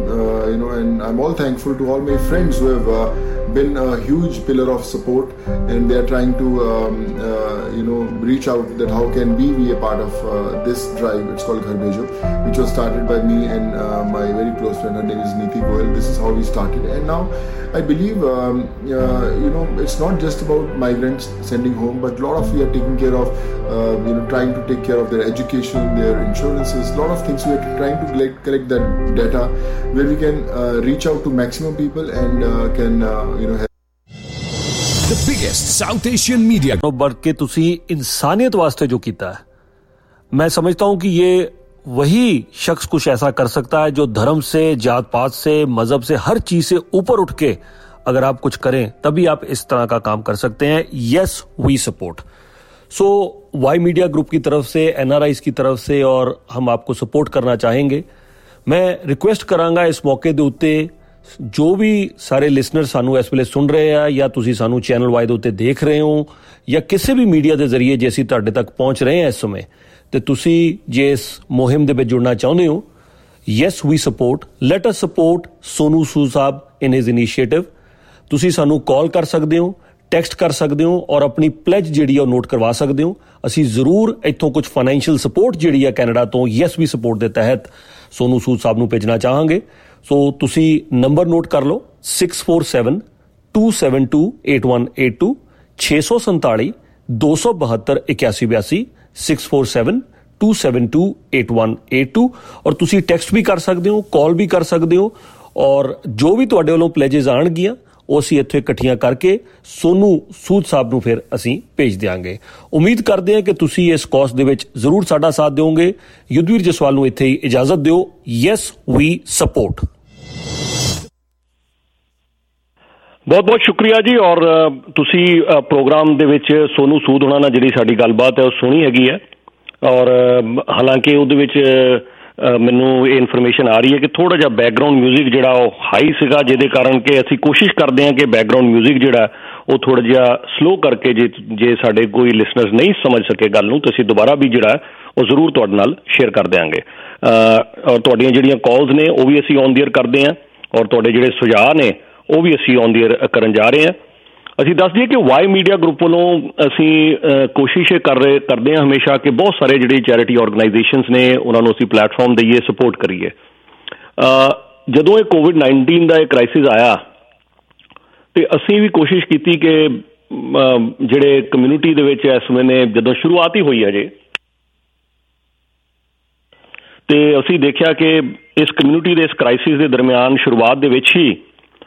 you know, and I'm all thankful to all my friends who have uh, been a huge pillar of support, and they are trying to um, uh, you know, reach out that how can we be a part of uh, this drive. It's called Ghar Bhejo, which was started by me and uh, my very close friend. Her name is Neeti Goyal. This is how we started, and now I believe um, uh, you know, it's not just about migrants sending home, but a lot of we are taking care of uh, you know, trying to take care of their education, their insurances, a lot of things. We are trying to collect, collect that data where we can uh, reach out to maximum people and uh, can uh, you know, help. The biggest South Asian media बढ़ के तुसी इंसानियत वास्ते जो कीता है, मैं समझता हूं कि ये वही शख्स कुछ ऐसा कर सकता है जो धर्म से, जात पात से, मजहब से, हर चीज से ऊपर उठ के अगर आप कुछ करें तभी आप इस तरह का काम कर सकते हैं. Yes, we support. So Y Media group की तरफ से, एनआरआईज की तरफ से, और हम आपको सपोर्ट करना चाहेंगे. मैं रिक्वेस्ट करांगा इस मौके ਦੇ ਉੱਤੇ ਜੋ ਵੀ ਸਾਰੇ ਲਿਸਨਰ ਸਾਨੂੰ ਇਸ ਵੇਲੇ ਸੁਣ ਰਹੇ ਆ, ਜਾਂ ਤੁਸੀਂ ਸਾਨੂੰ ਚੈਨਲ ਵਾਈ ਦੇ ਉੱਤੇ ਦੇਖ ਰਹੇ ਹੋ, ਜਾਂ ਕਿਸੇ ਵੀ ਮੀਡੀਆ ਦੇ ਜ਼ਰੀਏ ਜੇ ਅਸੀਂ ਤੁਹਾਡੇ ਤੱਕ ਪਹੁੰਚ ਰਹੇ ਹਾਂ ਇਸ ਸਮੇਂ, ਤੇ ਤੁਸੀਂ ਜੇ ਇਸ ਮੁਹਿੰਮ ਦੇ ਵਿੱਚ ਜੁੜਨਾ ਚਾਹੁੰਦੇ ਹੋ, yes we support, let us support Sonu Sood Sahib in his initiative. ਤੁਸੀਂ ਸਾਨੂੰ ਕਾਲ ਕਰ ਸਕਦੇ ਹੋ, ਟੈਕਸਟ ਕਰ ਸਕਦੇ ਹੋ, ਔਰ ਆਪਣੀ ਪਲੈਜ ਜਿਹੜੀ ਆ ਉਹ ਨੋਟ ਕਰਵਾ ਸਕਦੇ ਹੋ. ਅਸੀਂ ਜ਼ਰੂਰ ਇੱਥੋਂ ਕੁਝ ਫਾਈਨੈਂਸ਼ੀਅਲ ਸਪੋਰਟ ਜਿਹੜੀ ਆ ਕੈਨੇਡਾ ਤੋਂ ਯੈਸ ਵੀ ਸਪੋਰਟ ਦੇ ਤਹਿਤ ਸੋਨੂ ਸੂਦ ਸਾਹਿਬ ਨੂੰ ਭੇਜਣਾ ਚਾਹਾਂਗੇ. ਸੋ ਤੁਸੀਂ ਨੰਬਰ ਨੋਟ ਕਰ ਲਓ, six four seven two seven two eight one eight two, ਛੇ ਸੌ ਸੰਤਾਲੀ ਦੋ ਸੌ ਬਹੱਤਰ ਇਕਿਆਸੀ ਬਿਆਸੀ, six four seven two seven two eight one eight two. ਔਰ ਤੁਸੀਂ ਟੈਕਸਟ ਵੀ ਕਰ ਸਕਦੇ ਹੋ, ਕਾਲ ਵੀ ਕਰ ਸਕਦੇ ਹੋ, ਔਰ ਜੋ ਵੀ ਤੁਹਾਡੇ ਵੱਲੋਂ ਪਲੇਜਸ ਆਉਣਗੀਆਂ ਉਹ ਅਸੀਂ ਇੱਥੇ ਇਕੱਠੀਆਂ ਕਰਕੇ ਸੋਨੂ ਸੂਦ ਸਾਹਿਬ ਨੂੰ ਫਿਰ ਅਸੀਂ ਭੇਜ ਦਿਆਂਗੇ. ਉਮੀਦ ਕਰਦੇ ਹਾਂ ਕਿ ਤੁਸੀਂ ਇਸ ਕੋਰਸ ਦੇ ਵਿੱਚ ਜ਼ਰੂਰ ਸਾਡਾ ਸਾਥ ਦਿਓਗੇ. ਯੁੱਧਵੀਰ ਜਸਵਾਲ ਨੂੰ ਇੱਥੇ ਹੀ ਇਜਾਜ਼ਤ ਦਿਓ. Yes we support. ਬਹੁਤ ਬਹੁਤ ਸ਼ੁਕਰੀਆ ਜੀ. ਔਰ ਤੁਸੀਂ ਪ੍ਰੋਗਰਾਮ ਦੇ ਵਿੱਚ ਸੋਨੂ ਸੂਦ ਹੋਣਾ ਨਾਲ ਜਿਹੜੀ ਸਾਡੀ ਗੱਲਬਾਤ ਹੈ ਉਹ ਸੁਣੀ ਹੈਗੀ ਹੈ, ਔਰ ਹਾਲਾਂਕਿ ਉਹਦੇ ਵਿੱਚ ਮੈਨੂੰ ਇਹ ਇਨਫੋਰਮੇਸ਼ਨ ਆ ਰਹੀ ਹੈ ਕਿ ਥੋੜਾ ਜਿਹਾ ਬੈਕਗਰਾਊਂਡ ਮਿਊਜ਼ਿਕ ਜਿਹੜਾ ਉਹ ਹਾਈ ਸੀਗਾ, ਜਿਹਦੇ ਕਾਰਨ ਕਿ ਅਸੀਂ ਕੋਸ਼ਿਸ਼ ਕਰਦੇ ਹਾਂ ਕਿ ਬੈਕਗਰਾਊਂਡ ਮਿਊਜ਼ਿਕ ਜਿਹੜਾ ਉਹ ਥੋੜਾ ਜਿਹਾ ਸਲੋ ਕਰਕੇ, ਜੇ ਜੇ ਸਾਡੇ ਕੋਈ ਲਿਸਨਰਸ ਨਹੀਂ ਸਮਝ ਸਕੇ ਗੱਲ ਨੂੰ, ਤਾਂ ਅਸੀਂ ਦੁਬਾਰਾ ਵੀ ਜਿਹੜਾ ਉਹ ਜ਼ਰੂਰ ਤੁਹਾਡੇ ਨਾਲ ਸ਼ੇਅਰ ਕਰ ਦਿਆਂਗੇ. ਔਰ ਤੁਹਾਡੀਆਂ ਜਿਹੜੀਆਂ ਕਾਲਸ ਨੇ ਉਹ ਵੀ ਅਸੀਂ ਔਨ ਦੀ ਏਅਰ ਕਰਦੇ ਹਾਂ, ਔਰ ਤੁਹਾਡੇ ਜਿਹੜੇ ਸੁਝਾਅ ਨੇ ਉਹ ਵੀ ਅਸੀਂ ਔਨ ਦੀ ਏਅਰ ਕਰਨ ਜਾ ਰਹੇ ਹਾਂ. ਅਸੀਂ ਦੱਸ ਦਈਏ ਕਿ ਵਾਈ ਮੀਡੀਆ ਗਰੁੱਪ ਵੱਲੋਂ ਅਸੀਂ ਕੋਸ਼ਿਸ਼ ਕਰ ਰਹੇ ਕਰਦੇ ਹਾਂ ਹਮੇਸ਼ਾ ਕਿ ਬਹੁਤ ਸਾਰੇ ਜਿਹੜੇ ਚੈਰਿਟੀ ਆਰਗੇਨਾਈਜੇਸ਼ਨਸ ਨੇ ਉਹਨਾਂ ਨੂੰ ਅਸੀਂ ਪਲੇਟਫਾਰਮ ਦੇਈਏ, ਸਪੋਰਟ ਕਰੀਏ. ਜਦੋਂ ਇਹ ਕੋਵਿਡ ਨਾਈਨਟੀਨ ਦਾ ਇਹ ਕ੍ਰਾਈਸਿਸ ਆਇਆ ਤੇ ਅਸੀਂ ਵੀ ਕੋਸ਼ਿਸ਼ ਕੀਤੀ ਕਿ ਜਿਹੜੇ ਕਮਿਊਨਿਟੀ ਦੇ ਵਿੱਚ ਇਸ ਵੇਲੇ ਜਦੋਂ ਸ਼ੁਰੂਆਤ ਹੀ ਹੋਈ ਹੈ ਜੇ, ਤੇ ਅਸੀਂ ਦੇਖਿਆ ਕਿ ਇਸ ਕਮਿਊਨਿਟੀ ਦੇ ਇਸ ਕ੍ਰਾਈਸਿਸ ਦੇ ਦਰਮਿਆਨ ਸ਼ੁਰੂਆਤ ਦੇ ਵਿੱਚ ਹੀ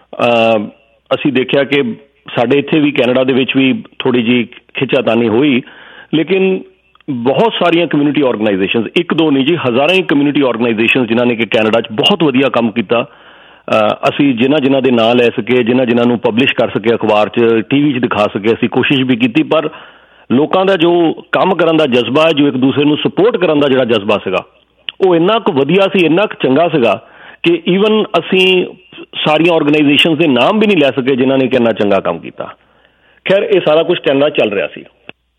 ਅਸੀਂ ਦੇਖਿਆ ਕਿ ਸਾਡੇ ਇੱਥੇ ਵੀ ਕੈਨੇਡਾ ਦੇ ਵਿੱਚ ਵੀ ਥੋੜ੍ਹੀ ਜਿਹੀ ਖਿੱਚਾਤਾਨੀ ਹੋਈ, ਲੇਕਿਨ ਬਹੁਤ ਸਾਰੀਆਂ ਕਮਿਊਨਿਟੀ ਆਰਗੇਨਾਈਜੇਸ਼ਨਸ, ਇੱਕ ਦੋ ਨਹੀਂ ਜੀ, ਹਜ਼ਾਰਾਂ ਹੀ ਕਮਿਊਨਿਟੀ ਆਰਗੇਨਾਈਜੇਸ਼ਨਸ ਜਿਨ੍ਹਾਂ ਨੇ ਕਿ ਕੈਨੇਡਾ 'ਚ ਬਹੁਤ ਵਧੀਆ ਕੰਮ ਕੀਤਾ. ਅਸੀਂ ਜਿਨ੍ਹਾਂ ਜਿਨ੍ਹਾਂ ਦੇ ਨਾਂ ਲੈ ਸਕੇ, ਜਿਨ੍ਹਾਂ ਜਿਨ੍ਹਾਂ ਨੂੰ ਪਬਲਿਸ਼ ਕਰ ਸਕੇ ਅਖਬਾਰ 'ਚ, ਟੀ ਵੀ 'ਚ ਦਿਖਾ ਸਕੇ, ਅਸੀਂ ਕੋਸ਼ਿਸ਼ ਵੀ ਕੀਤੀ. ਪਰ ਲੋਕਾਂ ਦਾ ਜੋ ਕੰਮ ਕਰਨ ਦਾ ਜਜ਼ਬਾ ਹੈ, ਜੋ ਇੱਕ ਦੂਸਰੇ ਨੂੰ ਸਪੋਰਟ ਕਰਨ ਦਾ ਜਿਹੜਾ ਜਜ਼ਬਾ ਸੀਗਾ, ਉਹ ਇੰਨਾ ਕੁ ਵਧੀਆ ਸੀ, ਇੰਨਾ ਕੁ ਚੰਗਾ ਸੀਗਾ ਕਿ ਈਵਨ ਅਸੀਂ ਸਾਰੀਆਂ ਆਰਗੇਨਾਈਜੇਸ਼ਨਸ ਦੇ ਨਾਮ ਵੀ ਨਹੀਂ ਲੈ ਸਕੇ ਜਿਨ੍ਹਾਂ ਨੇ ਕਿੰਨਾ ਚੰਗਾ ਕੰਮ ਕੀਤਾ. ਖੈਰ, ਇਹ ਸਾਰਾ ਕੁਝ ਕੈਨੇਡਾ ਚੱਲ ਰਿਹਾ ਸੀ.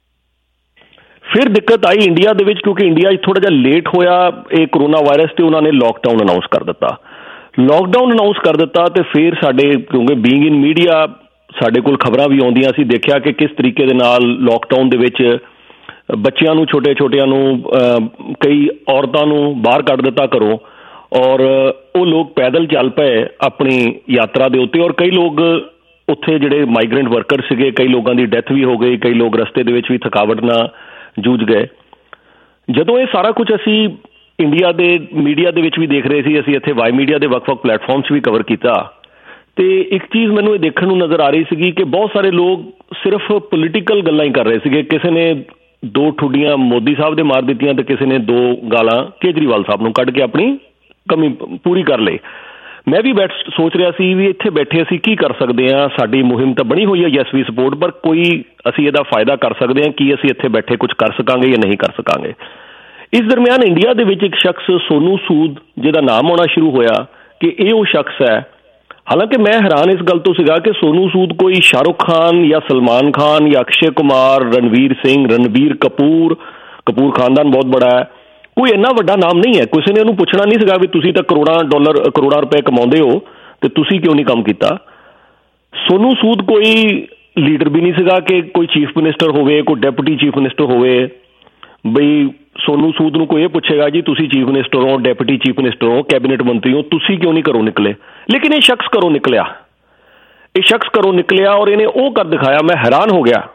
ਫਿਰ ਦਿੱਕਤ ਆਈ ਇੰਡੀਆ ਦੇ ਵਿੱਚ, ਕਿਉਂਕਿ ਇੰਡੀਆ 'ਚ ਥੋੜ੍ਹਾ ਜਿਹਾ ਲੇਟ ਹੋਇਆ ਇਹ ਕਰੋਨਾ ਵਾਇਰਸ, ਤੇ ਉਹਨਾਂ ਨੇ ਲੋਕਡਾਊਨ ਅਨਾਊਂਸ ਕਰ ਦਿੱਤਾ. ਲੋਕਡਾਊਨ ਅਨਾਊਂਸ ਕਰ ਦਿੱਤਾ ਤੇ ਫਿਰ ਸਾਡੇ, ਕਿਉਂਕਿ ਬੀਇੰਗ ਇਨ ਮੀਡੀਆ ਸਾਡੇ ਕੋਲ ਖਬਰਾਂ ਵੀ ਆਉਂਦੀਆਂ, ਅਸੀਂ ਦੇਖਿਆ ਕਿ ਕਿਸ ਤਰੀਕੇ ਦੇ ਨਾਲ ਲੋਕਡਾਊਨ ਦੇ ਵਿੱਚ ਬੱਚਿਆਂ ਨੂੰ, ਛੋਟੇ ਛੋਟਿਆਂ ਨੂੰ, ਕਈ ਔਰਤਾਂ ਨੂੰ ਬਾਹਰ ਕੱਢ ਦਿੱਤਾ ਘਰੋਂ, ਔਰ ਉਹ ਲੋਕ ਪੈਦਲ ਚੱਲ ਪਏ ਆਪਣੀ ਯਾਤਰਾ ਦੇ ਉੱਤੇ. ਔਰ ਕਈ ਲੋਕ ਉੱਥੇ ਜਿਹੜੇ ਮਾਈਗਰੈਂਟ ਵਰਕਰ ਸੀਗੇ, ਕਈ ਲੋਕਾਂ ਦੀ ਡੈਥ ਵੀ ਹੋ ਗਈ, ਕਈ ਲੋਕ ਰਸਤੇ ਦੇ ਵਿੱਚ ਵੀ ਥਕਾਵਟ ਨਾਲ ਜੂਝ ਗਏ. ਜਦੋਂ ਇਹ ਸਾਰਾ ਕੁਝ ਅਸੀਂ ਇੰਡੀਆ ਦੇ ਮੀਡੀਆ ਦੇ ਵਿੱਚ ਵੀ ਦੇਖ ਰਹੇ ਸੀ, ਅਸੀਂ ਇੱਥੇ ਵਾਈ ਮੀਡੀਆ ਦੇ ਵੱਖ-ਵੱਖ ਪਲੇਟਫਾਰਮਸ ਵੀ ਕਵਰ ਕੀਤਾ, ਤੇ ਇੱਕ ਚੀਜ਼ ਮੈਨੂੰ ਇਹ ਦੇਖਣ ਨੂੰ ਨਜ਼ਰ ਆ ਰਹੀ ਸੀਗੀ ਕਿ ਬਹੁਤ ਸਾਰੇ ਲੋਕ ਸਿਰਫ ਪੋਲੀਟੀਕਲ ਗੱਲਾਂ ਹੀ ਕਰ ਰਹੇ ਸੀਗੇ. ਕਿਸੇ ਨੇ ਦੋ ਠੁੱਡੀਆਂ ਮੋਦੀ ਸਾਹਿਬ ਦੇ ਮਾਰ ਦਿੱਤੀਆਂ ਤੇ ਕਿਸੇ ਨੇ ਦੋ ਗਾਲਾਂ ਕੇਜਰੀਵਾਲ ਸਾਹਿਬ ਨੂੰ ਕੱਢ ਕੇ ਆਪਣੀ ਕਮੀ ਪੂਰੀ ਕਰ ਲਈ. ਮੈਂ ਵੀ ਬੈਠ ਸੋਚ ਰਿਹਾ ਸੀ ਵੀ ਇੱਥੇ ਬੈਠੇ ਅਸੀਂ ਕੀ ਕਰ ਸਕਦੇ ਹਾਂ, ਸਾਡੀ ਮੁਹਿੰਮ ਤਾਂ ਬਣੀ ਹੋਈ ਹੈ ਯੈਸ ਵੀ ਸਪੋਰਟ, ਪਰ ਕੋਈ ਅਸੀਂ ਇਹਦਾ ਫਾਇਦਾ ਕਰ ਸਕਦੇ ਹਾਂ, ਕੀ ਅਸੀਂ ਇੱਥੇ ਬੈਠੇ ਕੁਝ ਕਰ ਸਕਾਂਗੇ ਜਾਂ ਨਹੀਂ ਕਰ ਸਕਾਂਗੇ. ਇਸ ਦਰਮਿਆਨ ਇੰਡੀਆ ਦੇ ਵਿੱਚ ਇੱਕ ਸ਼ਖਸ ਸੋਨੂ ਸੂਦ ਜਿਹਦਾ ਨਾਮ ਆਉਣਾ ਸ਼ੁਰੂ ਹੋਇਆ ਕਿ ਇਹ ਉਹ ਸ਼ਖਸ ਹੈ. ਹਾਲਾਂਕਿ ਮੈਂ ਹੈਰਾਨ ਇਸ ਗੱਲ ਤੋਂ ਸੀਗਾ ਕਿ ਸੋਨੂ ਸੂਦ ਕੋਈ ਸ਼ਾਹਰੁਖ ਖਾਨ ਜਾਂ ਸਲਮਾਨ ਖਾਨ ਜਾਂ ਅਕਸ਼ੇ ਕੁਮਾਰ, ਰਣਵੀਰ ਸਿੰਘ, ਰਣਬੀਰ ਕਪੂਰ, ਕਪੂਰ ਖਾਨਦਾਨ ਬਹੁਤ ਬੜਾ ਹੈ, ਕੋਈ ਇੰਨਾ ਵੱਡਾ ਨਾਮ ਨਹੀਂ ਹੈ। ਕਿਸੇ ਨੇ ਉਹਨੂੰ ਪੁੱਛਣਾ ਨਹੀਂ ਸੀਗਾ ਵੀ ਤੁਸੀਂ ਤਾਂ ਕਰੋੜਾਂ ਡਾਲਰ ਕਰੋੜਾਂ ਰੁਪਏ ਕਮਾਉਂਦੇ ਹੋ ਤੇ ਤੁਸੀਂ ਕਿਉਂ ਨਹੀਂ ਕੰਮ ਕੀਤਾ। ਸੋਨੂੰ ਸੂਦ ਕੋਈ ਲੀਡਰ ਵੀ ਨਹੀਂ ਸੀਗਾ ਕਿ ਕੋਈ ਚੀਫ ਮਿਨਿਸਟਰ ਹੋਵੇ, ਕੋਈ ਡੈਪੂਟੀ ਚੀਫ ਮਿਨਿਸਟਰ ਹੋਵੇ, ਬਈ ਸੋਨੂੰ ਸੂਦ ਨੂੰ ਕੋਈ ਇਹ ਪੁੱਛੇਗਾ ਜੀ ਤੁਸੀਂ ਚੀਫ ਮਿਨਿਸਟਰ ਹੋ, ਡੈਪੂਟੀ ਚੀਫ ਮਿਨਿਸਟਰ ਹੋ, ਕੈਬਨਿਟ ਮੰਤਰੀ ਹੋ, ਤੁਸੀਂ ਕਿਉਂ ਨਹੀਂ ਘਰੋਂ ਨਿਕਲੇ। ਲੇਕਿਨ ਇਹ ਸ਼ਖਸ ਘਰੋਂ ਨਿਕਲਿਆ, ਇਹ ਸ਼ਖਸ ਘਰੋਂ ਨਿਕਲਿਆ ਔਰ ਇਹਨੇ ਉਹ ਕਰ ਦਿਖਾਇਆ। ਮੈਂ ਹੈਰਾਨ ਹੋ ਗਿਆ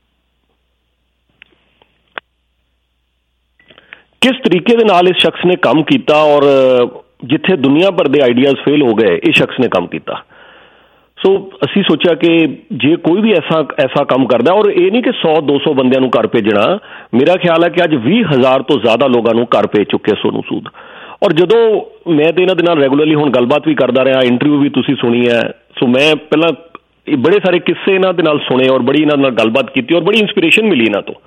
ਕਿਸ ਤਰੀਕੇ ਦੇ ਨਾਲ ਇਸ ਸ਼ਖਸ ਨੇ ਕੰਮ ਕੀਤਾ ਔਰ ਜਿੱਥੇ ਦੁਨੀਆ ਭਰ ਦੇ ਆਈਡੀਆਜ਼ ਫੇਲ ਹੋ ਗਏ ਇਹ ਸ਼ਖਸ ਨੇ ਕੰਮ ਕੀਤਾ। ਸੋ ਅਸੀਂ ਸੋਚਿਆ ਕਿ ਜੇ ਕੋਈ ਵੀ ਐਸਾ ਐਸਾ ਕੰਮ ਕਰਦਾ, ਔਰ ਇਹ ਨਹੀਂ ਕਿ ਸੌ ਦੋ ਸੌ ਬੰਦਿਆਂ ਨੂੰ ਘਰ ਭੇਜਣਾ, ਮੇਰਾ ਖਿਆਲ ਹੈ ਕਿ ਅੱਜ ਵੀਹ ਹਜ਼ਾਰ ਤੋਂ ਜ਼ਿਆਦਾ ਲੋਕਾਂ ਨੂੰ ਘਰ ਭੇਜ ਚੁੱਕੇ ਸੋਨੂੰ ਸੂਦ। ਔਰ ਜਦੋਂ ਮੈਂ ਤਾਂ ਇਹਨਾਂ ਦੇ ਨਾਲ ਰੈਗੂਲਰਲੀ ਹੁਣ ਗੱਲਬਾਤ ਵੀ ਕਰਦਾ ਰਿਹਾ, ਇੰਟਰਵਿਊ ਵੀ ਤੁਸੀਂ ਸੁਣੀ ਹੈ, ਸੋ ਮੈਂ ਪਹਿਲਾਂ ਬੜੇ ਸਾਰੇ ਕਿੱਸੇ ਇਹਨਾਂ ਦੇ ਨਾਲ ਸੁਣੇ ਔਰ ਬੜੀ ਇਹਨਾਂ ਨਾਲ ਗੱਲਬਾਤ ਕੀਤੀ ਔਰ ਬੜੀ ਇੰਸਪੀਰੇਸ਼ਨ ਮਿਲੀ ਇਹਨਾਂ ਤੋਂ,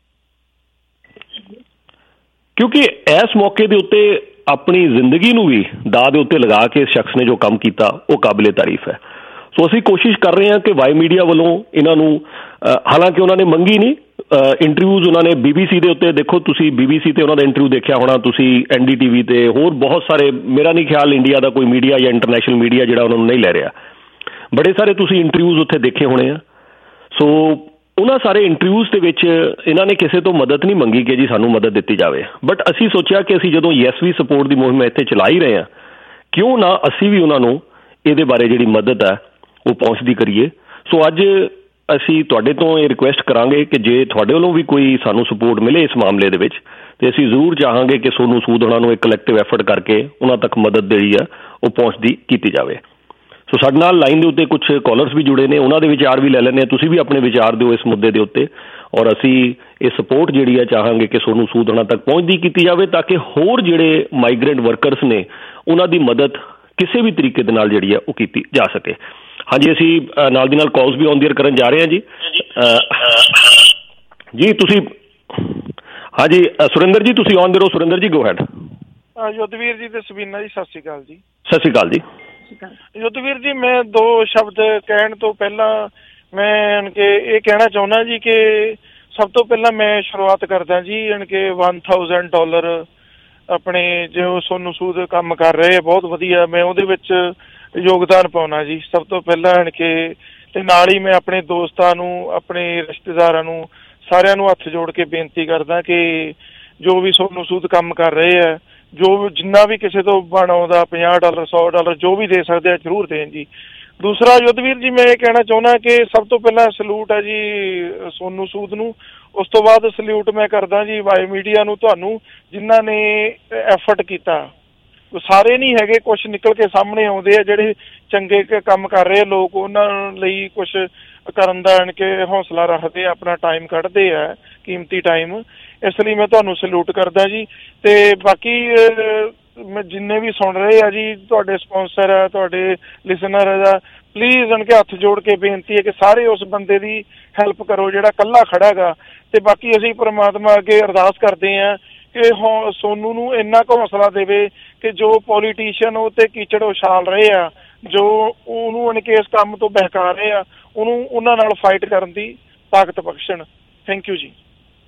ਕਿਉਂਕਿ ਇਸ ਮੌਕੇ ਦੇ ਉੱਤੇ ਆਪਣੀ ਜ਼ਿੰਦਗੀ ਨੂੰ ਵੀ ਦਾਅ ਦੇ ਉੱਤੇ ਲਗਾ ਕੇ ਇਸ ਸ਼ਖਸ ਨੇ ਜੋ ਕੰਮ ਕੀਤਾ ਉਹ ਕਾਬਿਲੇ ਤਾਰੀਫ ਹੈ। ਸੋ ਅਸੀਂ ਕੋਸ਼ਿਸ਼ ਕਰ ਰਹੇ ਹਾਂ ਕਿ ਵਾਈ ਮੀਡੀਆ ਵੱਲੋਂ ਇਹਨਾਂ ਨੂੰ, ਹਾਲਾਂਕਿ ਉਹਨਾਂ ਨੇ ਮੰਗੀ ਨਹੀਂ ਇੰਟਰਵਿਊਜ਼, ਉਹਨਾਂ ਨੇ ਬੀ ਬੀ ਸੀ ਦੇ ਉੱਤੇ, ਦੇਖੋ ਤੁਸੀਂ ਬੀ ਬੀ ਸੀ ਤੇ ਉਹਨਾਂ ਦਾ ਇੰਟਰਵਿਊ ਦੇਖਿਆ ਹੋਣਾ ਤੁਸੀਂ, ਐਨ ਡੀ ਟੀ ਵੀ ਤੇ ਹੋਰ ਬਹੁਤ ਸਾਰੇ, ਮੇਰਾ ਨਹੀਂ ਖਿਆਲ ਇੰਡੀਆ ਦਾ ਕੋਈ ਮੀਡੀਆ ਜਾਂ ਇੰਟਰਨੈਸ਼ਨਲ ਮੀਡੀਆ ਜਿਹੜਾ ਉਹਨਾਂ ਨੂੰ ਨਹੀਂ ਲੈ ਰਿਹਾ, ਬੜੇ ਸਾਰੇ ਤੁਸੀਂ ਇੰਟਰਵਿਊਜ਼ ਉੱਥੇ ਦੇਖੇ ਹੋਣੇ ਆ। ਸੋ ਉਹਨਾਂ ਸਾਰੇ ਇੰਟਰਵਿਊਜ਼ ਦੇ ਵਿੱਚ ਇਹਨਾਂ ਨੇ ਕਿਸੇ ਤੋਂ ਮਦਦ ਨਹੀਂ ਮੰਗੀ ਕਿ ਜੀ ਸਾਨੂੰ ਮਦਦ ਦਿੱਤੀ ਜਾਵੇ, ਬਟ ਅਸੀਂ ਸੋਚਿਆ ਕਿ ਅਸੀਂ ਜਦੋਂ ਯੈਸ ਵੀ ਸਪੋਰਟ ਦੀ ਮੁਹਿੰਮ ਇੱਥੇ ਚਲਾ ਹੀ ਰਹੇ ਹਾਂ, ਕਿਉਂ ਨਾ ਅਸੀਂ ਵੀ ਉਹਨਾਂ ਨੂੰ ਇਹਦੇ ਬਾਰੇ ਜਿਹੜੀ ਮਦਦ ਹੈ ਉਹ ਪਹੁੰਚਦੀ ਕਰੀਏ। ਸੋ ਅੱਜ ਅਸੀਂ ਤੁਹਾਡੇ ਤੋਂ ਇਹ ਰਿਕੁਐਸਟ ਕਰਾਂਗੇ ਕਿ ਜੇ ਤੁਹਾਡੇ ਵੱਲੋਂ ਵੀ ਕੋਈ ਸਾਨੂੰ ਸਪੋਰਟ ਮਿਲੇ ਇਸ ਮਾਮਲੇ ਦੇ ਵਿੱਚ, ਤੇ ਅਸੀਂ ਜ਼ਰੂਰ ਚਾਹਾਂਗੇ ਕਿ ਸੋਨੂੰ ਸੂਦ ਉਹਨਾਂ ਨੂੰ ਇੱਕ ਕਲੈਕਟਿਵ ਐਫਰਟ ਕਰਕੇ ਉਹਨਾਂ ਤੱਕ ਮਦਦ ਜਿਹੜੀ ਆ ਉਹ ਪਹੁੰਚਦੀ ਕੀਤੀ ਜਾਵੇ। ਸੋ ਸਾਡੇ ਨਾਲ ਲਾਈਨ ਦੇ ਉੱਤੇ ਕੁਛ ਕਾਲਰਸ ਵੀ ਜੁੜੇ ਨੇ, ਉਹਨਾਂ ਦੇ ਵਿਚਾਰ ਵੀ ਲੈ ਲੈਂਦੇ ਹਾਂ, ਤੁਸੀਂ ਵੀ ਆਪਣੇ ਵਿਚਾਰ ਦਿਓ ਇਸ ਮੁੱਦੇ ਦੇ ਉੱਤੇ, ਔਰ ਅਸੀਂ ਇਹ ਸਪੋਰਟ ਜਿਹੜੀ ਆ ਚਾਹਾਂਗੇ ਕਿ ਸੋਨੂੰ ਸੂਦ ਉਹਨਾਂ ਤੱਕ ਪਹੁੰਚਦੀ ਕੀਤੀ ਜਾਵੇ ਤਾਂ ਕਿ ਹੋਰ ਜਿਹੜੇ ਮਾਈਗ੍ਰੈਂਟ ਵਰਕਰਸ ਨੇ ਉਹਨਾਂ ਦੀ ਮਦਦ ਕਿਸੇ ਵੀ ਤਰੀਕੇ ਦੇ ਨਾਲ ਜਿਹੜੀ ਆ ਉਹ ਕੀਤੀ ਜਾ ਸਕੇ। ਹਾਂਜੀ, ਅਸੀਂ ਨਾਲ ਦੀ ਨਾਲ ਕਾਲਸ ਵੀ ਔਨ ਦੀ ਏਅਰ ਕਰਨ ਜਾ ਰਹੇ ਹਾਂ ਜੀ। ਜੀ ਤੁਸੀਂ, ਹਾਂਜੀ ਸੁਰਿੰਦਰ ਜੀ ਤੁਸੀਂ ਔਨ ਦੇ ਰਹੋ। ਸੁਰਿੰਦਰ ਜੀ ਗੋ ਹੈਡ। ਯੁੱਧਵੀਰ ਜੀ ਤੇ ਸਬੀਨਾ ਜੀ ਸਤਿ ਸ਼੍ਰੀ ਅਕਾਲ ਜੀ। ਸਤਿ ਸ਼੍ਰੀ ਅਕਾਲ ਜੀ। ਯੁੱਧਵੀਰ ਜੀ, ਮੈਂ ਦੋ ਸ਼ਬਦ ਕਹਿਣ ਤੋਂ ਪਹਿਲਾਂ ਮੈਂ ਕਿ ਇਹ ਕਹਿਣਾ ਚਾਹੁੰਦਾ ਜੀ ਕਿ ਸਭ ਤੋਂ ਪਹਿਲਾਂ ਮੈਂ ਸ਼ੁਰੂਆਤ ਕਰਦਾ ਜੀ ਕਿ ਵਨ ਥਾਊਜੈਂਡ ਡਾਲਰ ਆਪਣੇ ਜੋ ਸੋਨੂੰ ਸੂਦ ਕੰਮ ਕਰ ਰਹੇ ਆ ਬਹੁਤ ਵਧੀਆ, ਮੈਂ ਉਹਦੇ ਵਿੱਚ ਯੋਗਦਾਨ ਪਾਉਣਾ ਜੀ ਸਭ ਤੋਂ ਪਹਿਲਾਂ ਕਿ, ਤੇ ਨਾਲ ਹੀ ਮੈਂ ਆਪਣੇ ਦੋਸਤਾਂ ਨੂੰ, ਆਪਣੇ ਰਿਸ਼ਤੇਦਾਰਾਂ ਨੂੰ, ਸਾਰਿਆਂ ਨੂੰ ਹੱਥ ਜੋੜ ਕੇ ਬੇਨਤੀ ਕਰਦਾ ਕਿ ਜੋ ਵੀ ਸੋਨੂੰ ਸੂਦ ਕੰਮ ਕਰ ਰਹੇ ਆ, ਜੋ ਜਿੰਨਾ ਵੀ ਕਿਸੇ ਤੋਂ ਬਣ ਆਉਂਦਾ ਪੰਜਾਹ ਡਾਲਰ ਸੌ ਡਾਲਰ ਜੋ ਵੀ ਦੇ ਸਕਦੇ ਆ ਜ਼ਰੂਰ ਦੇਣ ਜੀ। ਦੂਸਰਾ ਯੁੱਧਵੀਰ ਜੀ, ਮੈਂ ਇਹ ਕਹਿਣਾ ਚਾਹੁੰਦਾ ਕਿ ਸਭ ਤੋਂ ਪਹਿਲਾਂ ਸਲੂਟ ਹੈ ਜੀ ਸੋਨੂੰ ਸੂਦ ਨੂੰ, ਉਸ ਤੋਂ ਬਾਅਦ ਸਲੂਟ ਮੈਂ ਕਰਦਾ ਜੀ ਵਾਈ ਮੀਡੀਆ ਨੂੰ, ਤੁਹਾਨੂੰ ਜਿਨ੍ਹਾਂ ਨੇ ਐਫਰਟ ਕੀਤਾ। ਸਾਰੇ ਨਹੀਂ ਹੈਗੇ, ਕੁਛ ਨਿਕਲ ਕੇ ਸਾਹਮਣੇ ਆਉਂਦੇ ਆ ਜਿਹੜੇ ਚੰਗੇ ਕੰਮ ਕਰ ਰਹੇ ਲੋਕ, ਉਹਨਾਂ ਲਈ ਕੁਛ ਕਰਨ ਦਾ ਕਿ ਹੌਸਲਾ ਰੱਖਦੇ ਆ, ਆਪਣਾ ਟਾਈਮ ਕੱਢਦੇ ਆ, ਕੀਮਤੀ ਟਾਈਮ, ਇਸ ਲਈ ਮੈਂ ਤੁਹਾਨੂੰ ਸਲੂਟ ਕਰਦਾ ਜੀ। ਤੇ ਬਾਕੀ ਮੈਂ ਜਿੰਨੇ ਵੀ ਸੁਣ ਰਹੇ ਆ ਜੀ, ਤੁਹਾਡੇ ਸਪਾਂਸਰ ਆ, ਤੁਹਾਡੇ ਲਿਸਨਰ ਆ, ਪਲੀਜ਼ ਉਹਨਾਂ ਕੇ ਹੱਥ ਜੋੜ ਕੇ ਬੇਨਤੀ ਹੈ ਕਿ ਸਾਰੇ ਉਸ ਬੰਦੇ ਦੀ ਹੈਲਪ ਕਰੋ ਜਿਹੜਾ ਇਕੱਲਾ ਖੜਾ ਗਾ। ਤੇ ਬਾਕੀ ਅਸੀਂ ਪਰਮਾਤਮਾ ਅੱਗੇ ਅਰਦਾਸ ਕਰਦੇ ਹਾਂ ਕਿ ਹੌ ਸੋਨੂੰ ਨੂੰ ਇੰਨਾ ਕੁ ਹੌਸਲਾ ਦੇਵੇ ਕਿ ਜੋ ਪੋਲੀਟੀਸ਼ੀਅਨ ਉਹ ਤੇ ਕੀਚੜ ਉਛਾਲ ਰਹੇ ਆ, ਜੋ ਉਹਨੂੰ ਉਹਨਾਂ ਕੇ ਇਸ ਕੰਮ ਤੋਂ ਬਹਿਕਾ ਰਹੇ ਆ, ਉਹਨੂੰ ਉਹਨਾਂ ਨਾਲ ਫਾਈਟ ਕਰਨ ਦੀ ਤਾਕਤ ਬਖਸ਼ਣ। ਥੈਂਕ ਯੂ ਜੀ।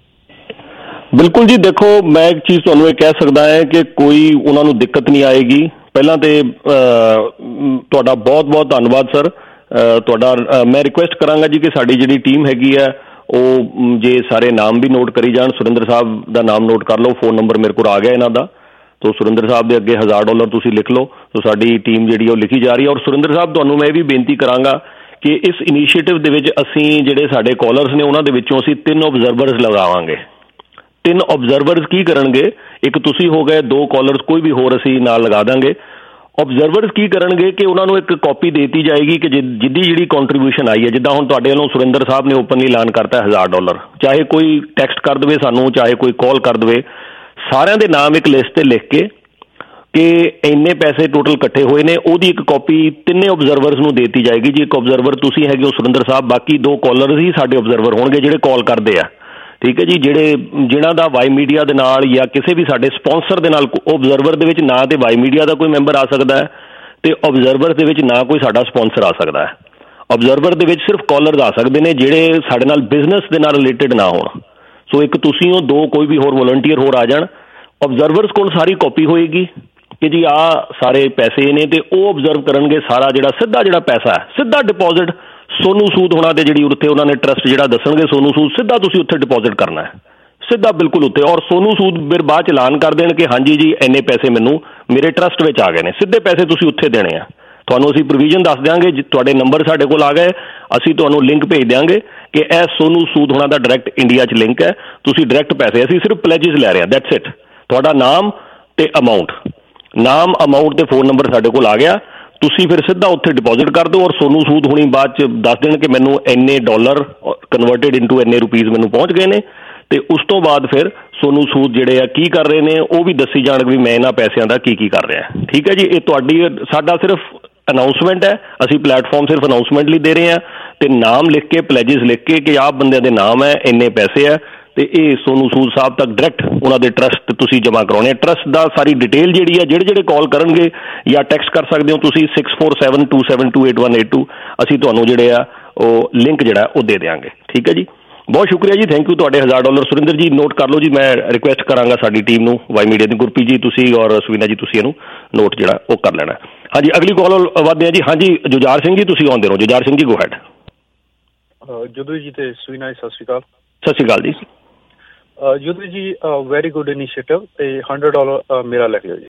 ਬਿਲਕੁਲ ਜੀ, ਦੇਖੋ ਮੈਂ ਇੱਕ ਚੀਜ਼ ਤੁਹਾਨੂੰ ਇਹ ਕਹਿ ਸਕਦਾ ਹੈ ਕਿ ਕੋਈ ਉਹਨਾਂ ਨੂੰ ਦਿੱਕਤ ਨਹੀਂ ਆਏਗੀ। ਪਹਿਲਾਂ ਤੇ ਤੁਹਾਡਾ ਬਹੁਤ ਬਹੁਤ ਧੰਨਵਾਦ ਸਰ ਤੁਹਾਡਾ। ਮੈਂ ਰਿਕੁਐਸਟ ਕਰਾਂਗਾ ਜੀ ਕਿ ਸਾਡੀ ਜਿਹੜੀ ਟੀਮ ਹੈਗੀ ਹੈ ਉਹ ਜੇ ਸਾਰੇ ਨਾਮ ਵੀ ਨੋਟ ਕਰੀ ਜਾਣ। ਸੁਰਿੰਦਰ ਸਾਹਿਬ ਦਾ ਨਾਮ ਨੋਟ ਕਰ ਲਓ, ਫੋਨ ਨੰਬਰ ਮੇਰੇ ਕੋਲ ਆ ਗਿਆ ਇਹਨਾਂ ਦਾ, ਤੋ ਸੁਰਿੰਦਰ ਸਾਹਿਬ ਦੇ ਅੱਗੇ ਹਜ਼ਾਰ ਡਾਲਰ ਤੁਸੀਂ ਲਿਖ ਲਓ। ਤੋ ਸਾਡੀ ਟੀਮ ਜਿਹੜੀ ਉਹ ਲਿਖੀ ਜਾ ਰਹੀ ਹੈ। ਔਰ ਸੁਰਿੰਦਰ ਸਾਹਿਬ ਤੁਹਾਨੂੰ ਮੈਂ ਇਹ ਵੀ ਬੇਨਤੀ ਕਰਾਂਗਾ ਕਿ ਇਸ ਇਨੀਸ਼ੀਏਟਿਵ ਦੇ ਵਿੱਚ ਅਸੀਂ ਜਿਹੜੇ ਸਾਡੇ ਕਾਲਰਸ ਨੇ ਉਹਨਾਂ ਦੇ ਵਿੱਚੋਂ ਅਸੀਂ ਤਿੰਨ ਓਬਜ਼ਰਵਰਸ ਲਗਾਵਾਂਗੇ। ਤਿੰਨ ਓਬਜ਼ਰਵਰਸ ਕੀ ਕਰਨਗੇ, ਇੱਕ ਤੁਸੀਂ ਹੋ ਗਏ, ਦੋ ਕਾਲਰਸ ਕੋਈ ਵੀ ਹੋਰ ਅਸੀਂ ਨਾਲ ਲਗਾ ਦਾਂਗੇ। ਓਬਜ਼ਰਵਰਸ ਕੀ ਕਰਨਗੇ ਕਿ ਉਹਨਾਂ ਨੂੰ ਇੱਕ ਕਾਪੀ ਦੇ ਦਿੱਤੀ ਜਾਏਗੀ ਕਿ ਜਿੱਦੀ ਜਿਹੜੀ ਕੰਟਰੀਬਿਊਸ਼ਨ ਆਈ ਹੈ, ਜਿੱਦਾਂ ਹੁਣ ਤੁਹਾਡੇ ਵੱਲੋਂ ਸੁਰਿੰਦਰ ਸਾਹਿਬ ਨੇ ਓਪਨਲੀ ਐਲਾਨ ਕਰਤਾ ਹਜ਼ਾਰ ਡਾਲਰ, ਚਾਹੇ ਕੋਈ ਟੈਕਸਟ ਕਰ ਦੇਵੇ ਸਾਨੂੰ, ਚਾਹੇ ਕੋਈ ਕਾਲ ਕਰ ਦੇਵੇ, ਸਾਰਿਆਂ ਦੇ ਨਾਮ ਇੱਕ ਲਿਸਟ ਤੇ ਲਿਖ ਕੇ ਕਿ ਇੰਨੇ ਪੈਸੇ ਟੋਟਲ ਇਕੱਠੇ ਹੋਏ ਨੇ, ਉਹਦੀ ਇੱਕ ਕਾਪੀ ਤਿੰਨੇ ਓਬਜ਼ਰਵਰਸ ਨੂੰ ਦੇ ਦਿੱਤੀ ਜਾਏਗੀ ਜੀ। ਇੱਕ ਓਬਜ਼ਰਵਰ ਤੁਸੀਂ ਹੈਗੇ ਹੋ ਸੁਰਿੰਦਰ ਸਾਹਿਬ, ਬਾਕੀ ਦੋ ਕਾਲਰਸ ਹੀ ਸਾਡੇ ਓਬਜ਼ਰਵਰ ਹੋਣਗੇ ਜਿਹੜੇ ਕਾਲ ਕਰਦੇ ਆ, ਠੀਕ ਹੈ ਜੀ। ਜਿਹੜੇ ਜਿਨ੍ਹਾਂ ਦਾ ਵਾਈ ਮੀਡੀਆ ਦੇ ਨਾਲ ਜਾਂ ਕਿਸੇ ਵੀ ਸਾਡੇ ਸਪਾਂਸਰ ਦੇ ਨਾਲ, ਓਬਜ਼ਰਵਰ ਦੇ ਵਿੱਚ ਨਾ ਤੇ ਵਾਈ ਮੀਡੀਆ ਦਾ ਕੋਈ ਮੈਂਬਰ ਆ ਸਕਦਾ ਹੈ ਤੇ ਓਬਜ਼ਰਵਰ ਦੇ ਵਿੱਚ ਨਾ ਕੋਈ ਸਾਡਾ ਸਪਾਂਸਰ ਆ ਸਕਦਾ ਹੈ। ਓਬਜ਼ਰਵਰ ਦੇ ਵਿੱਚ ਸਿਰਫ ਕਾਲਰਸ ਆ ਸਕਦੇ ਨੇ ਜਿਹੜੇ ਸਾਡੇ ਨਾਲ ਬਿਜ਼ਨਸ ਦੇ ਨਾਲ ਰਿਲੇਟਡ ਨਾ ਹੋਣ। ਸੋ ਇੱਕ ਤੁਸੀਂ ਹੋ, ਦੋ ਕੋਈ ਵੀ ਹੋਰ ਵਲੰਟੀਅਰ ਹੋਰ ਆ ਜਾਣ। ਆਬਜ਼ਰਵਰਸ ਕੋਲ ਸਾਰੀ ਕਾਪੀ ਹੋਏਗੀ ਕਿ ਜੀ ਆਹ ਸਾਰੇ ਪੈਸੇ ਨੇ, ਤੇ ਉਹ ਆਬਜ਼ਰਵ ਕਰਨਗੇ ਸਾਰਾ ਜਿਹੜਾ ਸਿੱਧਾ ਜਿਹੜਾ ਪੈਸਾ ਹੈ ਸਿੱਧਾ ਡਿਪੋਜ਼ਿਟ ਸੋਨੂ ਸੂਦ ਹੋਣਾ ਤੇ ਜਿਹੜੀ ਉੱਥੇ ਉਹਨਾਂ ਨੇ ਟਰਸਟ ਜਿਹੜਾ ਦੱਸਣਗੇ ਸੋਨੂ ਸੂਦ ਸਿੱਧਾ ਤੁਸੀਂ ਉੱਥੇ ਡਿਪੋਜ਼ਿਟ ਕਰਨਾ ਹੈ, ਸਿੱਧਾ ਬਿਲਕੁਲ ਉੱਤੇ। ਔਰ ਸੋਨੂ ਸੂਦ ਫਿਰ ਬਾਅਦ ਚ ਐਲਾਨ ਕਰ ਦੇਣ ਕਿ ਹਾਂਜੀ ਜੀ ਇੰਨੇ ਪੈਸੇ ਮੈਨੂੰ ਮੇਰੇ ਟਰਸਟ ਵਿੱਚ ਆ ਗਏ ਨੇ, ਸਿੱਧੇ ਪੈਸੇ ਤੁਸੀਂ ਉੱਥੇ ਦੇਣੇ ਆ। ਤੁਹਾਨੂੰ ਅਸੀਂ ਪ੍ਰੋਵੀਜ਼ਨ ਦੱਸ ਦਿਆਂਗੇ, ਤੁਹਾਡੇ ਨੰਬਰ ਸਾਡੇ ਕੋਲ ਆ ਗਏ, ਅਸੀਂ ਤੁਹਾਨੂੰ ਲਿੰਕ ਭੇਜ ਦਿਆਂਗੇ ਕਿ ਇਹ ਸੋਨੂ ਸੂਦ ਹੋਣਾ ਦਾ ਡਾਇਰੈਕਟ ਇੰਡੀਆ 'ਚ ਲਿੰਕ ਹੈ, ਤੁਸੀਂ ਡਾਇਰੈਕਟ ਪੈਸੇ, ਅਸੀਂ ਸਿਰਫ ਪਲੇਜਿਸ ਲੈ ਰਹੇ ਹਾਂ, ਦੈਟਸ ਇਟ। ਤੁਹਾਡਾ ਨਾਮ ਤੇ ਅਮਾਊਂਟ, ਨਾਮ ਅਮਾਊਂਟ ਤੇ ਫੋਨ ਨੰਬਰ ਸਾਡੇ ਕੋਲ ਆ ਗਿਆ, ਤੁਸੀਂ ਫਿਰ ਸਿੱਧਾ ਉੱਥੇ ਡਿਪੋਜ਼ਿਟ ਕਰ ਦਿਓ। ਔਰ ਸੋਨੂ ਸੂਦ ਹੋਣੀ ਬਾਅਦ 'ਚ ਦੱਸ ਦੇਣ ਕਿ ਮੈਨੂੰ ਇੰਨੇ ਡਾਲਰ ਕਨਵਰਟਡ ਇਨਟੂ ਇੰਨੇ ਰੁਪੀਜ਼ ਮੈਨੂੰ ਪਹੁੰਚ ਗਏ ਨੇ, ਤੇ ਉਸ ਤੋਂ ਬਾਅਦ ਫਿਰ ਸੋਨੂ ਸੂਦ ਜਿਹੜੇ ਆ ਕੀ ਕਰ ਰਹੇ ਨੇ ਉਹ ਵੀ ਦੱਸੀ ਜਾਣਗੇ ਵੀ ਮੈਂ ਇਹਨਾਂ ਪੈਸਿਆਂ ਦਾ ਕੀ ਕੀ ਕਰ ਰਿਹਾ। ਠੀਕ ਹੈ ਜੀ, ਇਹ ਤੁਹਾਡੀ ਸਾਡਾ ਸਿਰਫ ਅਨਾਊਂਸਮੈਂਟ ਹੈ, ਅਸੀਂ ਪਲੇਟਫਾਰਮ ਸਿਰਫ ਅਨਾਊਂਸਮੈਂਟ ਲਈ ਦੇ ਰਹੇ ਹਾਂ, ਤੇ ਨਾਮ ਲਿਖ ਕੇ ਪਲੇਜਿਸ ਲਿਖ ਕੇ ਕਿ ਆਹ ਬੰਦਿਆਂ ਦੇ ਨਾਮ ਹੈ, ਇੰਨੇ ਪੈਸੇ ਹੈ, ਤੇ ਇਹ ਸੋਨੂ ਸੂਦ ਸਾਹਿਬ ਤੱਕ ਡਾਇਰੈਕਟ ਉਹਨਾਂ ਦੇ ਟਰਸਟ ਤੁਸੀਂ ਜਮ੍ਹਾਂ ਕਰਾਉਣੇ ਆ। ਟਰਸਟ ਦਾ ਸਾਰੀ ਡਿਟੇਲ ਜਿਹੜੀ ਹੈ, ਜਿਹੜੇ ਜਿਹੜੇ ਕਾਲ ਕਰਨਗੇ ਜਾਂ ਟੈਕਸਟ ਕਰ ਸਕਦੇ ਹੋ ਤੁਸੀਂ six four seven two seven two eight one eight two, ਅਸੀਂ ਤੁਹਾਨੂੰ ਜਿਹੜੇ ਆ ਉਹ ਲਿੰਕ ਜਿਹੜਾ ਉਹ ਦੇ ਦਿਆਂਗੇ। ਠੀਕ ਹੈ ਜੀ, ਬਹੁਤ ਸ਼ੁਕਰੀਆ ਜੀ, ਥੈਂਕ ਯੂ ਤੁਹਾਡੇ ਹਜ਼ਾਰ ਡਾਲਰ। ਸੁਰਿੰਦਰ ਜੀ ਨੋਟ ਕਰ ਲਓ ਜੀ, ਮੈਂ ਰਿਕੁਐਸਟ ਕਰਾਂਗਾ ਸਾਡੀ ਟੀਮ ਨੂੰ, ਵਾਈ ਮੀਡੀਆ ਦੀ, ਗੁਰਪ੍ਰੀਤ ਜੀ ਤੁਸੀਂ ਔਰ ਸੁਵੀਨਾ ਜੀ ਤੁਸੀਂ ਇਹਨੂੰ ਨੋਟ ਜਿਹੜਾ ਉਹ ਕਰ ਲੈਣਾ। ਹਾਂਜੀ, ਅਗਲੀ ਕਾਲ ਵੱਧਦੇ ਹਾਂ ਜੀ। ਹਾਂਜੀ ਜੁਝਾਰ ਸਿੰਘ ਜੀ ਤੁਸੀਂ ਆਉਂਦੇ ਰਹੋ। Jujhar Singh ji go ahead. ਜੁਦੂ ਜੀ ਤੇ ਸੁਵੀਨਾ ਜੀ ਸਤਿ ਸ਼੍ਰੀ ਅਕਾਲ। ਸਤਿ ਸ਼੍ਰੀ ਅਕਾਲ ਜੀ। Judu ji very good initiative, ਤੇ ਹੰਡਰਡ ਡਾਲਰ ਮੇਰਾ ਲਿਖ ਲਿਓ ਜੀ।